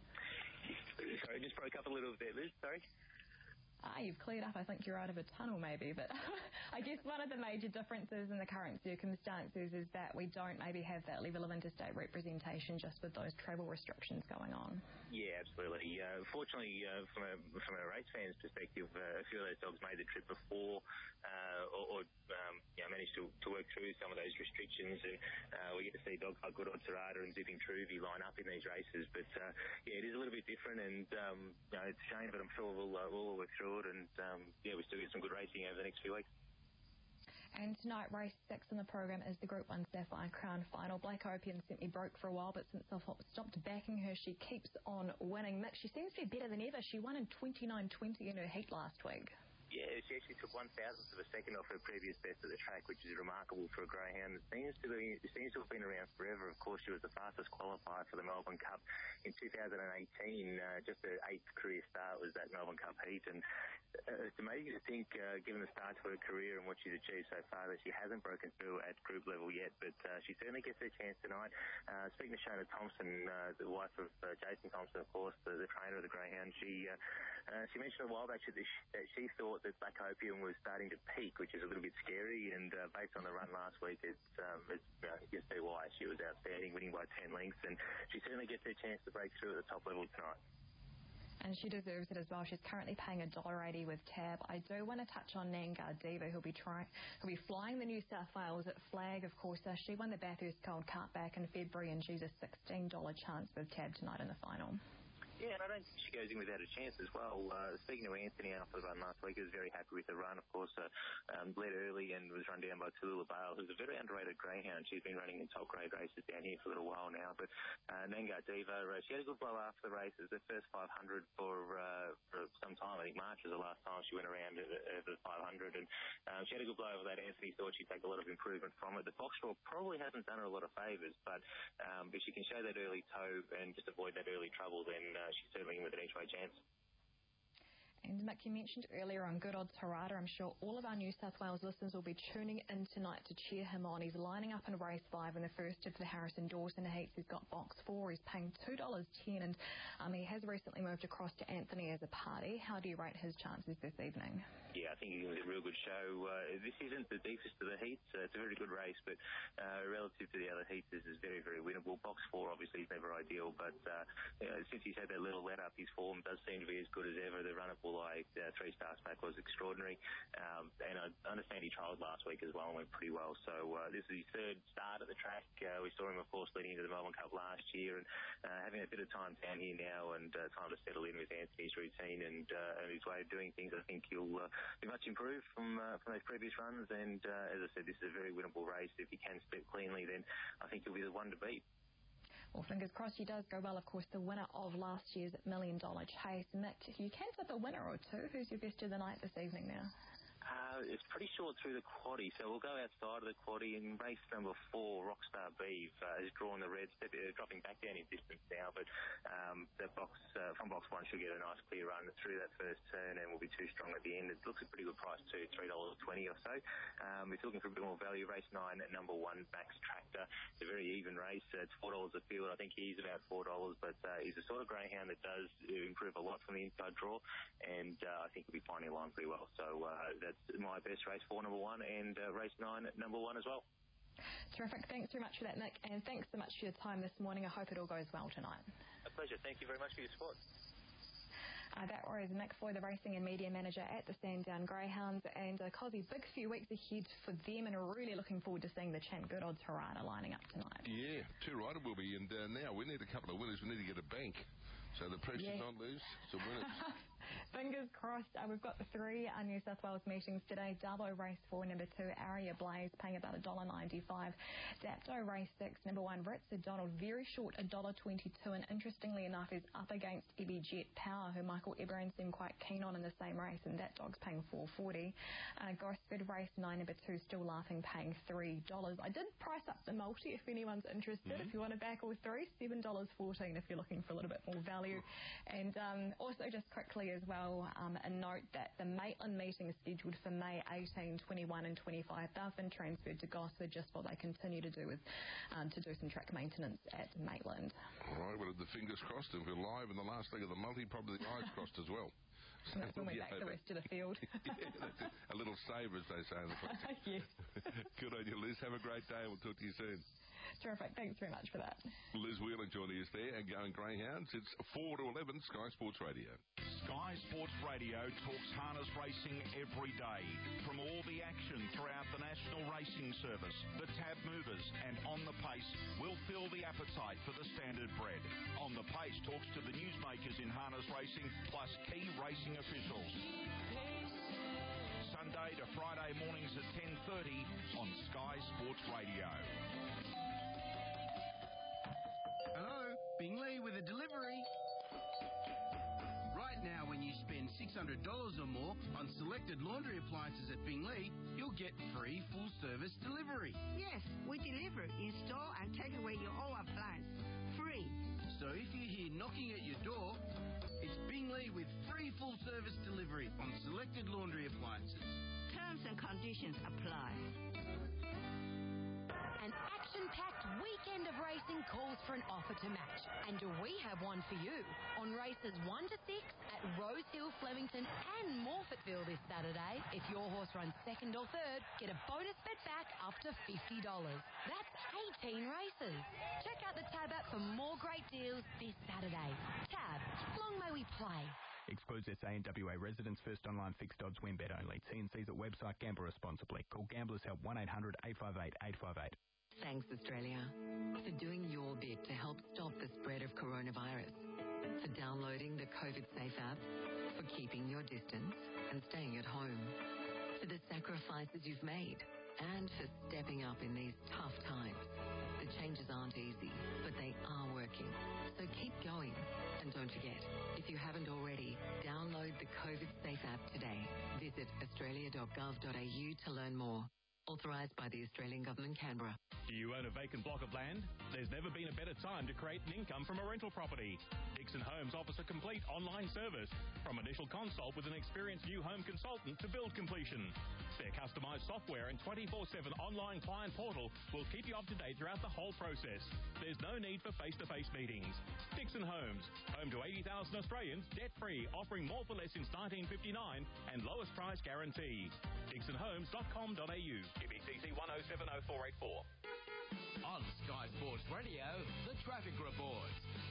Sorry, just broke up a little bit, Liz. Sorry. Ah, you've cleared up. I think you're out of a tunnel maybe, but I guess one of the major differences in the current circumstances is that we don't maybe have that level of interstate representation just with those travel restrictions going on. Yeah, absolutely. Uh, fortunately, uh, from a from a race fan's perspective, uh, a few of those dogs made the trip before uh, or, or um, you know, managed to, to work through some of those restrictions, and uh, we get to see dogs like Good Odd Serrata and Zipping Truvy line up in these races. But uh, yeah, it is a little bit different, and um, you know, it's a shame, but I'm sure we'll uh, we'll work through it, and um, yeah, we still get some good racing over the next few weeks. And tonight, race six in the program is the Group one Sapphire Crown Final. Blake Opian sent me broke for a while, but since I've stopped backing her, she keeps on winning. Mick, she seems to be better than ever. She won in twenty-nine twenty in her heat last week. Yeah, she actually took one thousandth of a second off her previous best at the track, which is remarkable for a greyhound. It seems to be, it seems to have been around forever. Of course, she was the fastest qualifier for the Melbourne Cup in two thousand eighteen. Uh, just her eighth career start was that Melbourne Cup heat, and uh, it's amazing to think, uh, given the start to her career and what she's achieved so far, that she hasn't broken through at group level yet. But uh, she certainly gets her chance tonight. Uh, speaking to Shona Thompson, uh, the wife of uh, Jason Thompson, of course, the, the trainer of the greyhound, she uh, uh, she mentioned a while back that she, that she thought that Black Opium was starting to peak, which is a little bit scary, and uh, based on the run last week, it's, um, it's uh, you can see why. She was outstanding, winning by ten lengths, and she certainly gets her chance to break through at the top level tonight. And she deserves it as well. She's currently paying one dollar eighty with Tab. I do want to touch on Nangar Diva, who'll be trying, who'll be flying the New South Wales at Flag, of course. Uh, she won the Bathurst Gold Cup back in February, and she's a sixteen dollars chance with Tab tonight in the final. Yeah, and I don't think she goes in without a chance as well. Uh, speaking to Anthony after the run last week, he was very happy with the run. Of course, uh, um, led early and was run down by Tallulah Bale, who's a very underrated greyhound. She's been running in top grade races down here for a little while now. But uh, Nangar Diva, uh, she had a good blow after the races. The first five hundred for, uh, for some time. I think March was the last time she went around over the five hundred. And um, she had a good blow over that. Anthony thought she'd take a lot of improvement from it. The box draw probably hasn't done her a lot of favours, but um, if she can show that early toe and just avoid that early trouble, then uh, she's certainly in with an each way chance. And Mick, you mentioned earlier on Good Odds Harada. I'm sure all of our New South Wales listeners will be tuning in tonight to cheer him on. He's lining up in race five in the first of the Harrison Dawson heats. He's got box four. He's paying two dollars ten, and um, he has recently moved across to Anthony as a party. How do you rate his chances this evening? Yeah, I think he's a real good show. Uh, this isn't the deepest of the heats. Uh, it's a very good race, but uh, relative to the other heats, this is very, very winnable. Box four, obviously, is never ideal, but uh, you know, since he's had that little let-up, his form does seem to be as good as ever. The run at Bulleye, uh, three stars back, was extraordinary, um, and I understand he trialled last week as well and went pretty well. So uh, this is his third start at the track. Uh, we saw him, of course, leading into the Melbourne Cup last year, and uh, having a bit of time down here now and uh, time to settle in with Anthony's routine and, uh, and his way of doing things. I think he'll uh, be much improved from uh, from those previous runs, and uh, as I said, this is a very winnable race. If he can split cleanly, then I think he'll be the one to beat. Well, fingers crossed he does go well. Of course, the winner of last year's Million Dollar Chase. Mick, if you can tip a winner or two, who's your best of the night this evening now? Uh, it's pretty short through the quaddie, so we'll go outside of the quaddie. In race number four, Rockstar Beef uh, is drawing the red, uh, dropping back down in distance now, but um, the box uh, from box one should get a nice clear run through that first turn and will be too strong at the end. It looks a pretty good price too, three dollars twenty or so. Um, if you're looking for a bit more value, race nine at number one, Max Tractor. It's a very even race. Uh, it's four dollars a field. I think he's about four dollars, but uh, he's the sort of greyhound that does improve a lot from the inside draw, and uh, I think he'll be finding a line pretty well. So uh, that's my best race for number one, and uh, race nine at number one as well. Terrific. Thanks very much for that, Mick, and thanks so much for your time this morning. I hope it all goes well tonight. A pleasure. Thank you very much for your support. Uh, that was Mick Foy, the Racing and Media Manager at the Sandown Greyhounds, and uh, Cosy, big few weeks ahead for them, and really looking forward to seeing the champ Good Odds Harada lining up tonight. Yeah, two rider will be, and uh, now we need a couple of winners. We need to get a bank. So the pressure's yeah. on, Liz. Some winners. Fingers crossed. Uh, we've got the three uh, New South Wales meetings today. Dubbo race four, number two, Aria Blaze, paying about one dollar ninety-five. Dapto race six, number one, Ritz Donald, very short, one dollar twenty-two. And interestingly enough, is up against Ebby Jet Power, who Michael Eberon seemed quite keen on in the same race, and that dog's paying four forty. Uh, Gosford race nine, number two, Still Laughing, paying three dollars. I did price up the multi if anyone's interested. Mm-hmm. If you want to back all three, seven dollars fourteen if you're looking for a little bit more value. And um, also just quickly as well, um, a note that the Maitland meeting is scheduled for May eighteen, twenty-one and twenty-five. They've been transferred to Gosford just while they continue to do with um, to do some track maintenance at Maitland. All right, well, the fingers crossed. If we're live in the last leg of the multi, probably the eyes crossed as well. So that's when we back the rest of the field. Yeah, that's it. A little save, as they say in the classic. Yes. Good on you, Liz. Have a great day. We'll talk to you soon. Terrific. Thanks very much for that. Liz Whelan joining us there and going Greyhounds. It's four to eleven, Sky Sports Radio. Sky Sports Radio talks harness racing every day. From all the action throughout the National Racing Service, the Tab Movers, and On the Pace will fill the appetite for the standard bred. On the Pace talks to the newsmakers in harness racing, plus key racing officials. Monday to Friday mornings at ten thirty on Sky Sports Radio. Hello, Bingley with a delivery. Right now, when you spend six hundred dollars or more on selected laundry appliances at Bingley, you'll get free full-service delivery. Yes, we deliver, install and take away your old appliance. Free. So if you hear knocking at your door, it's Bingley with free full-service delivery on selected laundry appliances. Terms and conditions apply. An action-packed weekend of racing calls for an offer to match. And we have one for you. On races one to six at Rose Hill, Flemington and Morfettville this Saturday, if your horse runs second or third, get a bonus bet back up to fifty dollars. That's eighteen races. Check out the Tab app for more great deals this Saturday. Tab, long may we play. Excludes S A and W A residents. First online fixed odds win bet only. T and C's at website. Gamble responsibly. Call Gamblers Help one eight hundred eight five eight eight five eight. Thanks, Australia, for doing your bit to help stop the spread of coronavirus, for downloading the COVID Safe app, for keeping your distance and staying at home, for the sacrifices you've made, and for stepping up in these tough times. The changes aren't easy, but they are working. So keep going. And don't forget, if you haven't already, download the COVID Safe app today. Visit australia dot gov dot a u to learn more. Authorised by the Australian Government, Canberra. Do you own a vacant block of land? There's never been a better time to create an income from a rental property. Dixon Homes offers a complete online service, from initial consult with an experienced new home consultant to build completion. Their customised software and twenty-four seven online client portal will keep you up to date throughout the whole process. There's no need for face-to-face meetings. Dixon Homes, home to eighty thousand Australians, debt-free, offering more for less since nineteen fifty-nine and lowest price guarantee. dixon homes dot com dot a u. G B C C one oh seven oh four eight four. On Sky Sports Radio, the traffic report.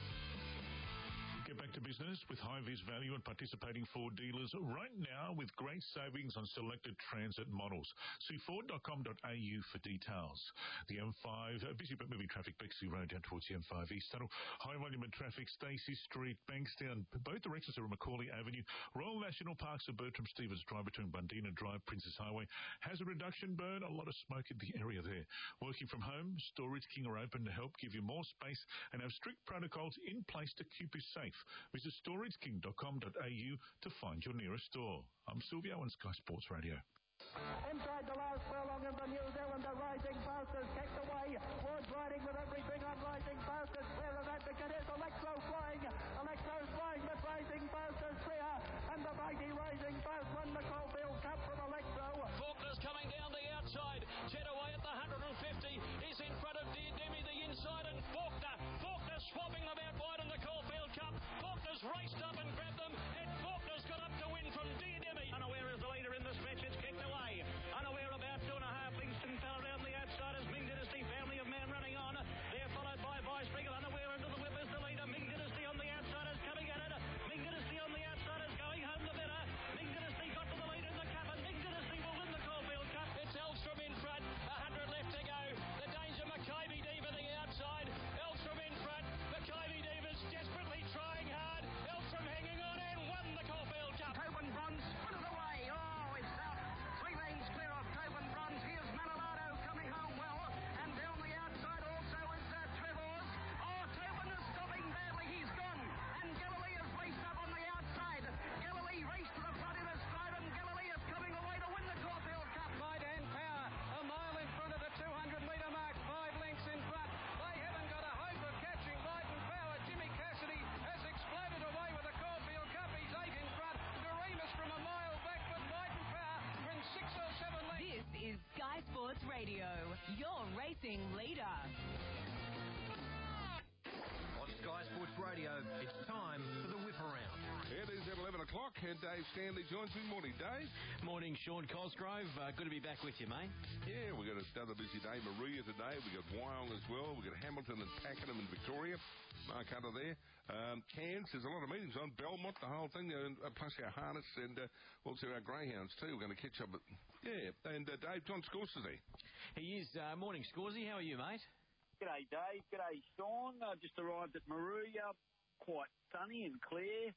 Get back to business with high-vis value and participating Ford dealers right now with great savings on selected Transit models. See ford dot com dot a u for details. The M five, uh, busy but moving traffic, Bexley Road down towards the M five East Tunnel. High volume of traffic, Stacey Street, Bankstown, both directions are on Macaulay Avenue. Royal National Parks of Bertram Stevens Drive between Bundina Drive, Princess Highway. Hazard reduction burn, a lot of smoke in the area there. Working from home, Storage King are open to help give you more space and have strict protocols in place to keep you safe. Visit storage king dot com dot a u to find your nearest store. I'm Silvio on Sky Sports Radio. Inside the last furlong of the New Zealander, Rising Fastest kicked away. Woods riding with everything on Rising Fastest. Clear of Advocate is Electro flying. Electro's flying, but Rising Fastest clear. And the mighty Rising Fast won the Caulfield Cup from Electro. Faulkner's coming down the outside. Jet away at the one hundred fifty. Is in front of Dear Demi the inside, and Faulkner. Faulkner swapping them out wide in the Caulfield Cup. Faulkner's raced up and grabbed them, and Faulkner's got up to win from Dear Demi. Unaware is the leader in this match. It's kicked away. Unaware about two and a half lengths and fell around the outside as Ming Dynasty, Family of Man running on. They're followed by Vice Regal. Unaware into the whip is the leader. Ming Dynasty on the outsiders coming at it. Ming Dynasty on the outsiders going home the better. Ming Dynasty got to the lead in the cup, and Ming Dynasty will win the Caulfield Cup. It's Elstrom in front. A hundred left to go. The danger, Makybe Diva the outside. Elstrom in front. Makybe Diva's desperately trying hard. Elstrom hanging on and won the Caulfield Cup. Tobin Bronze put it away. Oh, it's out. Three lanes clear of Tobin Bronze. Here's Manolado coming home well. And down the outside also is uh, Trevor's. Oh, Tobin is stopping badly. He's gone. And Galilee is raced up on the outside. Galilee raced to the front in a stride, and Galilee is coming away to win the Caulfield Cup. Might and Power, a mile in front of the two hundred metre mark, five lengths in front. They haven't got a hope of catching Might and Power. Jimmy Cassidy has exploded away with the Caulfield Cup. He's eight in front. Doremus from a mile back, but Might and Power are in six or seven lengths. This is Sky Sports Radio, your racing leader. On Sky Sports Radio, it's time for the whip around. It is at eleven o'clock, and Dave Stanley joins me. Morning, Dave. Morning, Sean Cosgrove. Uh, good to be back with you, mate. Yeah, we've got another busy day. Maria today. We've got Wyong as well. We've got Hamilton and Pakenham in Victoria. Mark Hunter there. Um, Cairns, there's a lot of meetings on. Belmont, the whole thing, uh, plus our harness and uh, also our greyhounds too. We're going to catch up. At, yeah, and uh, Dave, John Scorsese is there. He is. Uh, morning, Scorsese. How are you, mate? G'day, Dave. G'day, Sean. Uh, just arrived at Maruya. Quite sunny and clear.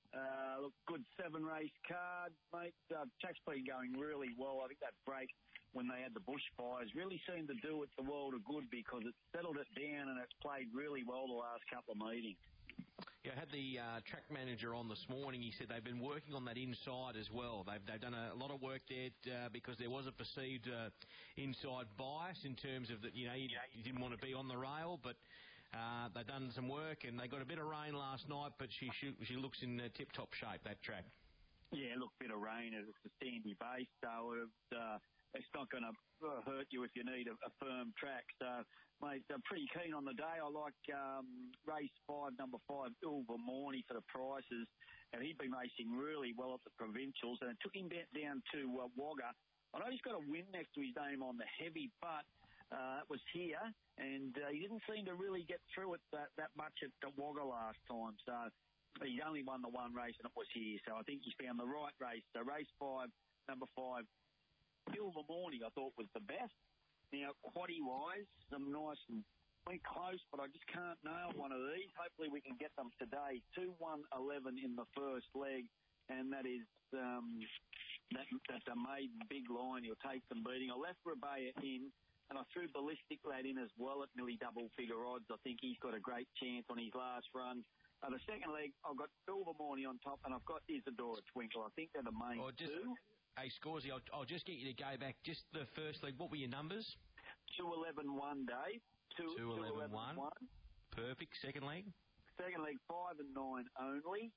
Uh, look, good seven-race card, mate. Uh, track's been going really well. I think that break when they had the bushfires really seemed to do it the world of good because it settled it down and it's played really well the last couple of meetings. Yeah, I had the uh, track manager on this morning. He said they've been working on that inside as well. They've they've done a lot of work there uh, because there was a perceived uh, inside bias in terms of that, you know, you, you didn't want to be on the rail, but uh, they've done some work and they got a bit of rain last night, but she she, she looks in uh, tip-top shape, that track. Yeah, look, bit of rain. It's a sandy base, so it's, uh, it's not going to hurt you if you need a, a firm track. So, mate, I'm pretty keen on the day. I like um, race five, number five, Ilva Morney for the prices. And he'd been racing really well at the provincials, and it took him down to uh, Wagga. I know he's got a win next to his name on the heavy, but uh, it was here, and uh, he didn't seem to really get through it that, that much at the Wagga last time. So he only won the one race, and it was here. So I think he's found the right race. So race five, number five, Ilva Morney, I thought was the best. Now, quaddy-wise, some nice and went close, but I just can't nail one of these. Hopefully we can get them today. two one eleven in the first leg, and that is um, that, that's a maiden big line. He'll take them beating. I left Rebea in, and I threw Ballistic Lad in as well at nearly double-figure odds. I think he's got a great chance on his last run. Uh, the second leg, I've got Ilva Morney on top, and I've got Isadora Twinkle. I think they're the main oh, just, two. Hey, Scorsy, I'll, I'll just get you to go back. Just the first leg, what were your numbers? two eleven one, Dave. two eleven one. Perfect. Second leg? Second leg, five and nine only.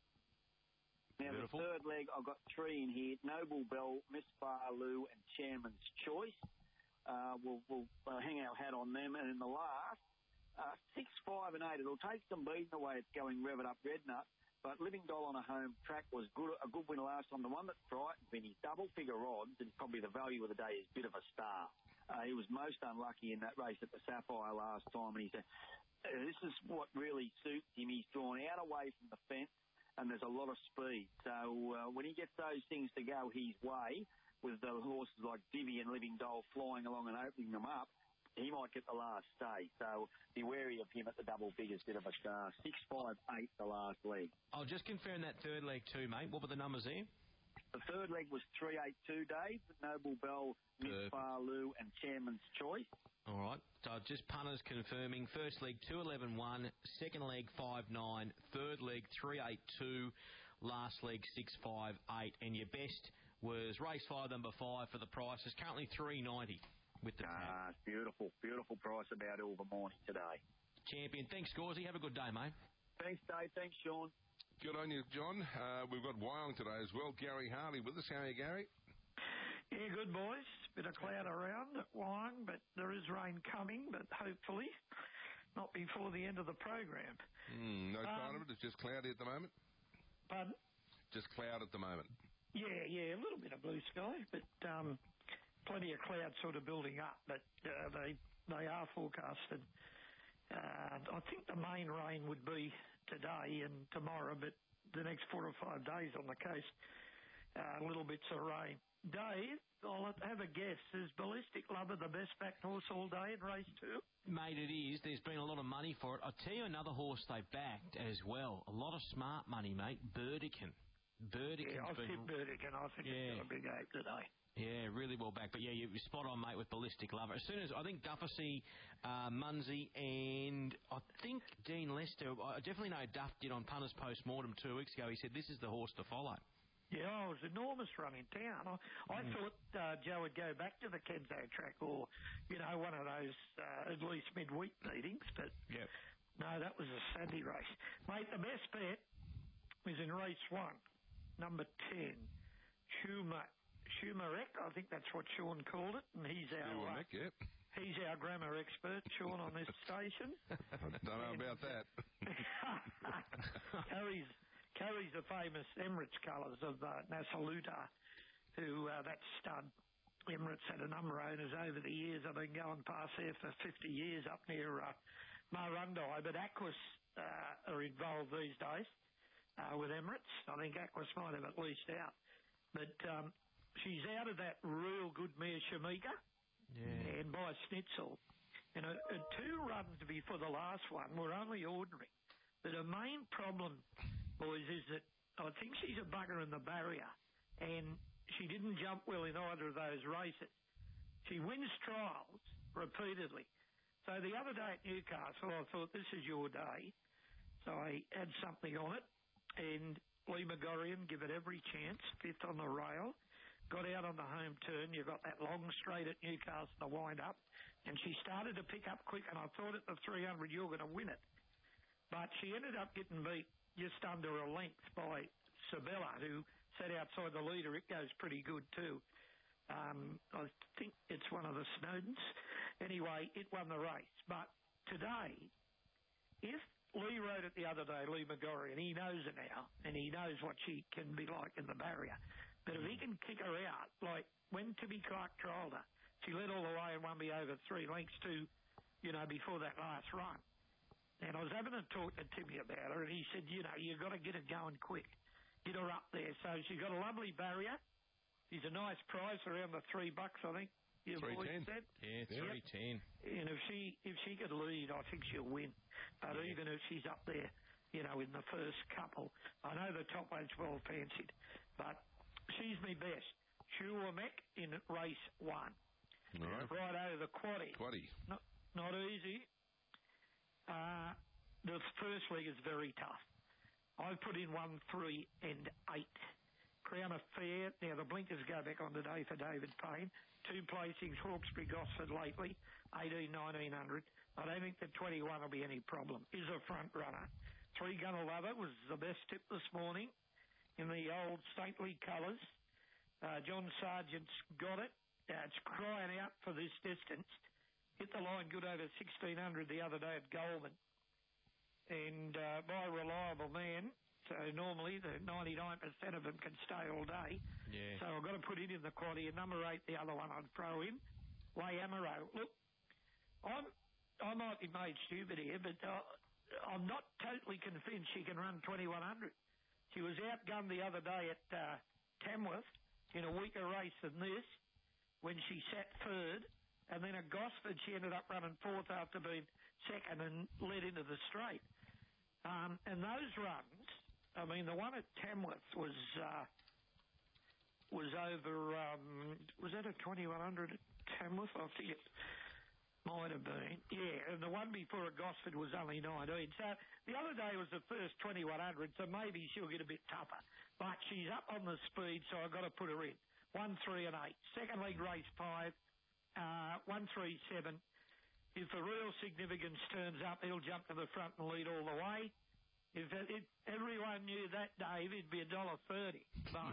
Now, Beautiful. The third leg, I've got three in here. Noble Bell, Miss Farloo, and Chairman's Choice. Uh, we'll we'll uh, hang our hat on them. And in the last, uh, six, five, and eight. It'll take some beating the way it's going, Rev It Up Rednut. But Living Doll on a home track was good, a good winner last time. The one that frightened me, double-figure odds, and probably the value of the day is Bit of a Star. Uh, he was most unlucky in that race at the Sapphire last time, and he said, uh, this is what really suits him. He's drawn out away from the fence, and there's a lot of speed. So uh, when he gets those things to go his way, with the horses like Divvy and Living Doll flying along and opening them up, he might get the last stay. So be wary of him at the double figures, Bit of a Star. Six, five, eight, the last leg. I'll just confirm that third leg too, mate. What were the numbers there? The third leg was three eight two, Dave. Noble Bell, Miss Farloo, and Chairman's Choice. All right. So just punters confirming. First leg, two eleven one. Second leg, five nine. Third leg, three eight two. Last leg, six five eight. And your best was race five, number five for the price. It's currently three ninety. With the ah, beautiful, beautiful price about Ilva Morning today. Champion. Thanks, Scorsy. Have a good day, mate. Thanks, Dave. Thanks, Sean. Good on you, John. Uh, we've got Wyong today as well. Gary Harley with us. How are you, Gary? Yeah, good, boys. Bit of cloud around at Wyong, but there is rain coming, but hopefully not before the end of the program. Mm, no sign um, of it. It's just cloudy at the moment. Pardon? Just cloud at the moment. Yeah, yeah, a little bit of blue sky, but um, plenty of clouds sort of building up, but uh, they they are forecasted. Uh, I think the main rain would be today and tomorrow, but the next four or five days on the coast, uh, little bits of rain. Dave, I'll have a guess. Is Ballistic Lover the best backed horse all day in race two? Mate, it is. There's been a lot of money for it. I'll tell you another horse they backed as well. A lot of smart money, mate. Burdekin. Burdekin's Yeah, I been... think Burdekin. I think Yeah. it's got a big ape today. Yeah, really well back. But yeah, you're spot on, mate, with Ballistic Lover. As soon as I think Duffersey, uh, Munsey, and I think Dean Lester, I definitely know Duff did on Punters Post-Mortem two weeks ago. He said this is the horse to follow. Yeah, it was an enormous run in town. I, I Mm. thought uh, Joe would go back to the Kenzo track or, you know, one of those uh, at least midweek meetings, but yep. no, that was a Sunday race. Mate, the best bet was in race one, number ten, Schumer. Schumerek, I think that's what Sean called it, and he's our Schumerek, uh, yep. he's our grammar expert, Sean, on this station. I don't know And, about that. carries carries the famous Emirates colours of uh, Nasaluta, who uh, that stud. Emirates had a number of owners over the years. I've been going past there for fifty years up near uh, Marundai, but Aquis uh, are involved these days uh, with Emirates. I think Aquis might have at least out, but. Um, She's out of that real good mare, Shamika, yeah. and by Schnitzel. And her, her two runs before the last one were only ordinary. But her main problem, boys, is that I think she's a bugger in the barrier, and she didn't jump well in either of those races. She wins trials repeatedly. So the other day at Newcastle, I thought, this is your day. So I had something on it, and Lee McGorrian, give it every chance, fifth on the rail, got out on the home turn. You got that long straight at Newcastle to wind up, and she started to pick up quick, and I thought at the three hundred you're going to win it. But she ended up getting beat just under a length by Sabella, who sat outside the leader. It goes pretty good too. Um, I think it's one of the Snowdens. Anyway, it won the race. But today, if Lee rode it the other day, Lee McGorry, and he knows her now, and he knows what she can be like in the barrier. But if he can kick her out, like when Timmy Clark trialled her, she led all the way and won me over three lengths to, you know, before that last run. And I was having a talk to Timmy about her, and he said, you know, you've got to get her going quick. Get her up there. So she's got a lovely barrier. She's a nice price, around the three bucks, I think. Your three boys ten. said. Yeah, three ten. And if she if she could lead, I think she'll win. But Yeah. even if she's up there, you know, in the first couple, I know the top one's well fancied, but she's my best. Shuamek in race one. All right. Right over the quaddie. Quaddie. Not, not easy. Uh, the first leg is very tough. I put in one, three, and eight. Crown Affair. Now, the blinkers go back on today for David Payne. Two placings, Hawkesbury, Gosford lately, eighteen, nineteen hundred. I don't think the twenty-one will be any problem. Is a front runner. Three Gunner Lover was the best tip this morning in the old stately colours. Uh, John Sargent's got it. Uh, it's crying out for this distance. Hit the line good over sixteen hundred the other day at Goulburn. And uh, by a reliable man, so normally the ninety-nine percent of them can stay all day. Yeah. So I've got to put it in the quaddie. And number eight, the other one I'd throw in, Way Amaro. Look, I'm, I might be made stupid here, but uh, I'm not totally convinced she can run twenty-one hundred. She was outgunned the other day at uh, Tamworth in a weaker race than this when she sat third. And then at Gosford, she ended up running fourth after being second and led into the straight. Um, and those runs, I mean, the one at Tamworth was uh, was over, um, was that a twenty-one hundred at Tamworth? I think it might have been. Yeah, and the one before at Gosford was only nineteen. So the other day was the first twenty-one hundred, so maybe she'll get a bit tougher. But she's up on the speed, so I've got to put her in. One, three, and eight. Second leg race five, uh, one, three, seven. If the real significance turns up, he'll jump to the front and lead all the way. If, it, if everyone knew that, Dave, it'd be a dollar thirty. But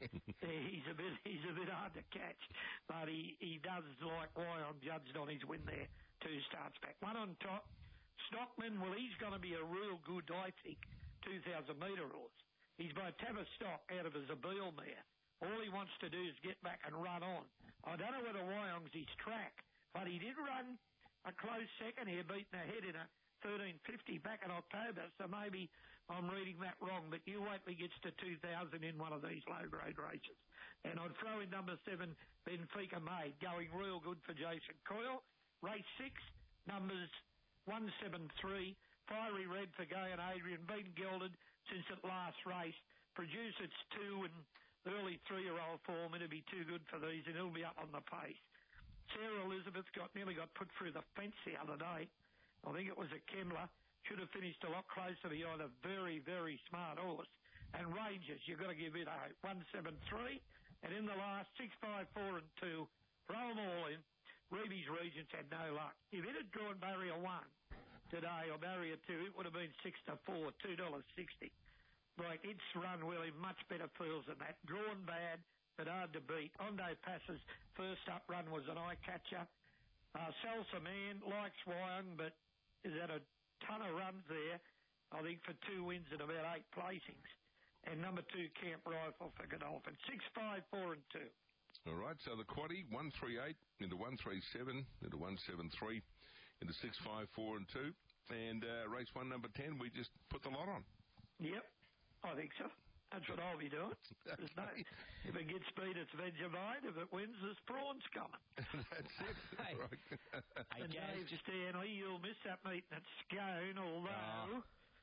he's a bit he's a bit hard to catch. But he, he does like why I'm judged on his win there. Two starts back. One on top. Stockman, well, he's going to be a real good, I think, two thousand metre horse. He's by Tavistock out of a Zabeel mare. All he wants to do is get back and run on. I don't know whether Wyong's his track, but he did run a close second here, beating ahead in a thirteen fifty back in October, so maybe I'm reading that wrong, but you wait till he gets to two thousand in one of these low-grade races. And I'd throw in number seven, Benfica Maid, going real good for Jason Coyle. Race six, numbers one, seven, three, Fiery Red for Gay and Adrian, been gelded since it last race. Produce its two and early three-year-old form, it'll be too good for these, and he'll be up on the pace. Sarah Elizabeth got nearly got put through the fence the other day. I think it was a Kemmler. Should have finished a lot closer behind a very, very smart horse. And Rangers, you've got to give it a one, seven, three. And in the last, six, five, four, and two. Throw them all in. Reeby's Regents had no luck. If it had drawn barrier one today or barrier two, it would have been six to four, two dollars sixty. Like, it's run well in much better fields than that. Drawn bad, but hard to beat. Ondo Passes' first up run was an eye-catcher. Uh, Salsa Man likes Wyong, but is had a ton of runs there, I think, for two wins and about eight placings. And number two, Camp Rifle for Godolphin. Six, five, four, and two. All right, so the quaddie, one three eight into one three seven, into one seven three, into six five four and two. And uh, race one, number ten, we just put the lot on. Yep, I think so. That's what I'll be doing. There's no, if it gets speed, it's Vegemite. If it wins, there's prawns coming. That's it. Hey. Right. And Dave Stanley, you'll miss that meeting at Scone, although... Oh.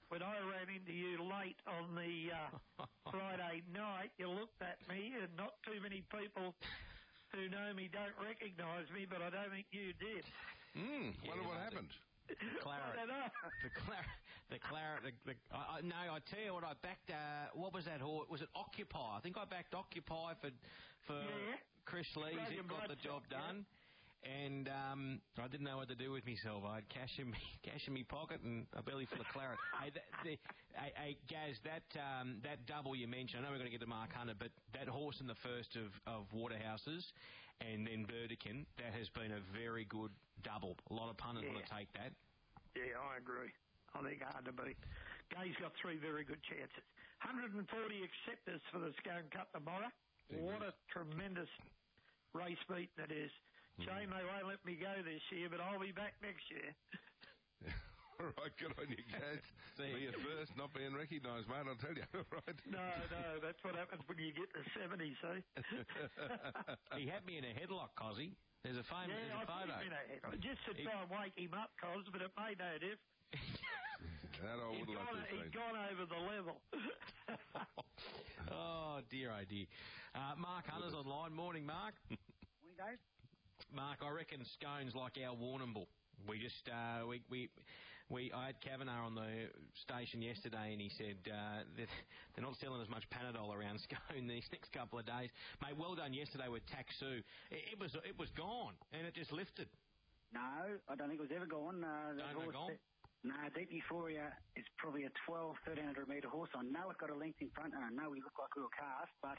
when I ran into you late on the uh, Friday night, you looked at me, and not too many people who know me don't recognise me, but I don't think you did. Hmm, Yeah, wonder what no, happened. The claret. I don't know. The claret. The claret. The, the, I, I, no, I tell you what, I backed, uh, what was that horse? Was it Occupy? I think I backed Occupy for, for Yeah. Chris Lees. It got the job done. And um, I didn't know what to do with myself. I had cash in me, cash in my pocket and a belly full of claret. hey, that, the, hey, hey, Gaz, that um, that double you mentioned, I know we're going to get to Mark Hunter, but that horse in the first of, of Waterhouses and then Burdekin, that has been a very good double. A lot of punters Yeah. want to take that. Yeah, I agree. I think hard to beat. Gay's got three very good chances. one hundred forty acceptors for the Scone Cup tomorrow. What a tremendous race meet that is. Shame they won't let me go this year, but I'll be back next year. All right, good on you, Gaz. Be at first, not being recognised, mate, I'll tell you. Right. No, no, that's what happens when you get to seventy, see? He had me in a headlock, Cozzy. There's a famous yeah, there's a I photo. put him in a headlock. Just to try and wake him up, Cos, but it made no difference. That I He'd would like gone, to he'd see. gone over the level. Oh, dear, oh, dear. Uh, Mark Hunter's online. Morning, Mark. Morning, Dave. Mark, I reckon Scone's like our Warrnambool. We just, uh, we, we, we, I had Kavanagh on the station yesterday and he said uh, that they're not selling as much Panadol around Scone these next couple of days. Mate, well done yesterday with Taxu. It, it was it was gone and it just lifted. No, I don't think it was ever gone. Uh, that Don't know horse, gone? No, Deep Euphoria is probably a twelve, thirteen hundred metre horse. I know it got a length in front and I know we look like we were cast, but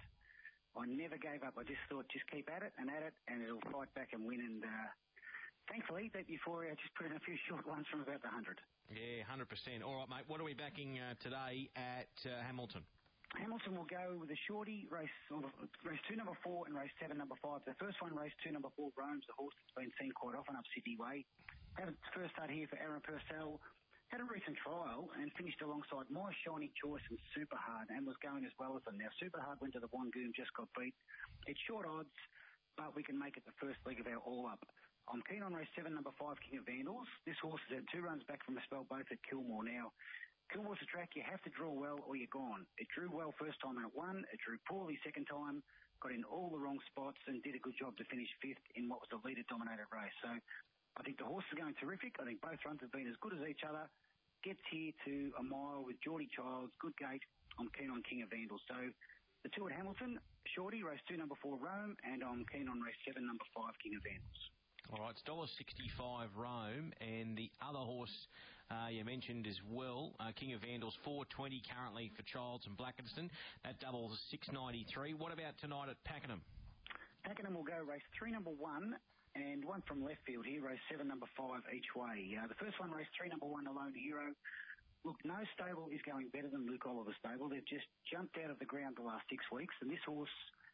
I never gave up. I just thought, just keep at it and at it, and it'll fight back and win. And uh, thankfully, that Euphoria just put in a few short ones from about the one hundred. Yeah, one hundred percent. All right, mate, what are we backing uh, today at uh, Hamilton? Hamilton will go with a shorty, race or race two, number four, and race seven, number five. The first one, race two, number four, Rome's the horse that's been seen quite often up Sydney Way. Had a first start here for Aaron Purcell. Had a recent trial and finished alongside My Shiny Choice and Super Hard and was going as well as them. Now, Super Hard went to the Wangoon, just got beat. It's short odds, but we can make it the first leg of our all-up. I'm keen on race seven, number five, King of Vandals. This horse has had two runs back from a spell, both at Kilmore. Now, Kilmore's a track you have to draw well or you're gone. It drew well first time and it won. It drew poorly second time, got in all the wrong spots and did a good job to finish fifth in what was a leader-dominated race. So I think the horse is going terrific. I think both runs have been as good as each other. Gets here to a mile with Geordie Childs, good gate. I'm keen on King of Vandals. So the two at Hamilton, Shorty, race two, number four, Rome, and I'm keen on race seven, number five, King of Vandals. All right, it's one dollar sixty-five Rome, and the other horse uh, you mentioned as well, uh, King of Vandals, four twenty currently for Childs and Blackiston. That doubles six ninety-three. What about tonight at Pakenham? Pakenham will go race three, number one, and one from left field here, race seven, number five each way. Uh, the first one, race three, number one, Alone Hero. Look, no stable is going better than Luke Oliver's stable. They've just jumped out of the ground the last six weeks, and this horse,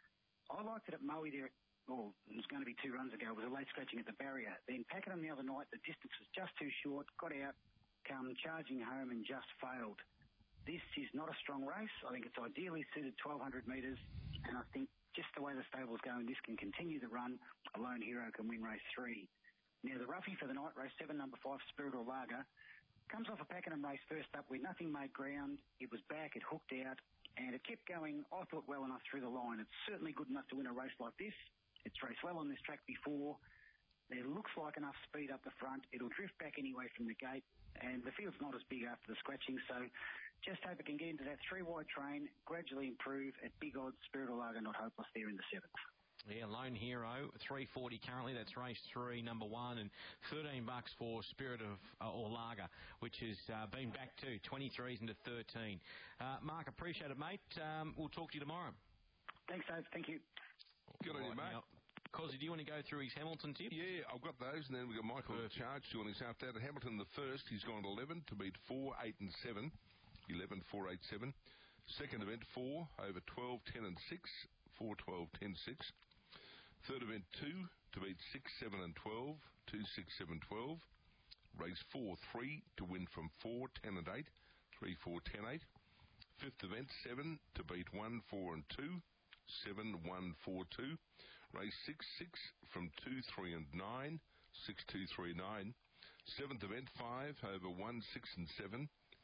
I liked it at Moe there, well, it was going to be two runs ago, it was a late scratching at the barrier. Then Pakenham the other night, the distance was just too short, got out, come charging home and just failed. This is not a strong race. I think it's ideally suited twelve hundred metres, and I think just the way the stable's going, this can continue the run. Alone Hero can win race three. Now, the roughie for the night, race seven, number five, Spirit or Lager, comes off a Pakenham race first up where nothing made ground. It was back, it hooked out, and it kept going, I thought, well enough through the line. It's certainly good enough to win a race like this. It's raced well on this track before. There looks like enough speed up the front. It'll drift back anyway from the gate, and the field's not as big after the scratching, so just hope it can get into that three-wide train, gradually improve at big odds. Spirit or Lager not hopeless there in the seventh. Yeah, Lone Hero, three forty currently. That's race three, number one, and thirteen bucks for Spirit of uh, or Lager, which has uh, been back to twenty-threes into thirteen. Uh, Mark, appreciate it, mate. Um, we'll talk to you tomorrow. Thanks, Dave. Thank you. Good on you, mate. Cosy, do you want to go through his Hamilton tip? Yeah, I've got those, and then we've got Michael Charge joining us after that. At Hamilton, the first, he's gone eleven to beat four, eight, and seven. eleven, four, eight, seven. Second event, four, over twelve, ten, and six. four, twelve, ten, six. Third event, two, to beat six, seven, and twelve. two, six, seven, twelve. Race four, three, to win from four, ten, and eight. three, four, ten, eight. Fifth event, seven, to beat one, four, and two. seven, one, four, two. Race six, six, from two, three, and nine. six, two, three, nine. Seventh event, five, over one, six, and seven.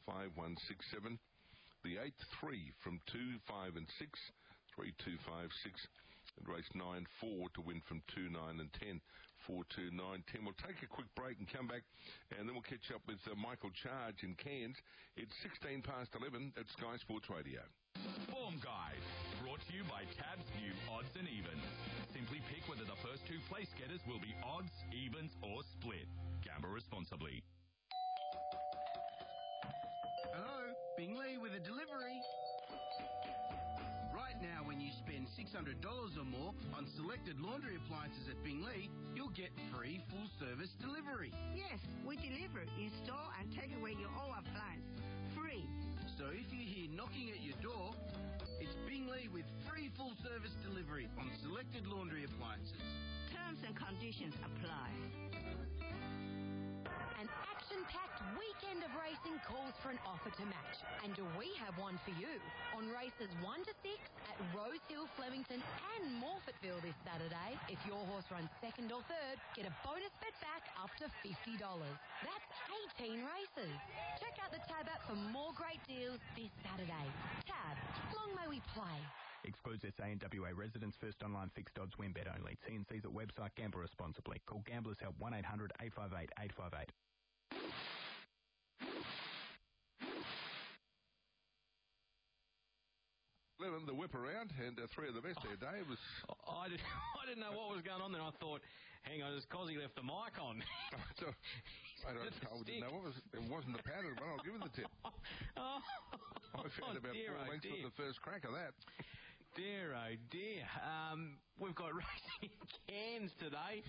five one six seven. The eighth, three from two, five and six. three, two, five, six. And race nine, four to win from two, nine and ten. four, two, nine, ten. We'll take a quick break and come back, and then we'll catch up with uh, Michael Charge in Cairns. It's sixteen past eleven at Sky Sports Radio. Form Guide, brought to you by Tab's new Odds and Evens. Simply pick whether the first two place getters will be odds, evens or split. Gamble responsibly. Hello, Bingley with a delivery. Right now, when you spend six hundred dollars or more on selected laundry appliances at Bingley, you'll get free full-service delivery. Yes, we deliver, install and take away your old appliance. Free. So if you hear knocking at your door, it's Bingley with free full-service delivery on selected laundry appliances. Terms and conditions apply. An action-packed weekend of racing calls for an offer to match. And do we have one for you? On races one to six at Rose Hill, Flemington and Morfettville this Saturday. If your horse runs second or third, get a bonus bet back up to fifty dollars. That's eighteen races. Check out the Tab app for more great deals this Saturday. Tab, long may we play. Excludes S A and W A residents. First online fixed odds win bet only. T and C's at website. Gamble responsibly. Call Gamblers Help one eight hundred eight five eight eight five eight. eleven, the whip around, and uh, three of the best there, Dave. Was... I, did, I didn't know what was going on there. I thought, hang on, has Cozzy left the mic on? so, I, don't, I didn't know what was. It wasn't the padded one. I'll give it the tip. oh, I found about dear, four oh lengths dear. with the first crack of that. Dear, oh dear. Um, we've got racing in Cairns today.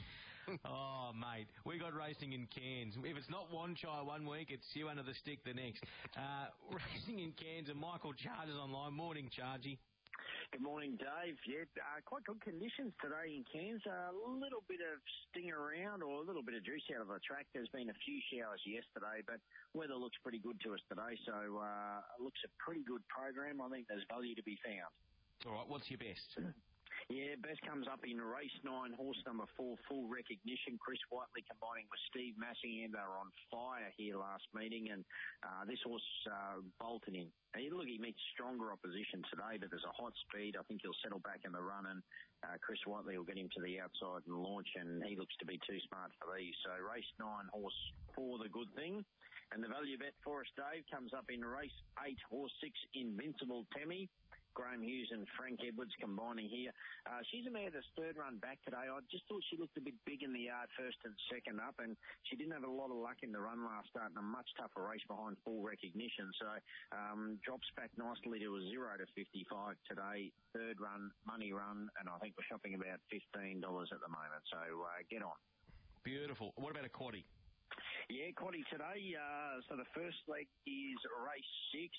Oh, mate, we got racing in Cairns. If it's not Wanchai one week, it's you under the stick the next. Uh, racing in Cairns, and Michael Charge is online. Morning, Chargy. Good morning, Dave. Yeah, uh, quite good conditions today in Cairns. A little bit of sting around or a little bit of juice out of the track. There's been a few showers yesterday, but weather looks pretty good to us today, so uh, it looks a pretty good program. I think there's value to be found. All right, what's your best? Yeah, best comes up in race nine, horse number four, Full Recognition. Chris Whiteley combining with Steve Massingham. They were on fire here last meeting, and uh, this horse uh, bolted in. Hey, look, he meets stronger opposition today, but there's a hot speed. I think he'll settle back in the run, and uh, Chris Whiteley will get him to the outside and launch, and he looks to be too smart for these. So race nine, horse four, the good thing. And the value bet for us, Dave, comes up in race eight, horse six, Invincible Temmie. Graham Hughes and Frank Edwards combining here. Uh, she's a mare that's third run back today. I just thought she looked a bit big in the yard first and second up, and she didn't have a lot of luck in the run last start and a much tougher race behind Full Recognition. So um, drops back nicely to a zero to fifty-five today. Third run, money run, and I think we're shopping about fifteen dollars at the moment. So uh, get on. Beautiful. What about a quaddie? Yeah, quaddie today. Uh, so the first leg is race six.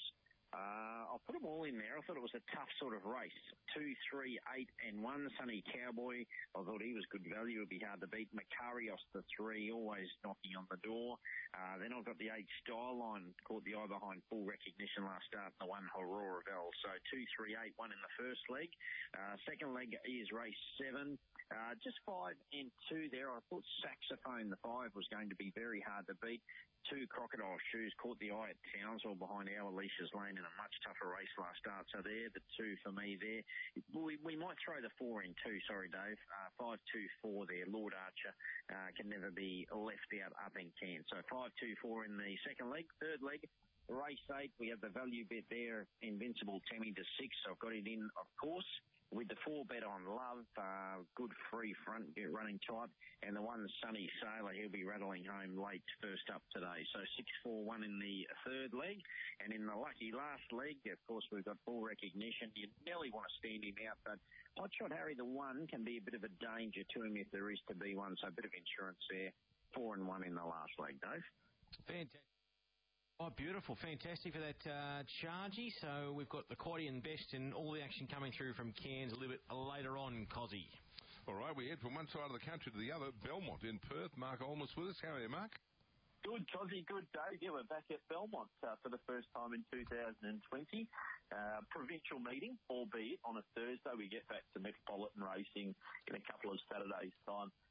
Uh, I'll put them all in there. I thought it was a tough sort of race. Two, three, eight, and one. Sunny Cowboy, I thought he was good value. It would be hard to beat. Macarios, the three, always knocking on the door. Uh, then I've got the eight, Styline, caught the eye behind Full Recognition last start. The one, Aurora Bell. So two, three, eight, one in the first leg. Uh, second leg is race seven. Uh, just five and two there. I thought Saxophone, the five, was going to be very hard to beat. Two, Crocodile Shoes, caught the eye at Townsville behind Our Alicia's Lane in a much tougher race last start. So they're the two for me there. We, we might throw the four in two, sorry, Dave. Uh, five, two, four there. Lord Archer uh, can never be left out up in Cairns. So five, two, four in the second leg. Third leg, race eight, we have the value bet there, Invincible Temmie to six. So I've got it in, of course. With the four bet on Love, uh, good free front, get running tight, and the one Sunny Sailor, he'll be rattling home late first up today. So six, four, one in the third leg, and in the lucky last leg, of course, we've got Full Recognition. You nearly want to stand him out, but Hot Shot Harry, the one, can be a bit of a danger to him if there is to be one, so a bit of insurance there. Four and one in the last leg, Dave. Fantastic. Oh, beautiful. Fantastic for that, uh, Chargy. So we've got the quaddie and best and all the action coming through from Cairns a little bit later on, Cozzy. All right, we head from one side of the country to the other. Belmont in Perth. Mark Olmos with us. How are you, Mark? Good, Cozzy. Good, Dave. Yeah, we're back at Belmont uh, for the first time in two thousand twenty. Uh, provincial meeting, albeit on a Thursday. We get back to Metropolitan Racing in a couple of Saturdays' time.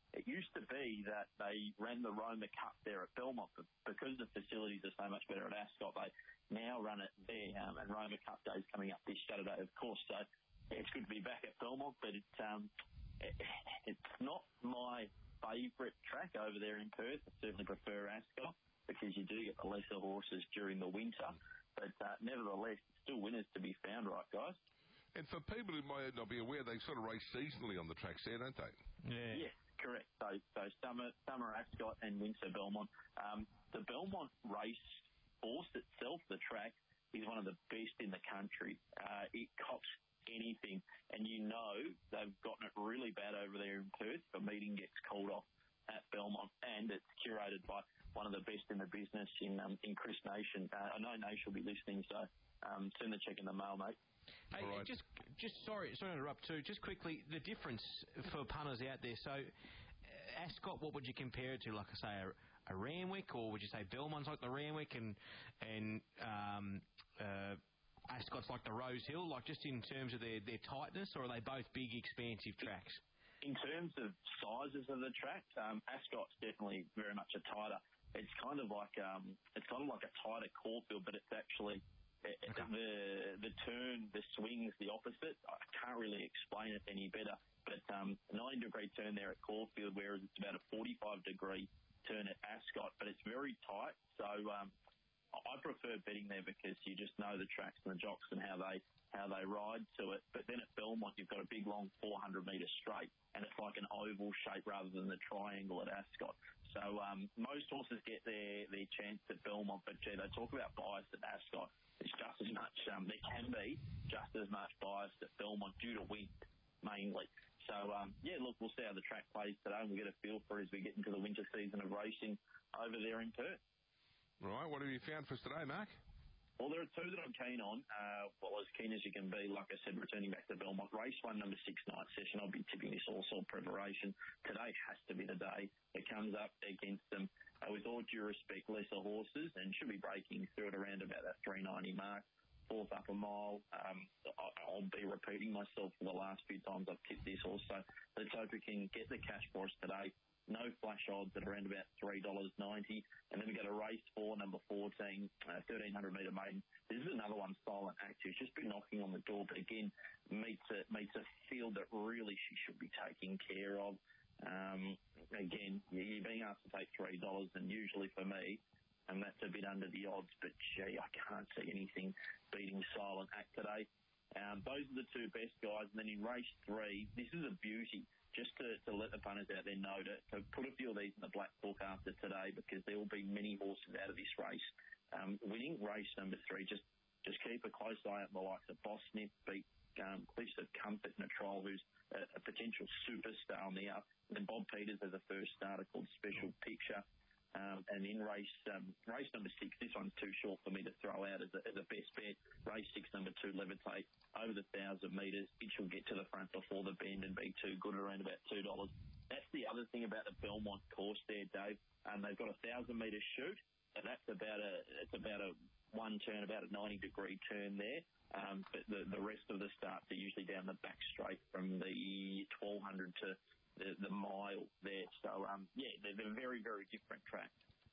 It used to be that they ran the Roma Cup there at Belmont, but because the facilities are so much better at Ascot, they now run it there. Um, and Roma Cup Day is coming up this Saturday, of course. So it's good to be back at Belmont, but it's um, it, it's not my favourite track over there in Perth. I certainly prefer Ascot because you do get the lesser horses during the winter. But uh, nevertheless, still winners to be found, right, guys? And for people who might not be aware, they sort of race seasonally on the tracks there, don't they? Yeah. Yes, correct. So, so summer, summer Ascot and winter Belmont. Um, the Belmont race course itself, the track, is one of the best in the country. Uh, it cops anything, and you know they've gotten it really bad over there in Perth. The meeting gets called off at Belmont, and it's curated by one of the best in the business in um, in Chris Nation. Uh, I know Nash will be listening, so um, send the check in the mail, mate. Hey, right. just, just sorry, sorry to interrupt too. Just quickly, the difference for punters out there. So, uh, Ascot, what would you compare it to? Like I say, a, a Randwick, or would you say Belmont's like the Randwick, and and um, uh, Ascot's like the Rose Hill? Like just in terms of their, their tightness, or are they both big, expansive tracks? In terms of sizes of the track, um, Ascot's definitely very much a tighter. It's kind of like um, it's kind of like a tighter Caulfield, but it's actually it, okay. the the turn, the swing's the opposite. I can't really explain it any better. But um, ninety degree turn there at Caulfield, whereas it's about a forty-five degree turn at Ascot. But it's very tight, so um, I prefer betting there because you just know the tracks and the jocks and how they how they ride to it. But then at Belmont, you've got a big long four hundred metre straight, and it's like an oval shape rather than the triangle at Ascot. So um, most horses get their, their chance at Belmont, but gee, they talk about bias at Ascot. It's just as much, um, there can be just as much bias at Belmont due to wind, mainly. So, um, yeah, look, we'll see how the track plays today, and we'll get a feel for it as we get into the winter season of racing over there in Perth. Right, what have you found for us today, Mark? Well, there are two that I'm keen on. Uh, well, as keen as you can be, like I said, returning back to Belmont. Race one, number six, night session. I'll be tipping this also preparation. Today has to be the day it comes up against them. Uh, with all due respect, lesser horses, and should be breaking through at around about that three ninety mark. Fourth up a mile. Um, I'll be repeating myself for the last few times I've tipped this horse. So let's hope we can get the cash for us today. No flash odds at around about three dollars ninety. And then we got a race four, number fourteen, uh, thirteen hundred metre maiden. This is another one, Silent Act, who's just been knocking on the door, but again, meets a, meets a field that really she should be taking care of. Um, again, you're being asked to take three dollars, and usually for me, and that's a bit under the odds, but gee, I can't see anything beating Silent Act today. Um, those are the two best guys. And then in race three, this is a beauty. Just to, to let the punters out there know to, to put a few of these in the black book after today, because there will be many horses out of this race. Um, winning race number three, just just keep a close eye on the likes of Boss Smith, beat um, Cliffs of Comfort in a trial, who's a, a potential superstar on the up. And then Bob Peters has a first starter called Special Picture. Um, and in race um, race number six, this one's too short for me to throw out as a, as a best bet. Race six, number two, Levitate, over the thousand metres. It shall get to the front before the bend and be too good, around about two dollars. That's the other thing about the Belmont course there, Dave. Um, they've got a thousand metre shoot, and that's about a it's about a one turn, about a ninety degree turn there. Um, but the the rest of the starts are usually down the back straight from the twelve hundred to The, the mile there. So, um, yeah, they're, they're very, very different tracks.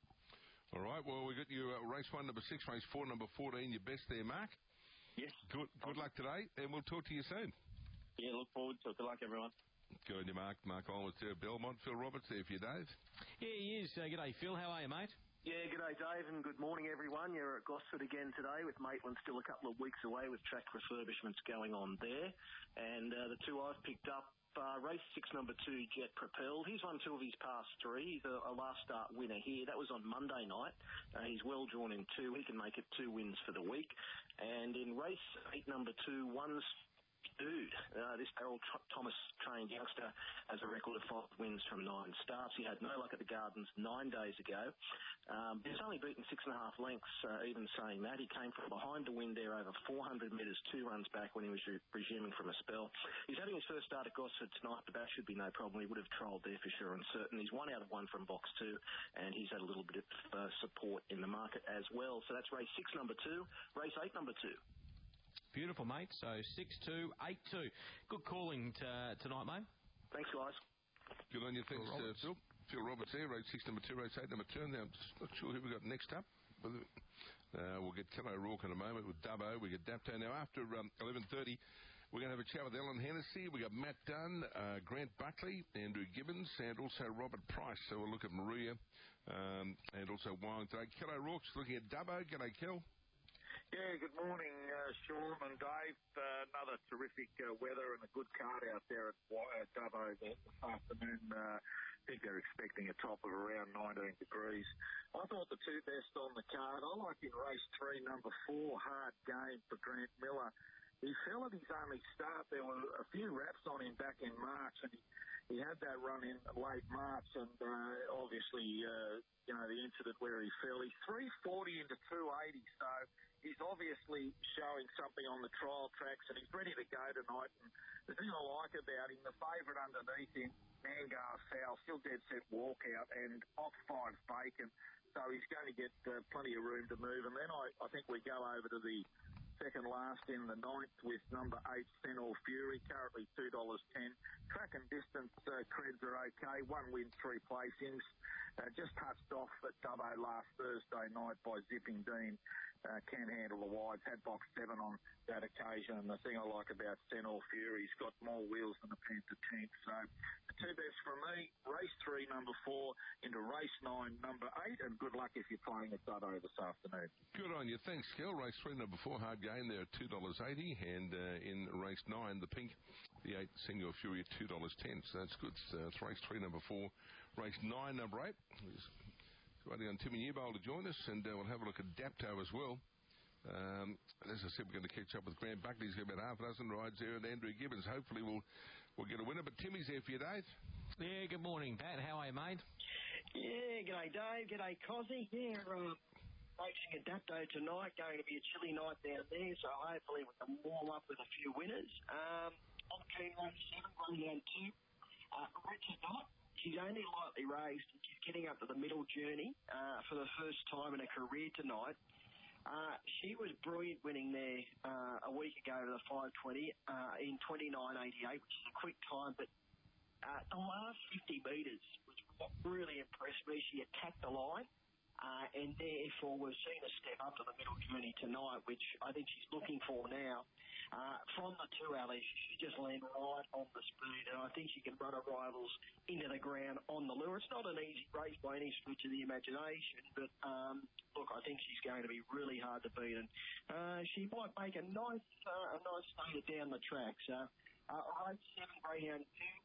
All right, well, we got you uh, race one, number six, race four, number fourteen, your best there, Mark. Yes. Good good luck today, and we'll talk to you soon. Yeah, look forward to it. Good luck, everyone. Good on you, Mark. Mark Olmers there, Belmont. Phil Roberts there for you, Dave. Yeah, he is. Uh, g'day, Phil. How are you, mate? Yeah, g'day, Dave, and good morning, everyone. You're at Gosford again today, with Maitland still a couple of weeks away with track refurbishments going on there. And uh, the two I've picked up, Uh, race six, number two, Jet Propelled. He's won two of his past three. He's a, a last start winner here. That was on Monday night. Uh, he's well drawn in two. He can make it two wins for the week. And in race eight, number two, One's Dude. Uh, this Errol Thomas trained youngster has a record of five wins from nine starts. He had no luck at the Gardens nine days ago. Um, he's only beaten six and a half lengths, uh, even saying that. He came from behind to win there over four hundred metres, two runs back when he was re- resuming from a spell. He's having his first start at Gosford tonight, but that should be no problem. He would have trialled there for sure and certain. He's one out of one from box two, and he's had a little bit of uh, support in the market as well. So that's race six, number two. Race eight, number two. Beautiful, mate. So six two, eight two. Good calling t- tonight, mate. Thanks, guys. Good on you. Thanks, Phil uh, Roberts. Phil. Phil Roberts there, race six, number two, race eight, number two. Now, I'm just not sure who we got next up. Uh, we'll get Kello Rourke in a moment with Dubbo. We get Dapto. Now, after um, eleven thirty, we're going to have a chat with Alan Hennessy. We got Matt Dunn, uh, Grant Buckley, Andrew Gibbons, and also Robert Price. So we'll look at Maria um, and also Wild today. Kello Rourke's looking at Dubbo. G'day, Kel. Yeah, good morning, uh, Sean and Dave. Uh, another terrific uh, weather and a good card out there at uh, Dubbo this afternoon. Uh, I think they're expecting a top of around nineteen degrees. I thought the two best on the card, I like in race three, number four, Hard Game for Grant Miller. He fell at his only start. There were a few wraps on him back in March, and he, he had that run in late March, and uh, obviously, uh, you know, the incident where he fell. He's three forty into two eighty, so he's obviously showing something on the trial tracks, and he's ready to go tonight. And the thing I like about him, the favourite underneath him, Mangar Foul, still dead set walkout, and off five Bacon, so he's going to get uh, plenty of room to move. And then I, I think we go over to the second last in the ninth with number eight, Senor Fury, currently two dollars ten. Track and distance uh, creds are okay. One win, three placings. Uh, just touched off at Dubbo last Thursday night by Zipping Dean. Uh, can handle the wides, had box seven on that occasion. And the thing I like about Senor Fury, he's got more wheels than a Panther tank. So the two best for me, race three, number four, into race nine, number eight, and good luck if you're playing at Dubbo this afternoon. Good on you. Thanks, Kel. Race three, number four, Hard Game there at two dollars eighty. And uh, in race nine, the pink, the eight, Senor Fury at two dollars ten. So that's good. So it's race three, number four. Race nine, number eight. Waiting on Timmy Newbold to join us, and uh, we'll have a look at Dapto as well. Um, and as I said, we're going to catch up with Grant Buckley. He's got about half a dozen rides there, and Andrew Gibbons. Hopefully we'll we'll get a winner. But Timmy's there for you, Dave. Yeah, good morning, Pat. How are you, mate? Yeah, g'day, Dave. G'day, Cozzy. Yeah, um, racing at Dapto tonight. Going to be a chilly night down there, so hopefully we can warm up with a few winners. Um, on keen race seven, running on two. Uh, Richard Knott. She's only lightly raced, and she's getting up to the middle journey uh, for the first time in her career tonight. Uh, she was brilliant winning there uh, a week ago to the five twenty uh, in twenty-nine eighty-eight, which is a quick time, but uh, the last fifty metres was what really impressed me. She attacked the line, uh, and therefore we've seen her step up to the middle journey tonight, which I think she's looking for now. Uh, from the two alleys, she just land right on the speed, and I think she can run her rivals into the ground on the lure. It's not an easy race by any stretch of the imagination, but um, look, I think she's going to be really hard to beat, and uh, she might make a nice, uh, a nice stater down the track. So, uh, race seven, Greyhound two.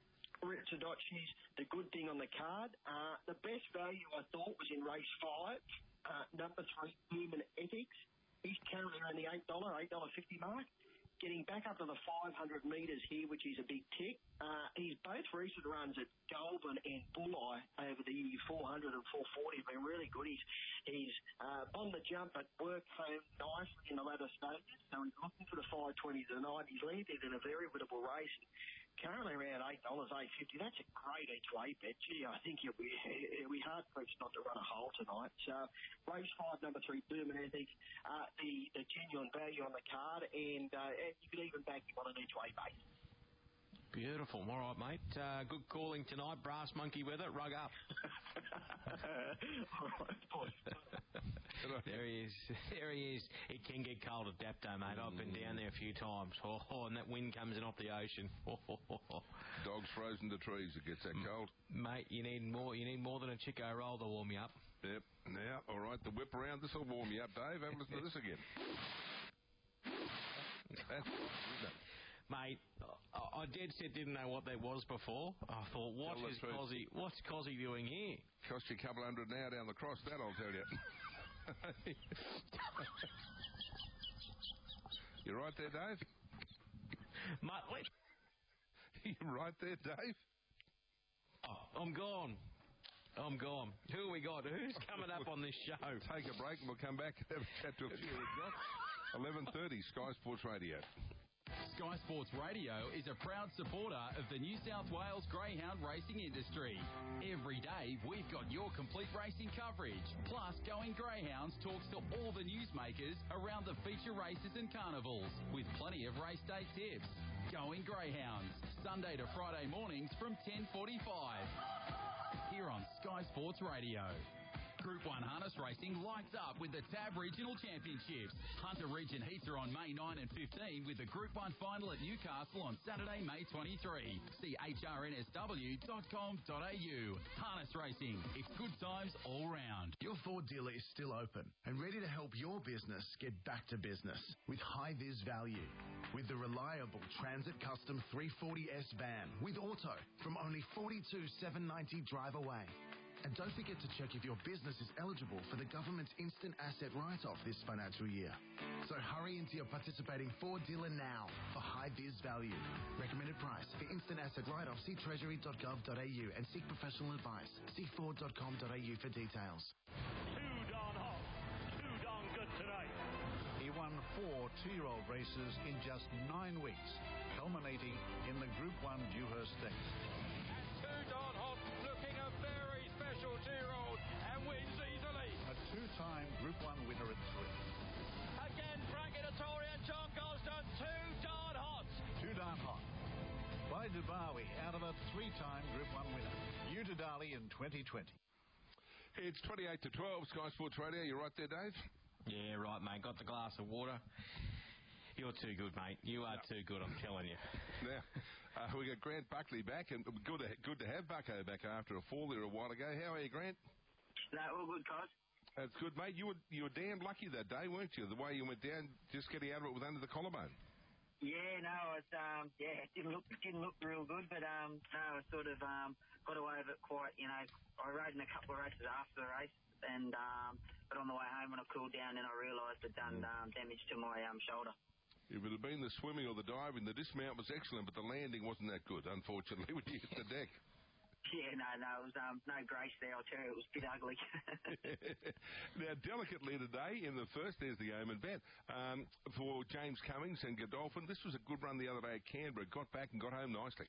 Ritsudochi's the good thing on the card. Uh, the best value I thought was in race five, uh, number three, Human Ethics. He's currently around the eight dollars, eight dollars fifty mark. Getting back up to the five hundred metres here, which is a big tick. Uh, he's both recent runs at Goulburn and Bulli over the four hundred and four forty have been really good. He's, he's uh, on the jump at work home nicely in the latter stages, so he's looking for the five twenty tonight. He's landed in a very winnable race. Currently around eight dollars, eight fifty. That's a great each way bet. Gee, I think he'll be, he'll be hard-pressed not to run a hole tonight. So, race five, number three, Booming Ethics, uh, the, the genuine value on the card, and, uh, and you could even back him on an each way base. Beautiful. All right, mate. Uh, good calling tonight. Brass monkey weather. Rug up. All right, boys. There he is. There he is. It can get cold at Dapto, mate. I've been down there a few times. Oh, oh, and that wind comes in off the ocean. Oh, oh, oh, oh. Dogs frozen to trees. It gets that cold. Mate, you need more. You need more than a Chico roll to warm you up. Yep. Now, all right. The whip around. This will warm you up, Dave. Have a listen to this again. That's isn't it? Mate, I, I dead set didn't know what that was before. I thought, what Tell is the truth. Cozzy, what's Cozzy doing here? Cost you a couple hundred now down the cross, that I'll tell you. You right there, Dave? Mate, wait. You right there, Dave? Oh, I'm gone. I'm gone. Who have we got? Who's coming up on this show? Take a break and we'll come back and have a chat to a few we've got. eleven thirty, Sky Sports Radio. Sky Sports Radio is a proud supporter of the New South Wales greyhound racing industry. Every day, we've got your complete racing coverage. Plus, Going Greyhounds talks to all the newsmakers around the feature races and carnivals, with plenty of race day tips. Going Greyhounds, Sunday to Friday mornings from ten forty-five. Here on Sky Sports Radio. Group one harness racing lights up with the Tab Regional Championships. Hunter Region heats are on May ninth and fifteenth with the Group one final at Newcastle on Saturday, May twenty-third. See H R N S W dot com dot A U. Harness racing. It's good times all round. Your Ford dealer is still open and ready to help your business get back to business with high-vis value. With the reliable Transit Custom three forty S van with auto from only forty-two thousand seven hundred ninety drive away. And don't forget to check if your business is eligible for the government's instant asset write-off this financial year. So hurry into your participating Ford dealer now for high-vis value. Recommended price. For instant asset write-off, see treasury dot gov dot A U and seek professional advice. See ford dot com dot A U for details. Too darn hot. Too darn good tonight. He won four two-year-old races in just nine weeks, culminating in the Group one Dewhurst Stakes. Too darn hot, looking a very special two-year-old and wins easily. A two-time Group one winner at three. Again, Frank Editori and John Gosden, too darn hot. Too darn hot. By Dubawi, out of a three-time Group one winner. New to Dali in twenty twenty. It's twenty-eight to twelve, Sky Sports Radio. You right there, Dave? Yeah, right, mate. Got the glass of water. You're too good, mate. You are no. too good, I'm telling you. Now, uh, we got Grant Buckley back, and good to, good to have Bucko back after a fall there a while ago. How are you, Grant? No, all good, guys. That's good, mate. You were you were damn lucky that day, weren't you? The way you went down, just getting out of it with under the collarbone. Yeah, no, it's um, yeah, it didn't look didn't look real good, but um, no, I sort of um, got away with it quite. You know, I rode in a couple of races after the race, and um, but on the way home when I cooled down, then I realised I'd done um, damage to my um shoulder. If it had been the swimming or the diving, the dismount was excellent, but the landing wasn't that good, unfortunately, when you hit the deck. Yeah, no, no, it was um, no grace there, I'll tell you, it was a bit ugly. Now, delicately today, in the first, there's the Omen bet, um, for James Cummings and Godolphin. This was a good run the other day at Canberra. Got back and got home nicely.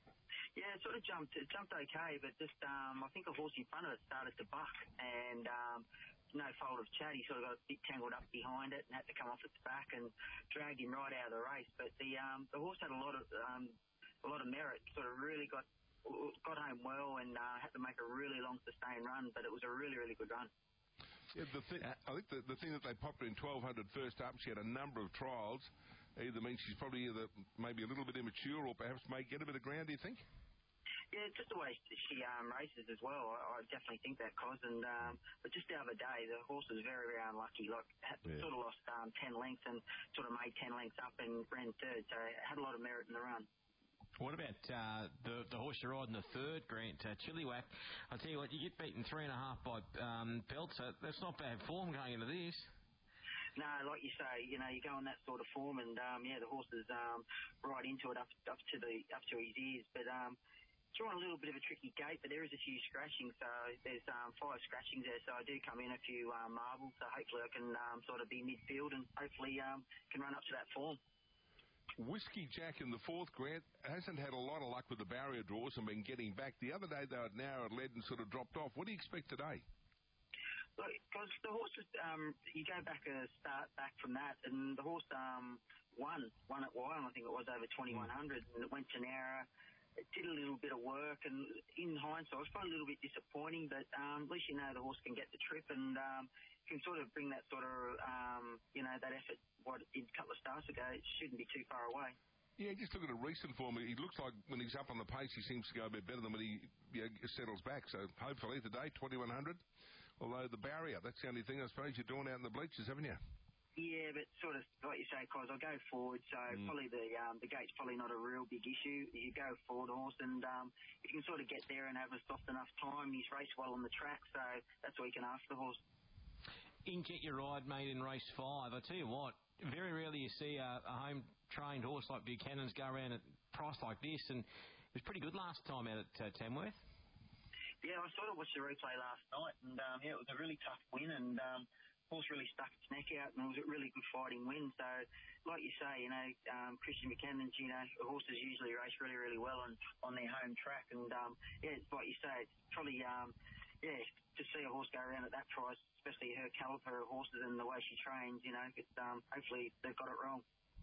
Yeah, it sort of jumped, it jumped okay, but just, um, I think the horse in front of it started to buck, and, um, no fault of Chad, he sort of got a bit tangled up behind it and had to come off its back and dragged him right out of the race. But the um, the horse had a lot of um, a lot of merit. Sort of really got got home well and uh, had to make a really long sustained run. But it was a really really good run. Yeah, the thing, I think the, the thing that they popped her in twelve hundred first up, she had a number of trials. Either means she's probably either maybe a little bit immature or perhaps may get a bit of ground. Do you think? Yeah, just the way she um, races as well. I, I definitely think that, Cos. And um, but just the other day, the horse was very, very unlucky. Like, had, yeah. sort of lost um, ten lengths and sort of made ten lengths up and ran third. So it had a lot of merit in the run. What about uh, the the horse you ride in the third, Grant, uh, Chilliwack? I'll tell you what, you get beaten three and a half by um, Belt, so that's not bad form going into this. No, like you say, you know, you go in that sort of form, and um, yeah, the horse is um, right into it up up to the up to his ears, but. Um, Drawing a little bit of a tricky gate, but there is a few scratchings. So there's um, five scratchings there. So I do come in a few um, marbles. So hopefully I can um, sort of be midfield and hopefully um, can run up to that form. Whiskey Jack in the fourth, Grant, hasn't had a lot of luck with the barrier draws and been getting back. The other day they were narrowed lead and sort of dropped off. What do you expect today? Look, because the horse, was, um, you go back a start back from that, and the horse um, won, won at Wyong, I think it was over twenty-one hundred, and it went to Nara. It did a little bit of work, and in hindsight, it was probably a little bit disappointing, but um, at least you know the horse can get the trip and um, can sort of bring that sort of, um, you know, that effort, what it did a couple of starts ago. It shouldn't be too far away. Yeah, just look at a recent form. He looks like when he's up on the pace, he seems to go a bit better than when he you know, settles back. So hopefully today, twenty-one hundred, although the barrier, that's the only thing I suppose you're doing out in the bleachers, haven't you? Yeah, but sort of, like you say, Cos, I'll go forward, so mm. probably the um, the gate's probably not a real big issue. You go forward, horse, and um, you can sort of get there and have a soft enough time. He's raced well on the track, so that's all you can ask the horse. Inkjet your ride, mate, in race five. I tell you what, very rarely you see a, a home-trained horse like Buchanan's go around at a price like this, and it was pretty good last time out at uh, Tamworth. Yeah, I sort of watched the replay last night, and um, yeah, it was a really tough win, and um, horse really stuck its neck out, and it was a really good fighting win. So, like you say, you know, um, Christian Buchanan's, you know, the horses usually race really, really well on, on their home track. And, um, yeah, it's like you say, it's probably, um, yeah, to see a horse go around at that price, especially her caliber of horses and the way she trains, you know, it's, um, hopefully they've got it wrong.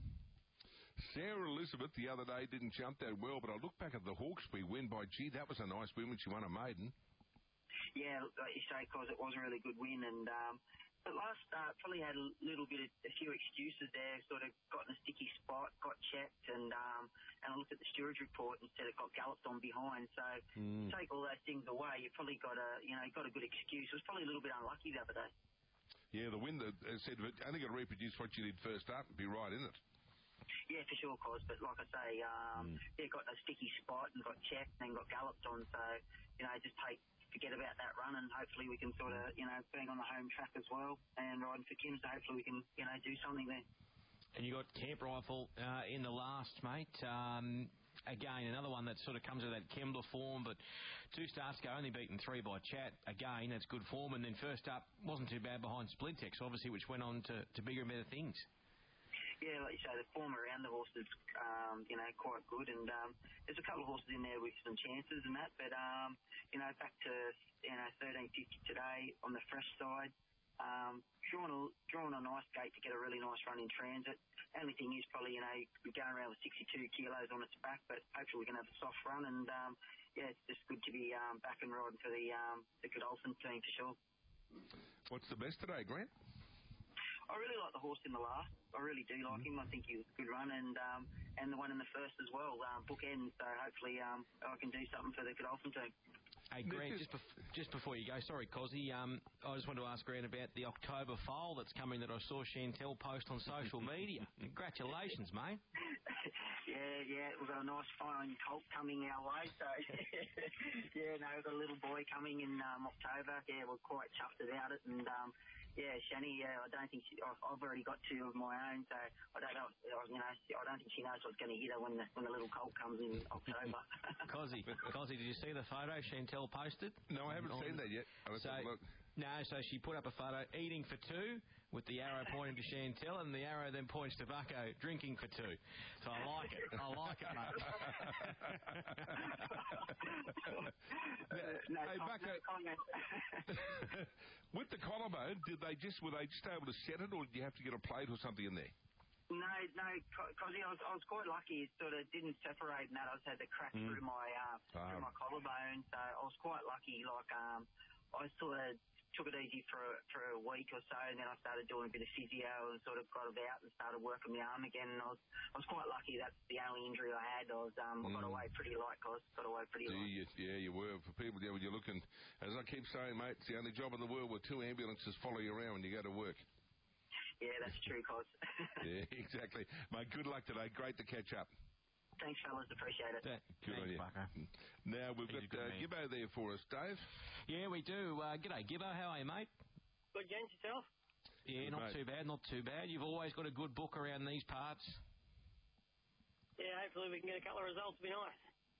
Sarah Elizabeth the other day didn't jump that well, but I look back at the Hawkesbury win by, gee, that was a nice win when she won a maiden. Yeah, like you say, because it was a really good win. And um, but last start probably had a little bit of a few excuses there. Sort of got in a sticky spot, got checked, and um, and I looked at the steerage report and said it got galloped on behind. So mm. take all those things away, you probably got a you know got a good excuse. It was probably a little bit unlucky the other day. Yeah, the win that uh, said only got to reproduce what you did first up and be right, isn't it? Yeah, for sure, Cos. But like I say, um, mm. yeah, got a sticky spot and got checked and then got galloped on. So you know, just take. Forget about that run, and hopefully we can sort of, you know, being on the home track as well and riding for Kim, so hopefully we can, you know, do something there. And you got Camp Rifle uh, in the last, mate. Um, again, another one that sort of comes with that Kembla form, but two starts ago, only beaten three by Chat. Again, that's good form. And then first up, wasn't too bad behind Splintex, obviously, which went on to, to bigger and better things. Yeah, like you say, the form around the horse is, um, you know, quite good. And um, there's a couple of horses in there with some chances and that. But, um, you know, back to, you know, thirteen fifty today on the fresh side. Um, drawing, a, drawing a nice gate to get a really nice run in transit. Only thing is probably, you know, we're going around with sixty-two kilos on its back, but hopefully we can have a soft run. And, um, yeah, it's just good to be um, back and riding for the, um, the Godolphin team for sure. What's the best today, Grant? I really like the horse in the last. I really do like mm-hmm. him. I think he was a good run, and um, and the one in the first as well, um, bookend. So hopefully um, I can do something for the Godolphin team. Hey, Grant, just, bef- just before you go, sorry, Cozzy, um, I just wanted to ask Grant about the October foal that's coming that I saw Chantel post on social media. Congratulations, mate. Yeah, yeah, we've got a nice fine colt coming our way, so yeah, no, we've got a little boy coming in um, October. Yeah, we're quite chuffed about it, and um, yeah, Shani, yeah, I don't think she, I've, I've already got two of my own, so I don't know, you know, I don't think she knows what's going to hit her when the when the little colt comes in October. Cozzy, Cozzy, did you see the photo Chantel posted? No, I haven't on, seen that yet. I'll so, have a look. No, so she put up a photo eating for two with the arrow pointing to Chantel, and the arrow then points to Bucko drinking for two. So I like it. I like it, mate. no, hey, Bucko, no with the collarbone, did they just were they just able to set it, or did you have to get a plate or something in there? No, no, because I was, I was quite lucky. It sort of didn't separate, and that I just had the crack mm. through my uh, ah. through my collarbone. So I was quite lucky. Like um, I sort of took it easy for for a week or so, and then I started doing a bit of physio and sort of got it out and started working my arm again. And I was I was quite lucky. That's the only injury I had. I was um mm. I got away pretty light, guys. Got away pretty light. You, yeah, you were. For people, yeah, when you're looking, as I keep saying, mate, it's the only job in the world where two ambulances follow you around when you go to work. Yeah, that's true, Cos. Yeah, exactly. Mate, good luck today. Great to catch up. Thanks, fellas. Appreciate it. Good Thanks, on you. Bucko. Now, we've He's got uh, Gibbo there for us, Dave. Yeah, we do. Uh, g'day, Gibbo. How are you, mate? Good, James, yourself? Yeah, good, not mate. too bad, not too bad. You've always got a good book around these parts. Yeah, hopefully we can get a couple of results. It'll be nice.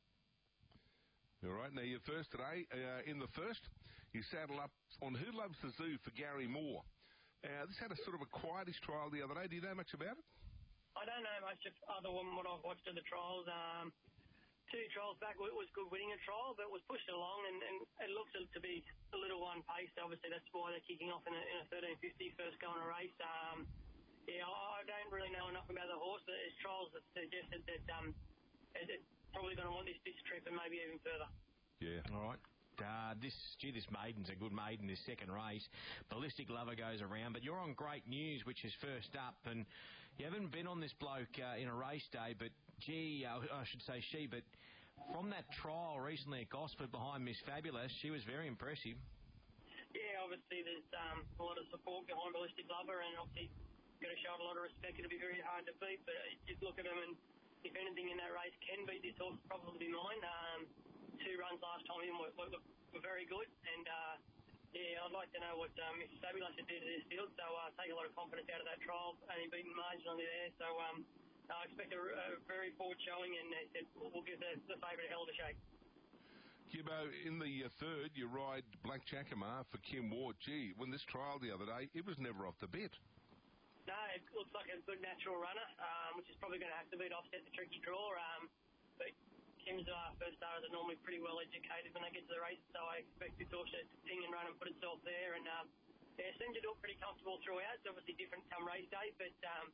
All right, now you're first today. Uh, in the first, you saddle up on Who Loves the Zoo for Gary Moore. Uh, this had a sort of a quietish trial the other day. Do you know much about it? I don't know much of other than what I've watched of the trials. Um, two trials back, it was good winning a trial, but it was pushed along, and, and it looks to be a little one-paced. Obviously, that's why they're kicking off in a, in a thirteen fifty first go on a race. Um, yeah, I don't really know enough about the horse. There's trials that suggested that um, it, it's probably going to want this this trip and maybe even further. Yeah. All right. Uh, this, gee, this maiden's a good maiden, this second race. Ballistic Lover goes around, but you're on Great News, which is first up, and you haven't been on this bloke uh, in a race day, but gee, uh, I should say she, but from that trial recently at Gosford behind Miss Fabulous, she was very impressive. Yeah, obviously there's um, a lot of support behind Ballistic Lover, and obviously got to show it a lot of respect. It'll be very hard to beat, but just look at him, and if anything in that race can beat this horse, probably mine. Um, two runs last time in were, were, were very good, and uh, yeah, I'd like to know what um, Miss Fabulous did to this field, so uh, take a lot of confidence out of that trial, only beaten marginally there, so um, I expect a, a very forward showing, and uh, we'll give the, the favourite a hell of a shake. Gibbo, in the uh, third, you ride Black Jackamar for Kim Ward. Gee, when this trial the other day, it was never off the bit. No, it looks like a good natural runner, um, which is probably going to have to be to offset the tricky draw. Um, but Kim's uh, first starters are normally pretty well educated when they get to the races, so I expect Victoria to sing and run and put itself there. And um, yeah, seemed to do it pretty comfortable throughout. It's obviously different come race day, but um,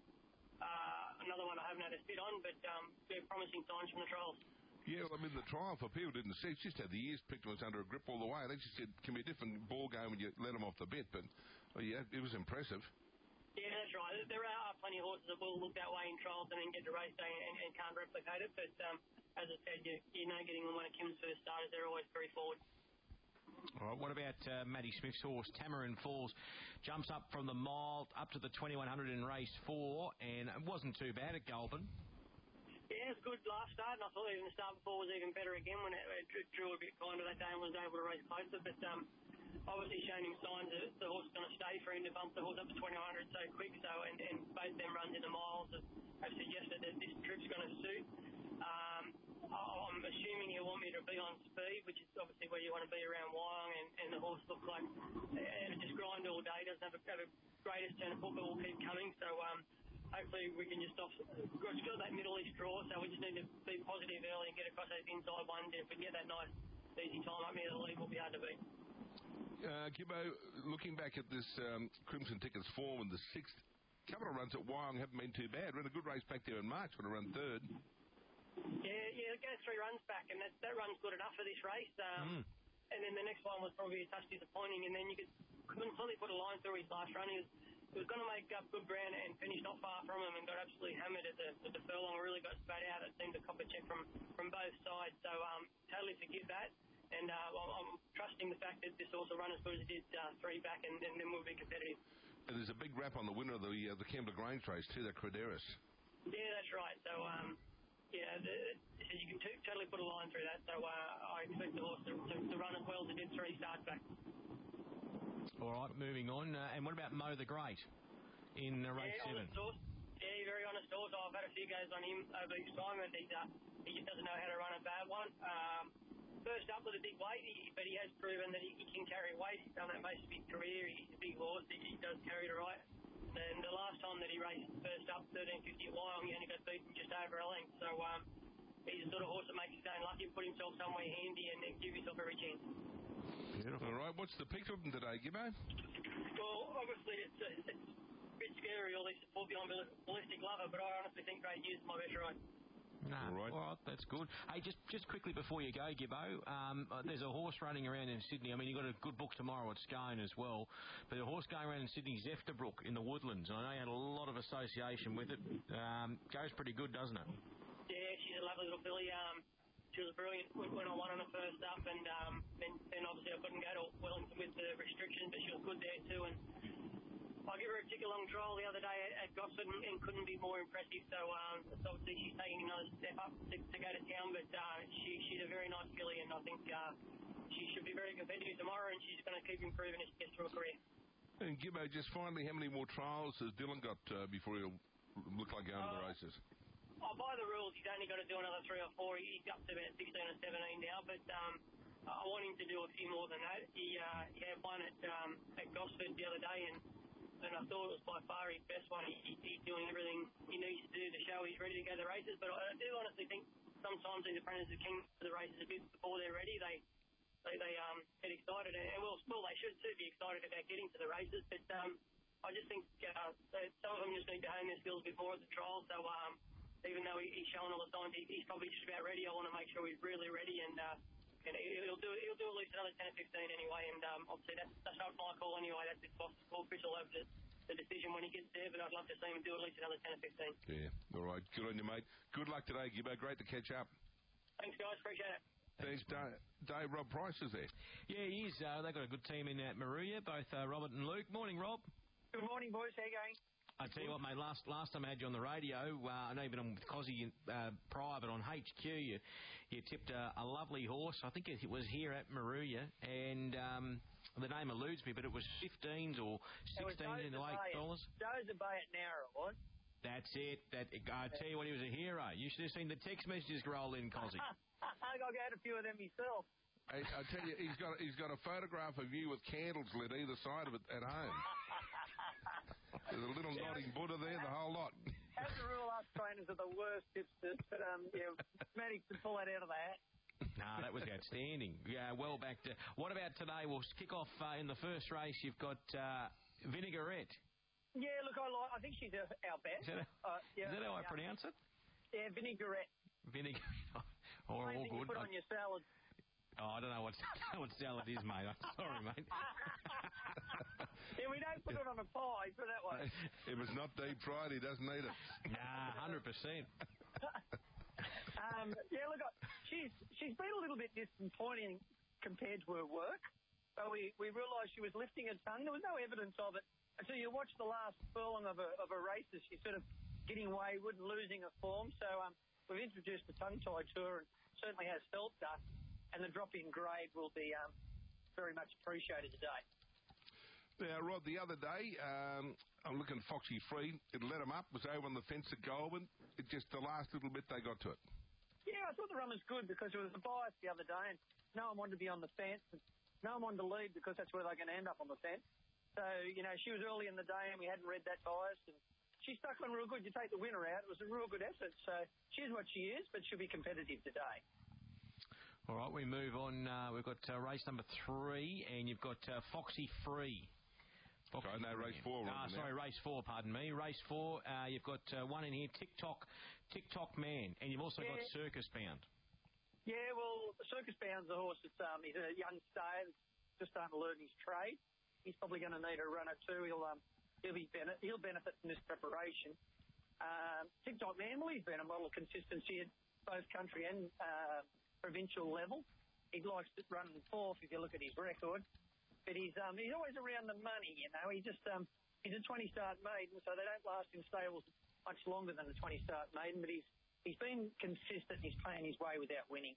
uh, another one I haven't had a fit on, but um, yeah, promising signs from the trials. Yeah, well, I mean, the trial, for people who didn't see, it's just had the ears picked and was under a grip all the way. They just said it can be a different ball game when you let them off the bit, but, well, yeah, it was impressive. Yeah, that's right. There are plenty of horses that will look that way in trials and then get to race day and, and can't replicate it, but um, as I said, you, you know, getting on one of Kim's first starters, they're always very forward. All right, what about uh, Matty Smith's horse, Tamarin Falls? Jumps up from the mile up to the twenty-one hundred in race four, and it wasn't too bad at Goulburn. Yeah, it was good last start, and I thought even the start before was even better again when it, it drew a bit kinder that day and was able to race closer. But um, obviously showing him signs that the horse is going to stay for him to bump the horse up to twenty-one hundred so quick. So and, and both them runs in the miles have, have suggested that this trip's going to suit. Um, I'm assuming he'll want me to be on speed, which is obviously where you want to be around Wyong, and, and the horse looks like it'll just grind all day. Doesn't have a, have a greatest turn of foot, but will keep coming. So. Um, Hopefully we can just off. We've got that middle east draw, so we just need to be positive early and get across those inside ones. If we get that nice, easy time up near the lead, we'll be hard to beat. Uh, Gibbo, looking back at this um, Crimson Tickets form in the sixth, couple of runs at Wyong haven't been too bad. Ran a good race back there in March when I ran third. Yeah, yeah, it goes three runs back, and that that run's good enough for this race. Um, mm. And then the next one was probably a touch disappointing, and then you could couldn't fully put a line through his last run. He was He was going to make up good ground and finish not far from him and got absolutely hammered at the, at the furlong. Really got spat out. It seemed to cop a check from, from both sides. So um, totally forgive that. And uh, I'm, I'm trusting the fact that this also run as good as it did uh, three back, and, and then we'll be competitive. And there's a big rap on the winner of the uh, the Kembla Grange race too, that Crederis. Yeah, that's right. So um, yeah, the, you can t- totally put a line through that. So uh, I expect the horse to, to, to run as well as it did three starts back. All right, moving on. Uh, and what about Mo the Great in uh, race yeah, seven? Honest yeah, very honest horse. I've had a few goes on him over each time, and he's, uh, he just doesn't know how to run a bad one. Um, first up with a big weight, he, but he has proven that he, he can carry weight. He's done that most of his career. He's a big horse. He, he does carry it right. And the last time that he raced first up, thirteen fifty at Wyong, he only got beaten just over a length. So um, he's the sort of horse that makes you stay unlucky, put himself somewhere handy, and then give himself every chance. Beautiful. All right, what's the pick of them today, Gibbo? Well, obviously it's a, it's a bit scary, all this support behind Ballistic Lover, but I honestly think Great News is my best ride. Nah, all right. All right, that's good. Hey, just just quickly before you go, Gibbo, um, uh, there's a horse running around in Sydney. I mean, you've got a good book tomorrow at Scone as well, but a horse going around in Sydney, Zefterbrook, in the Woodlands. I know you had a lot of association with it. Um, goes pretty good, doesn't it? Yeah, she's a lovely little filly. Um, She was brilliant when I won on her first up, and um, then, then obviously I couldn't go to Wellington with the restrictions, but she was good there too. And I gave her a tick along trial the other day at, at Gosford and, and couldn't be more impressive. So, um, so obviously she's taking another step up to, to go to town, but uh, she, she's a very nice filly, and I think uh, she should be very competitive tomorrow, and she's going to keep improving as she gets through her career. And Gibbo, just finally, how many more trials has Dylan got uh, before he'll look like going uh, to the races? Oh, by the rules, he's only got to do another three or four. He's up to about sixteen or seventeen now, but um, I want him to do a few more than that. He, uh, he had one at, um, at Gosford the other day, and, and I thought it was by far his best one. He, he's doing everything he needs to do to show he's ready to go to the races, but I do honestly think sometimes these apprentices can go to the races a bit before they're ready. They they, they um, get excited, and well, well, they should too be excited about getting to the races, but um, I just think uh, some of them just need to hone their skills a bit more at the trial, so um, even though he's showing all the signs, he's probably just about ready. I want to make sure he's really ready, and uh, and he'll do he'll do at least another ten or fifteen anyway. And um, obviously that's that's not my call anyway. That's his boss. Chris will have the, the decision when he gets there. But I'd love to see him do at least another ten or fifteen. Yeah, all right. Good on you, mate. Good luck today, Gibbo. Great to catch up. Thanks, guys. Appreciate it. Thanks, Dave. Dave, Rob Price is there. Yeah, he is. Uh, they've got a good team in at Maruya, both uh, Robert and Luke. Morning, Rob. Good morning, boys. How you going? I tell you what, mate, last last time I had you on the radio, uh, I know you've been on with Cozzy uh, prior, but on H Q you you tipped a, a lovely horse. I think it was here at Maruya, and um, the name eludes me, but it was fifteens or sixteens in the late dollars. Dozer Bay at Nowra, it was. That's it. That I tell you what, he was a hero. You should have seen the text messages roll in, Cozzy. I got a few of them myself. I, I tell you, he's got he's got a photograph of you with candles lit either side of it at home. There's a little Yeah, nodding Buddha there, the whole lot. As a rule, us trainers are the worst tipsters, but um, yeah, managed to pull that out of the hat. No, that was outstanding. Yeah, well back to... What about today? We'll kick off uh, in the first race. You've got uh, Vinaigrette. Yeah, look, I like. I think she's uh, our best. Is that, uh, yeah, is that how I yeah. pronounce it? Yeah, vinaigrette. Vinaigrette. Oh, Same all thing you good. put on your salad. Oh, I don't know what, what salad is, mate. I'm sorry, mate. Yeah, we don't put it on a pie, put it that way. If it's not deep fried, he doesn't eat it. Nah, one hundred percent. um, yeah, look, I- she's she's been a little bit disappointing compared to her work. So we, we realised she was lifting her tongue. There was no evidence of it until you watch the last furlong of her, of her races. She's sort of getting wayward and losing her form. So um, we've introduced the tongue tie to her and certainly has helped us. And the drop in grade will be um, very much appreciated today. Now, Rod, the other day, um, I'm looking Foxy Free. It let him up, was over on the fence at Goulburn. It just, the last little bit, they got to it. Yeah, I thought the run was good because there was a bias the other day and no one wanted to be on the fence. And no one wanted to lead because that's where they're going to end up on the fence. So, you know, she was early in the day and we hadn't read that bias. And she stuck on real good. You take the winner out, it was a real good effort. So she's what she is, but she'll be competitive today. All right, we move on. Uh, we've got uh, race number three, and you've got uh, Foxy Free. Foxy sorry, no, Free. race four. Ah, sorry, race four, pardon me. Race four, uh, you've got uh, one in here, TikTok TikTok Man, and you've also Yeah. got Circus Bound. Yeah, well, Circus Bound's a horse. It's, um, he's a young stayer that's just starting to learn his trade. He's probably going to need a run or two. He'll um, he'll be bene- he'll benefit from this preparation. Um, TikTok Man, well, he's been a model of consistency at both country and uh, provincial level. He likes to run fourth if you look at his record. But he's um, he's always around the money, you know. He just um, he's a twenty-start maiden, so they don't last in stables much longer than a twenty-start maiden. But he's he's been consistent. He's playing his way without winning.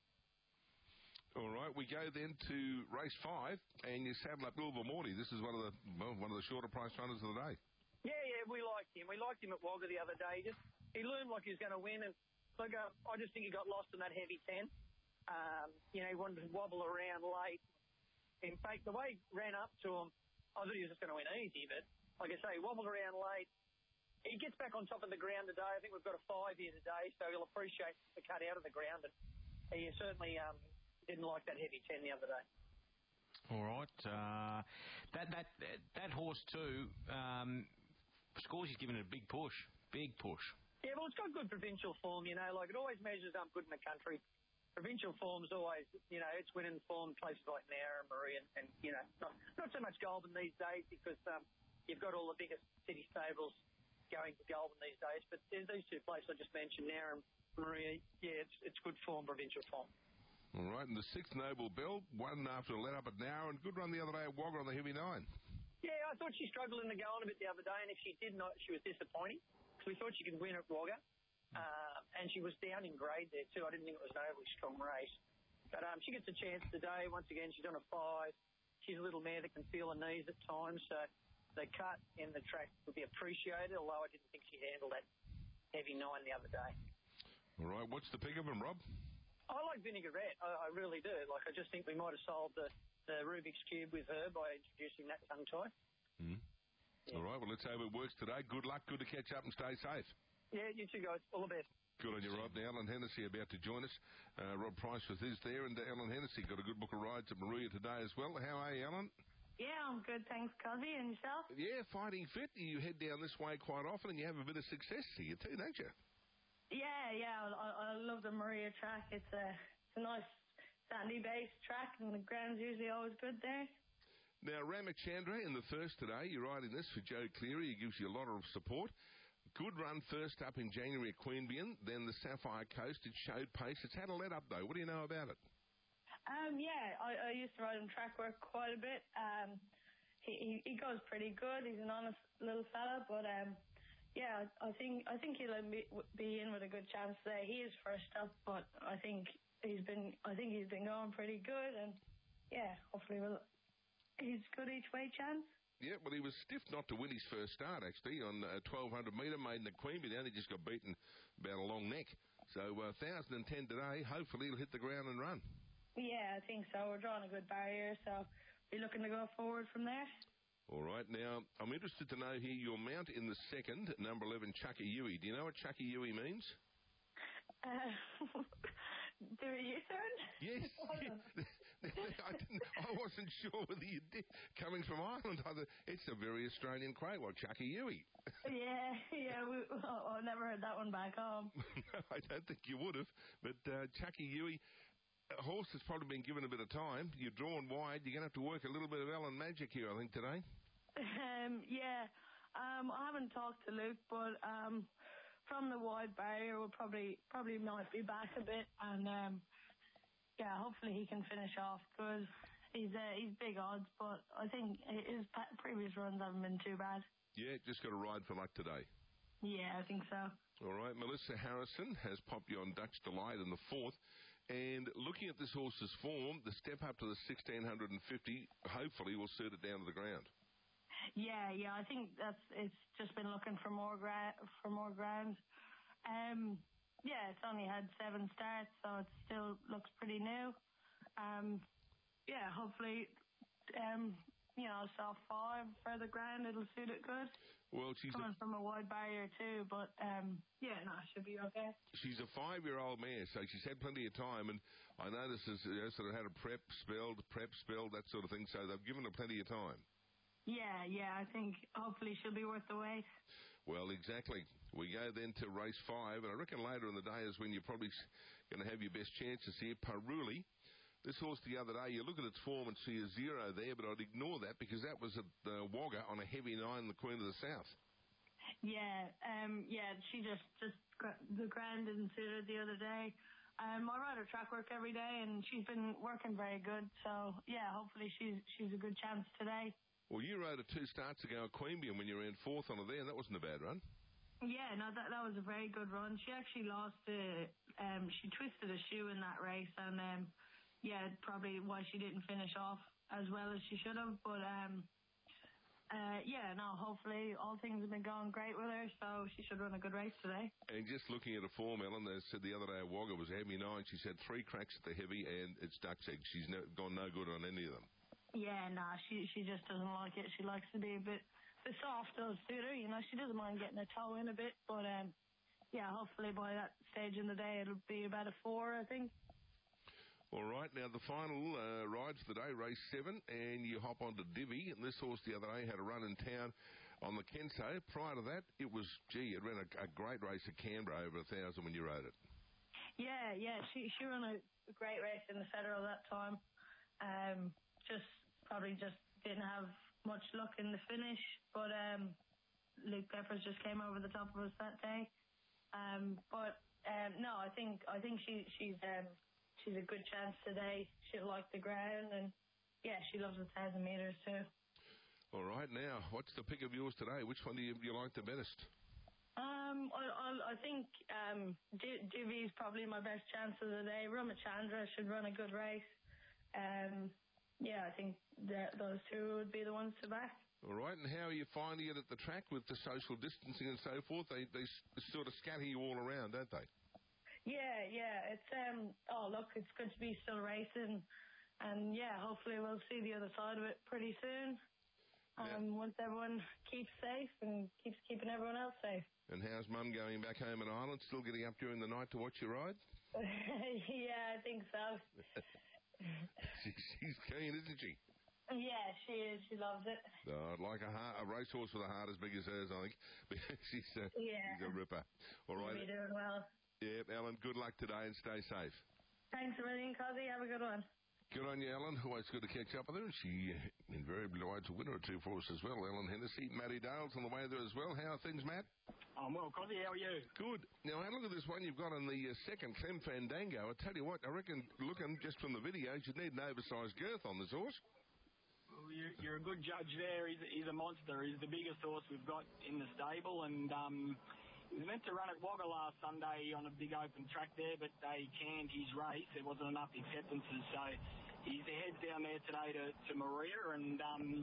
All right, we go then to race five, and you saddle up Wilbur Morty. This is one of the well, one of the shorter price runners of the day. Yeah, yeah, we liked him. We liked him at Wagga the other day. He just he loomed like he was going to win, and look, uh, I just think he got lost in that heavy ten. Um, you know, he wanted to wobble around late. In fact, the way he ran up to him, I thought he was just going to win easy, but like I say, he wobbled around late. He gets back on top of the ground today. I think we've got a five here today, so he'll appreciate the cut out of the ground. And he certainly um, didn't like that heavy ten the other day. All right. Uh, that that that horse too. Um, Scores he's given it a big push. Big push. Yeah, well, it's got good provincial form, you know. Like, it always measures up good in the country. Provincial form's always, you know, it's winning form places like Nowra and Marie and, and, you know, not, not so much Goulburn these days because um, you've got all the biggest city stables going to Goulburn these days. But there's these two places I just mentioned, Nowra and Marie, yeah, it's it's good form, provincial form. All right, and the sixth Noble Bell, one after a let up at Nowra, and good run the other day at Wagga on the heavy nine. Yeah, I thought she struggled in the going a bit the other day, and if she did not, she was disappointing. Because we thought she could win at Wagga, uh, and she was down in grade there too. I didn't think it was an overly strong race. But um, she gets a chance today. Once again, she's on a five. She's a little mare that can feel her knees at times, so the cut in the track would be appreciated, although I didn't think she handled that heavy nine the other day. All right, what's the pick of him, Rob? I like Vinaigrette. I, I really do. Like, I just think we might have solved the, the Rubik's Cube with her by introducing that tongue tie. Mm. Yeah. All right, well, let's hope it works today. Good luck. Good to catch up and stay safe. Yeah, you two guys. All the best. Good on you, Rob. Now, Alan Hennessy about to join us. Uh, Rob Price with his there, and uh, Alan Hennessy got a good book of rides at Maria today as well. How are you, Alan? Yeah, I'm good, thanks, Cosy. And yourself? Yeah, fighting fit. You head down this way quite often, and you have a bit of success here too, don't you? Yeah, yeah. I, I love the Maria track. It's a, it's a nice sandy-based track, and the ground's usually always good there. Now, Ramachandra in the first today, you're riding this for Joe Cleary. He gives you a lot of support. Good run first up in January at Queanbeyan, then the Sapphire Coast. It showed pace. It's had a let-up, though. What do you know about it? Um, yeah, I, I used to ride him track work quite a bit. Um, he, he he goes pretty good. He's an honest little fella, but um, yeah, I think I think he'll be, be in with a good chance today. He is first up, but I think he's been I think he's been going pretty good, and yeah, hopefully we'll. He's good each way chance. Yeah, well, he was stiff not to win his first start, actually, on a twelve hundred metre, maiden at Queanbeyan. He just got beaten about a long neck. So, uh, one thousand ten today. Hopefully he'll hit the ground and run. Yeah, I think so. We're drawing a good barrier, so we're looking to go forward from there. All right. Now, I'm interested to know here your mount in the second, number eleven, Chuckayui. Do you know what Chuckayui means? Uh, do a U-turn? Yes. I, didn't, I wasn't sure whether you did. Coming from Ireland, I thought, it's a very Australian quote. Well, Chuckayui. yeah, yeah. We, oh, I've never heard that one back home. No, I don't think you would have. But uh, Chuckayui, a horse has probably been given a bit of time. You're drawn wide. You're going to have to work a little bit of Ellen magic here, I think, today. Um, yeah. Um, I haven't talked to Luke, but um, from the wide barrier, we'll probably probably might be back a bit, and um, yeah, hopefully he can finish off because he's uh, he's big odds, but I think his previous runs haven't been too bad. Yeah, just got to ride for luck today. Yeah, I think so. All right, Melissa Harrison has popped you on Dutch Delight in the fourth. And looking at this horse's form, the step up to the sixteen fifty hopefully will suit it down to the ground. Yeah, yeah, I think that's it's just been looking for more gra- for more ground. Um, yeah, it's only had seven starts, so it still looks pretty new. Um, yeah, hopefully, um, you know, soft five for the ground, it'll suit it good. Well, she's coming a, from a wide barrier too, but um, yeah, no, it should be okay. She's a five-year-old mare, so she's had plenty of time, and I know this is you know, sort of had a prep spelled, prep spelled, that sort of thing. So they've given her plenty of time. Yeah, yeah, I think hopefully she'll be worth the wait. Well, exactly. We go then to race five, and I reckon later in the day is when you're probably going to have your best chances here. Paruli. This horse the other day, you look at its form and see a zero there, but I'd ignore that because that was a uh, Wagga on a heavy nine, the Queen of the South. Yeah, um, yeah, she just, just, the ground didn't suit her the other day. Um, I ride her track work every day, and she's been working very good, so, yeah, hopefully she's she's a good chance today. Well, you rode her two starts ago at Queanbeyan when you ran fourth on her there, and that wasn't a bad run. Yeah, no, that that was a very good run. She actually lost a, um, she twisted a shoe in that race, and, um, yeah, probably why she didn't finish off as well as she should have. But, um, uh, yeah, no, hopefully all things have been going great with her, so she should run a good race today. And just looking at her form, Ellen, they said the other day Wagga was a heavy nine. She's had three cracks at the heavy, and it's duck's egg. She's no, gone no good on any of them. Yeah, no, nah, she she just doesn't like it. She likes to be a bit, the soft does suit her, you know. She doesn't mind getting her toe in a bit, but, um, yeah, hopefully by that stage in the day it'll be about a four, I think. All right, now the final uh, ride for the day, race seven, and you hop onto Divi. And this horse the other day had a run in town on the Kenso. Prior to that, it was, gee, it ran a, a great race at Canberra, over a thousand when you rode it. Yeah, yeah, she she ran a great race in the Federal that time. Um, just probably just didn't have much luck in the finish, but um, Luke Peppers just came over the top of us that day. Um, but um, no, I think I think she she's. Um, She's a good chance today. She'll like the ground, and yeah, she loves the thousand metres too. All right, now what's the pick of yours today? Which one do you, do you like the best? Um, I, I, I think um, D- Divi's probably my best chance of the day. Ramachandra should run a good race. Um, yeah, I think that those two would be the ones to back. All right, and how are you finding it at the track with the social distancing and so forth? They they sort of scatter you all around, don't they? Yeah, yeah. It's um. Oh, look, it's good to be still racing, and yeah, hopefully we'll see the other side of it pretty soon. Um, yeah. Once everyone keeps safe and keeps keeping everyone else safe. And how's Mum going back home in Ireland? Still getting up during the night to watch you ride? Yeah, I think so. she, she's keen, isn't she? Yeah, she is. She loves it. Oh, I'd like a, heart, a racehorse with a heart as big as hers, I think. she's, uh, yeah. she's a ripper. All right. You'll be doing well. Yeah, Ellen, good luck today and stay safe. Thanks a million, Cozzy. Have a good one. Good on you, Ellen. Always good to catch up with her. She invariably rides a winner or two for us as well. Ellen Hennessy, Matty Dale's on the way there as well. How are things, Matt? I'm well, Cozzy. How are you? Good. Now, have a look at this one you've got on the uh, second, Clem Fandango. I tell you what, I reckon, looking just from the videos, you'd need an oversized girth on this horse. Well, you're, you're a good judge there. He's, he's a monster. He's the biggest horse we've got in the stable, and um, he was meant to run at Wagga last Sunday on a big open track there, but they canned his race. There wasn't enough acceptances, so he's heads down there today to, to Maria, and um,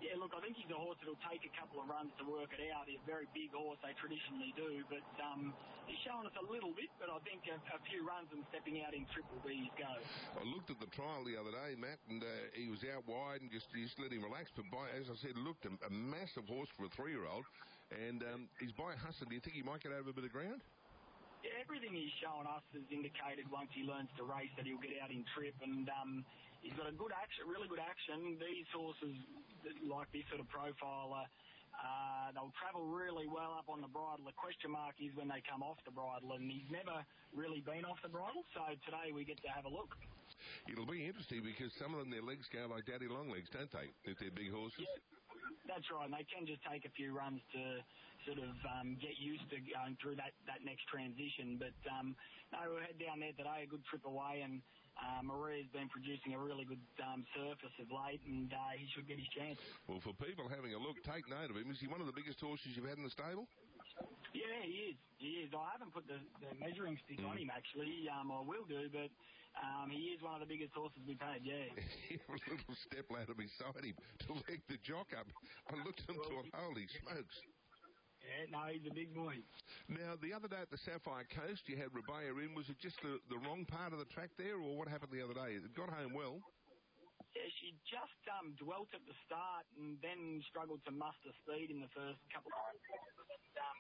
Yeah, look, I think he's a horse that'll take a couple of runs to work it out. He's a very big horse, they traditionally do, but um, he's showing us a little bit, but I think a, a few runs and stepping out in Triple B's go. I looked at the trial the other day, Matt, and uh, he was out wide and just, just let him relax, but by, as I said, looked a, a massive horse for a three-year-old, and um, he's by Husson. Do you think he might get over a bit of ground? Yeah, everything he's shown us has indicated once he learns to race that he'll get out in trip, and um, he's got a good action, really good action. These horses, like this sort of profile, uh, uh, they'll travel really well up on the bridle. The question mark is when they come off the bridle, and he's never really been off the bridle, so today we get to have a look. It'll be interesting because some of them, their legs go like daddy long legs, don't they, if they're big horses? Yeah, that's right, and they can just take a few runs to sort of um, get used to going through that, that next transition. But um, no, we'll head down there today, a good trip away, and uh, Maria's been producing a really good um, surface of late, and uh, he should get his chance. Well, for people having a look, take note of him. Is he one of the biggest horses you've had in the stable? Yeah, he is. He is. I haven't put the, the measuring stick mm. on him, actually. Um, I will do, but um, he is one of the biggest horses we've had, yeah. A little step ladder beside him to leg the jock up. I looked into him, holy smokes. Yeah, no, he's a big boy. Now, the other day at the Sapphire Coast, you had Rebea in. Was it just the, the wrong part of the track there, or what happened the other day? It got home well. Yeah, she just um, dwelt at the start and then struggled to muster speed in the first couple of runs. Um,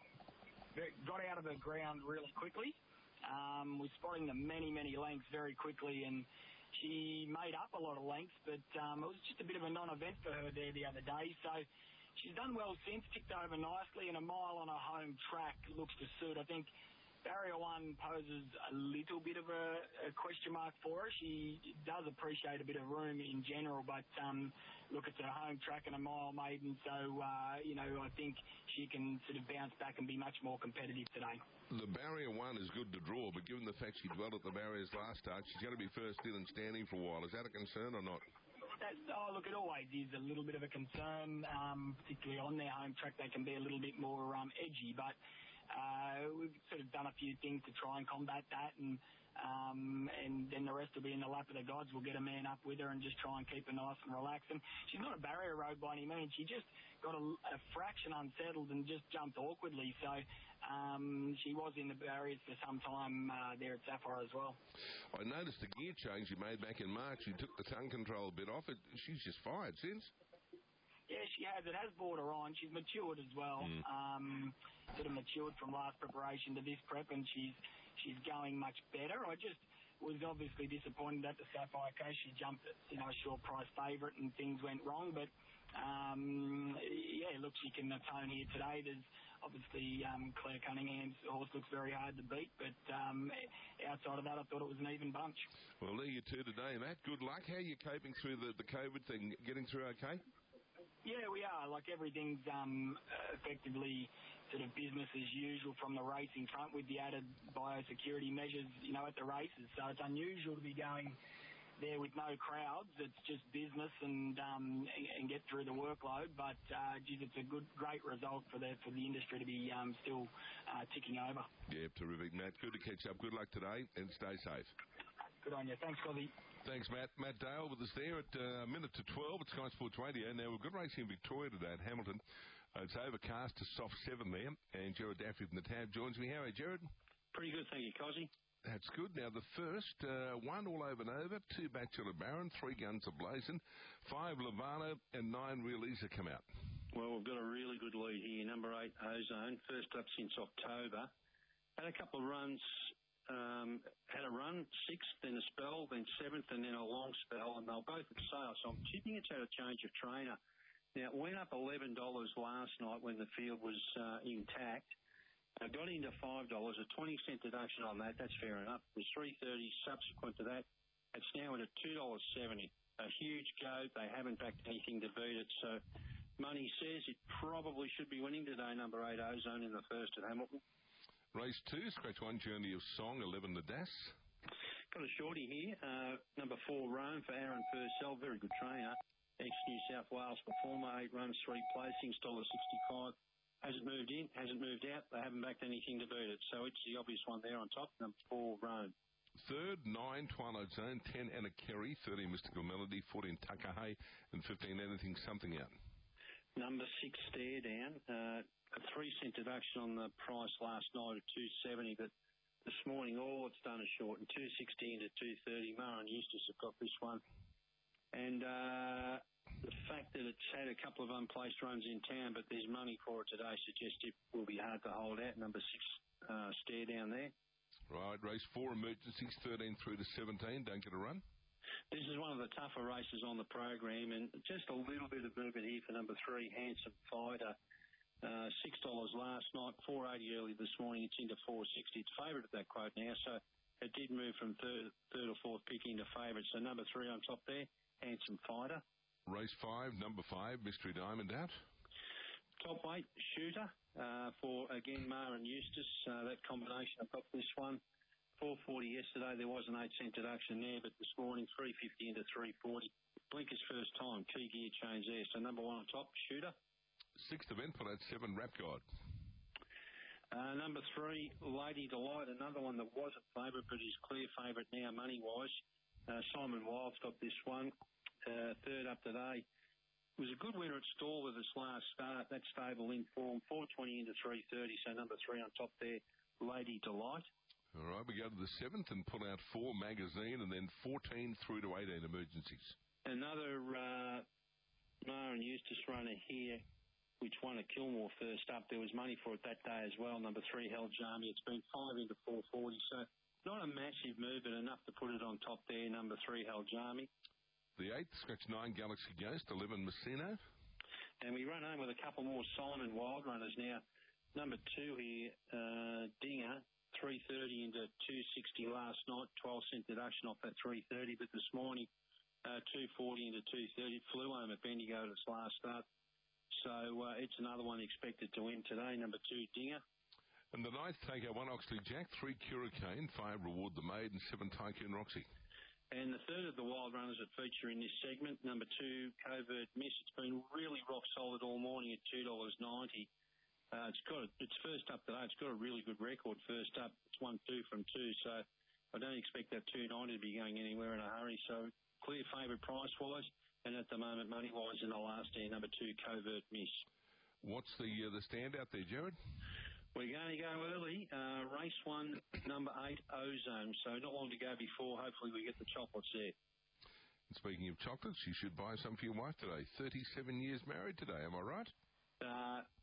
got out of the ground really quickly. Um, was spotting the many, many lengths very quickly, and she made up a lot of lengths, but um, it was just a bit of a non-event for her there the other day. So she's done well since, ticked over nicely, and a mile on her home track looks to suit. I think Barrier One poses a little bit of a, a question mark for her. She does appreciate a bit of room in general, but um, look, it's a home track and a mile maiden, so, uh, you know, I think she can sort of bounce back and be much more competitive today. The Barrier One is good to draw, but given the fact she dwelt at the barriers last start, she's going to be first in and standing for a while. Is that a concern or not? That, oh, look, it always is a little bit of a concern, um, particularly on their home track. They can be a little bit more um, edgy, but uh, we've sort of done a few things to try and combat that, and um, and then the rest will be in the lap of the gods. We'll get a man up with her and just try and keep her nice and relaxed. And she's not a barrier road by any means. She just got a, a fraction unsettled and just jumped awkwardly. So um, she was in the barriers for some time uh, there at Sapphire as well. I noticed the gear change you made back in March. You took the tongue control bit off it. She's just fired since. Yeah, she has. It has brought her on. She's matured as well. Mm. Um, sort of matured from last preparation to this prep, and she's she's going much better. I just was obviously disappointed at the Sapphire Coast. She jumped at, you know, a short price favourite and things went wrong. But, um, yeah, look, she can atone here today. There's obviously um, Claire Cunningham's horse looks very hard to beat. But um, outside of that, I thought it was an even bunch. Well, there you two today, Matt. Good luck. How are you coping through the, the COVID thing? Getting through okay? Yeah, we are. Like, everything's um, effectively sort of business as usual from the racing front with the added biosecurity measures, you know, at the races. So it's unusual to be going there with no crowds. It's just business and um, and get through the workload. But, uh, geez, it's a good, great result for the for the industry to be um, still uh, ticking over. Yeah, terrific, Matt. Good to catch up. Good luck today and stay safe. Good on you. Thanks, Cozzy. Thanks, Matt. Matt Dale with us there at a uh, minute to twelve at Sky Sports Radio. Now, we've got racing in Victoria today at Hamilton. Uh, it's overcast to soft seven there, and Gerard Daffrey from the Tab joins me. How are you, Gerard? Pretty good, thank you, Cozzy. That's good. Now, the first, uh, one All Over Nova, two Bachelor Baron, three Guns of Blazing, five Lavano, and nine Real Easer come out. Well, we've got a really good lead here. Number eight, Ozone, first up since October. Had a couple of runs. Um, had a run, sixth, then a spell, then seventh, and then a long spell, and they were both at sale. So I'm tipping it's had a change of trainer. Now, it went up eleven dollars last night when the field was uh, intact. I got into five dollars, a twenty cent deduction on that. That's fair enough. It was three dollars thirty subsequent to that. It's now at two dollars seventy. A huge go. They haven't backed anything to beat it. So money says it probably should be winning today, number eight, Ozone, in the first at Hamilton. Race two, scratch one, Journey of Song, eleven, the Das. Got a shorty here, uh, number four, Rome, for Aaron Purcell, very good trainer. Ex-New South Wales performer, eight runs, three placings, one dollar sixty-five. Hasn't moved in, hasn't moved out. They haven't backed anything to beat it. So it's the obvious one there on top, number four, Rome. Third, nine, Twilight Zone, ten, Anna Kerry, thirteen, Mystical Melody, fourteen, Takahe, and fifteen, Anything Something Out. Number six, Stare Down. Uh, a three cent deduction on the price last night at two seventy, but this morning all it's done is short, and two sixty into two thirty. Mara and Eustace have got this one. And uh, the fact that it's had a couple of unplaced runs in town, but there's money for it today, suggests it will be hard to hold out. Number six, uh, Stare Down there. Right, race four, Emergencies, thirteen through to seventeen. Don't get a run. This is one of the tougher races on the program, and just a little bit of movement here for number three, Handsome Fighter. Uh, six dollars last night, four eighty early this morning. It's into four sixty. It's favourite at that quote now, so it did move from third, third or fourth pick into favourite. So number three on top there, Handsome Fighter. Race five, number five, Mystery Diamond out. Top weight, Shooter, uh, for, again, Mar and Eustace. Uh, that combination, I've got this one. four forty yesterday, there was an eight cent deduction there, but this morning, three fifty into three forty. Blinker's first time, key gear change there. So number one on top, Shooter. Sixth event for that seven, Rap God. Uh, number three, Lady Delight, another one that wasn't favourite, but is clear favourite now, money-wise. Uh, Simon Wild's got this one. Uh, third up today. It was a good winner at Stall with its last start. That stable in form, four twenty into three thirty, so number three on top there, Lady Delight. All right, we go to the seventh and pull out four, Magazine, and then fourteen through to eighteen, Emergencies. Another uh, Mar and Eustace runner here, which won at Kilmore first up. There was money for it that day as well. Number three, Hell Jamie. It's been five into four forty, so not a massive move, but enough to put it on top there. Number three, Hell Jamie. The eighth, scratch nine, Galaxy Ghost, eleven, Messina. And we run home with a couple more Simon Wild runners now. Number two here, uh, Dinger, three thirty into two sixty last night, twelve cent deduction off that three thirty, but this morning, uh, two forty into two thirty. Flew home at Bendigo at its last start. So uh, it's another one expected to win today, number two, Dinger. And the ninth, take out one, Oxley Jack, three, Curricane, five, Reward the Maid, and seven, Tycoon Roxy. And the third of the wild runners that feature in this segment, number two, Covert Miss. It's been really rock solid all morning at two dollars ninety. Uh, it's got a, it's first up today. It's got a really good record first up. It's one two from two, so I don't expect that two ninety to be going anywhere in a hurry. So clear favourite price-wise, and at the moment money-wise in the last year, number two, Covert Miss. What's the uh, the standout there, Jared? We're going to go early. Uh, race one, number eight, Ozone. So not long to go before, hopefully, we get the chocolates there. And speaking of chocolates, you should buy some for your wife today. thirty-seven years married today, am I right? Uh,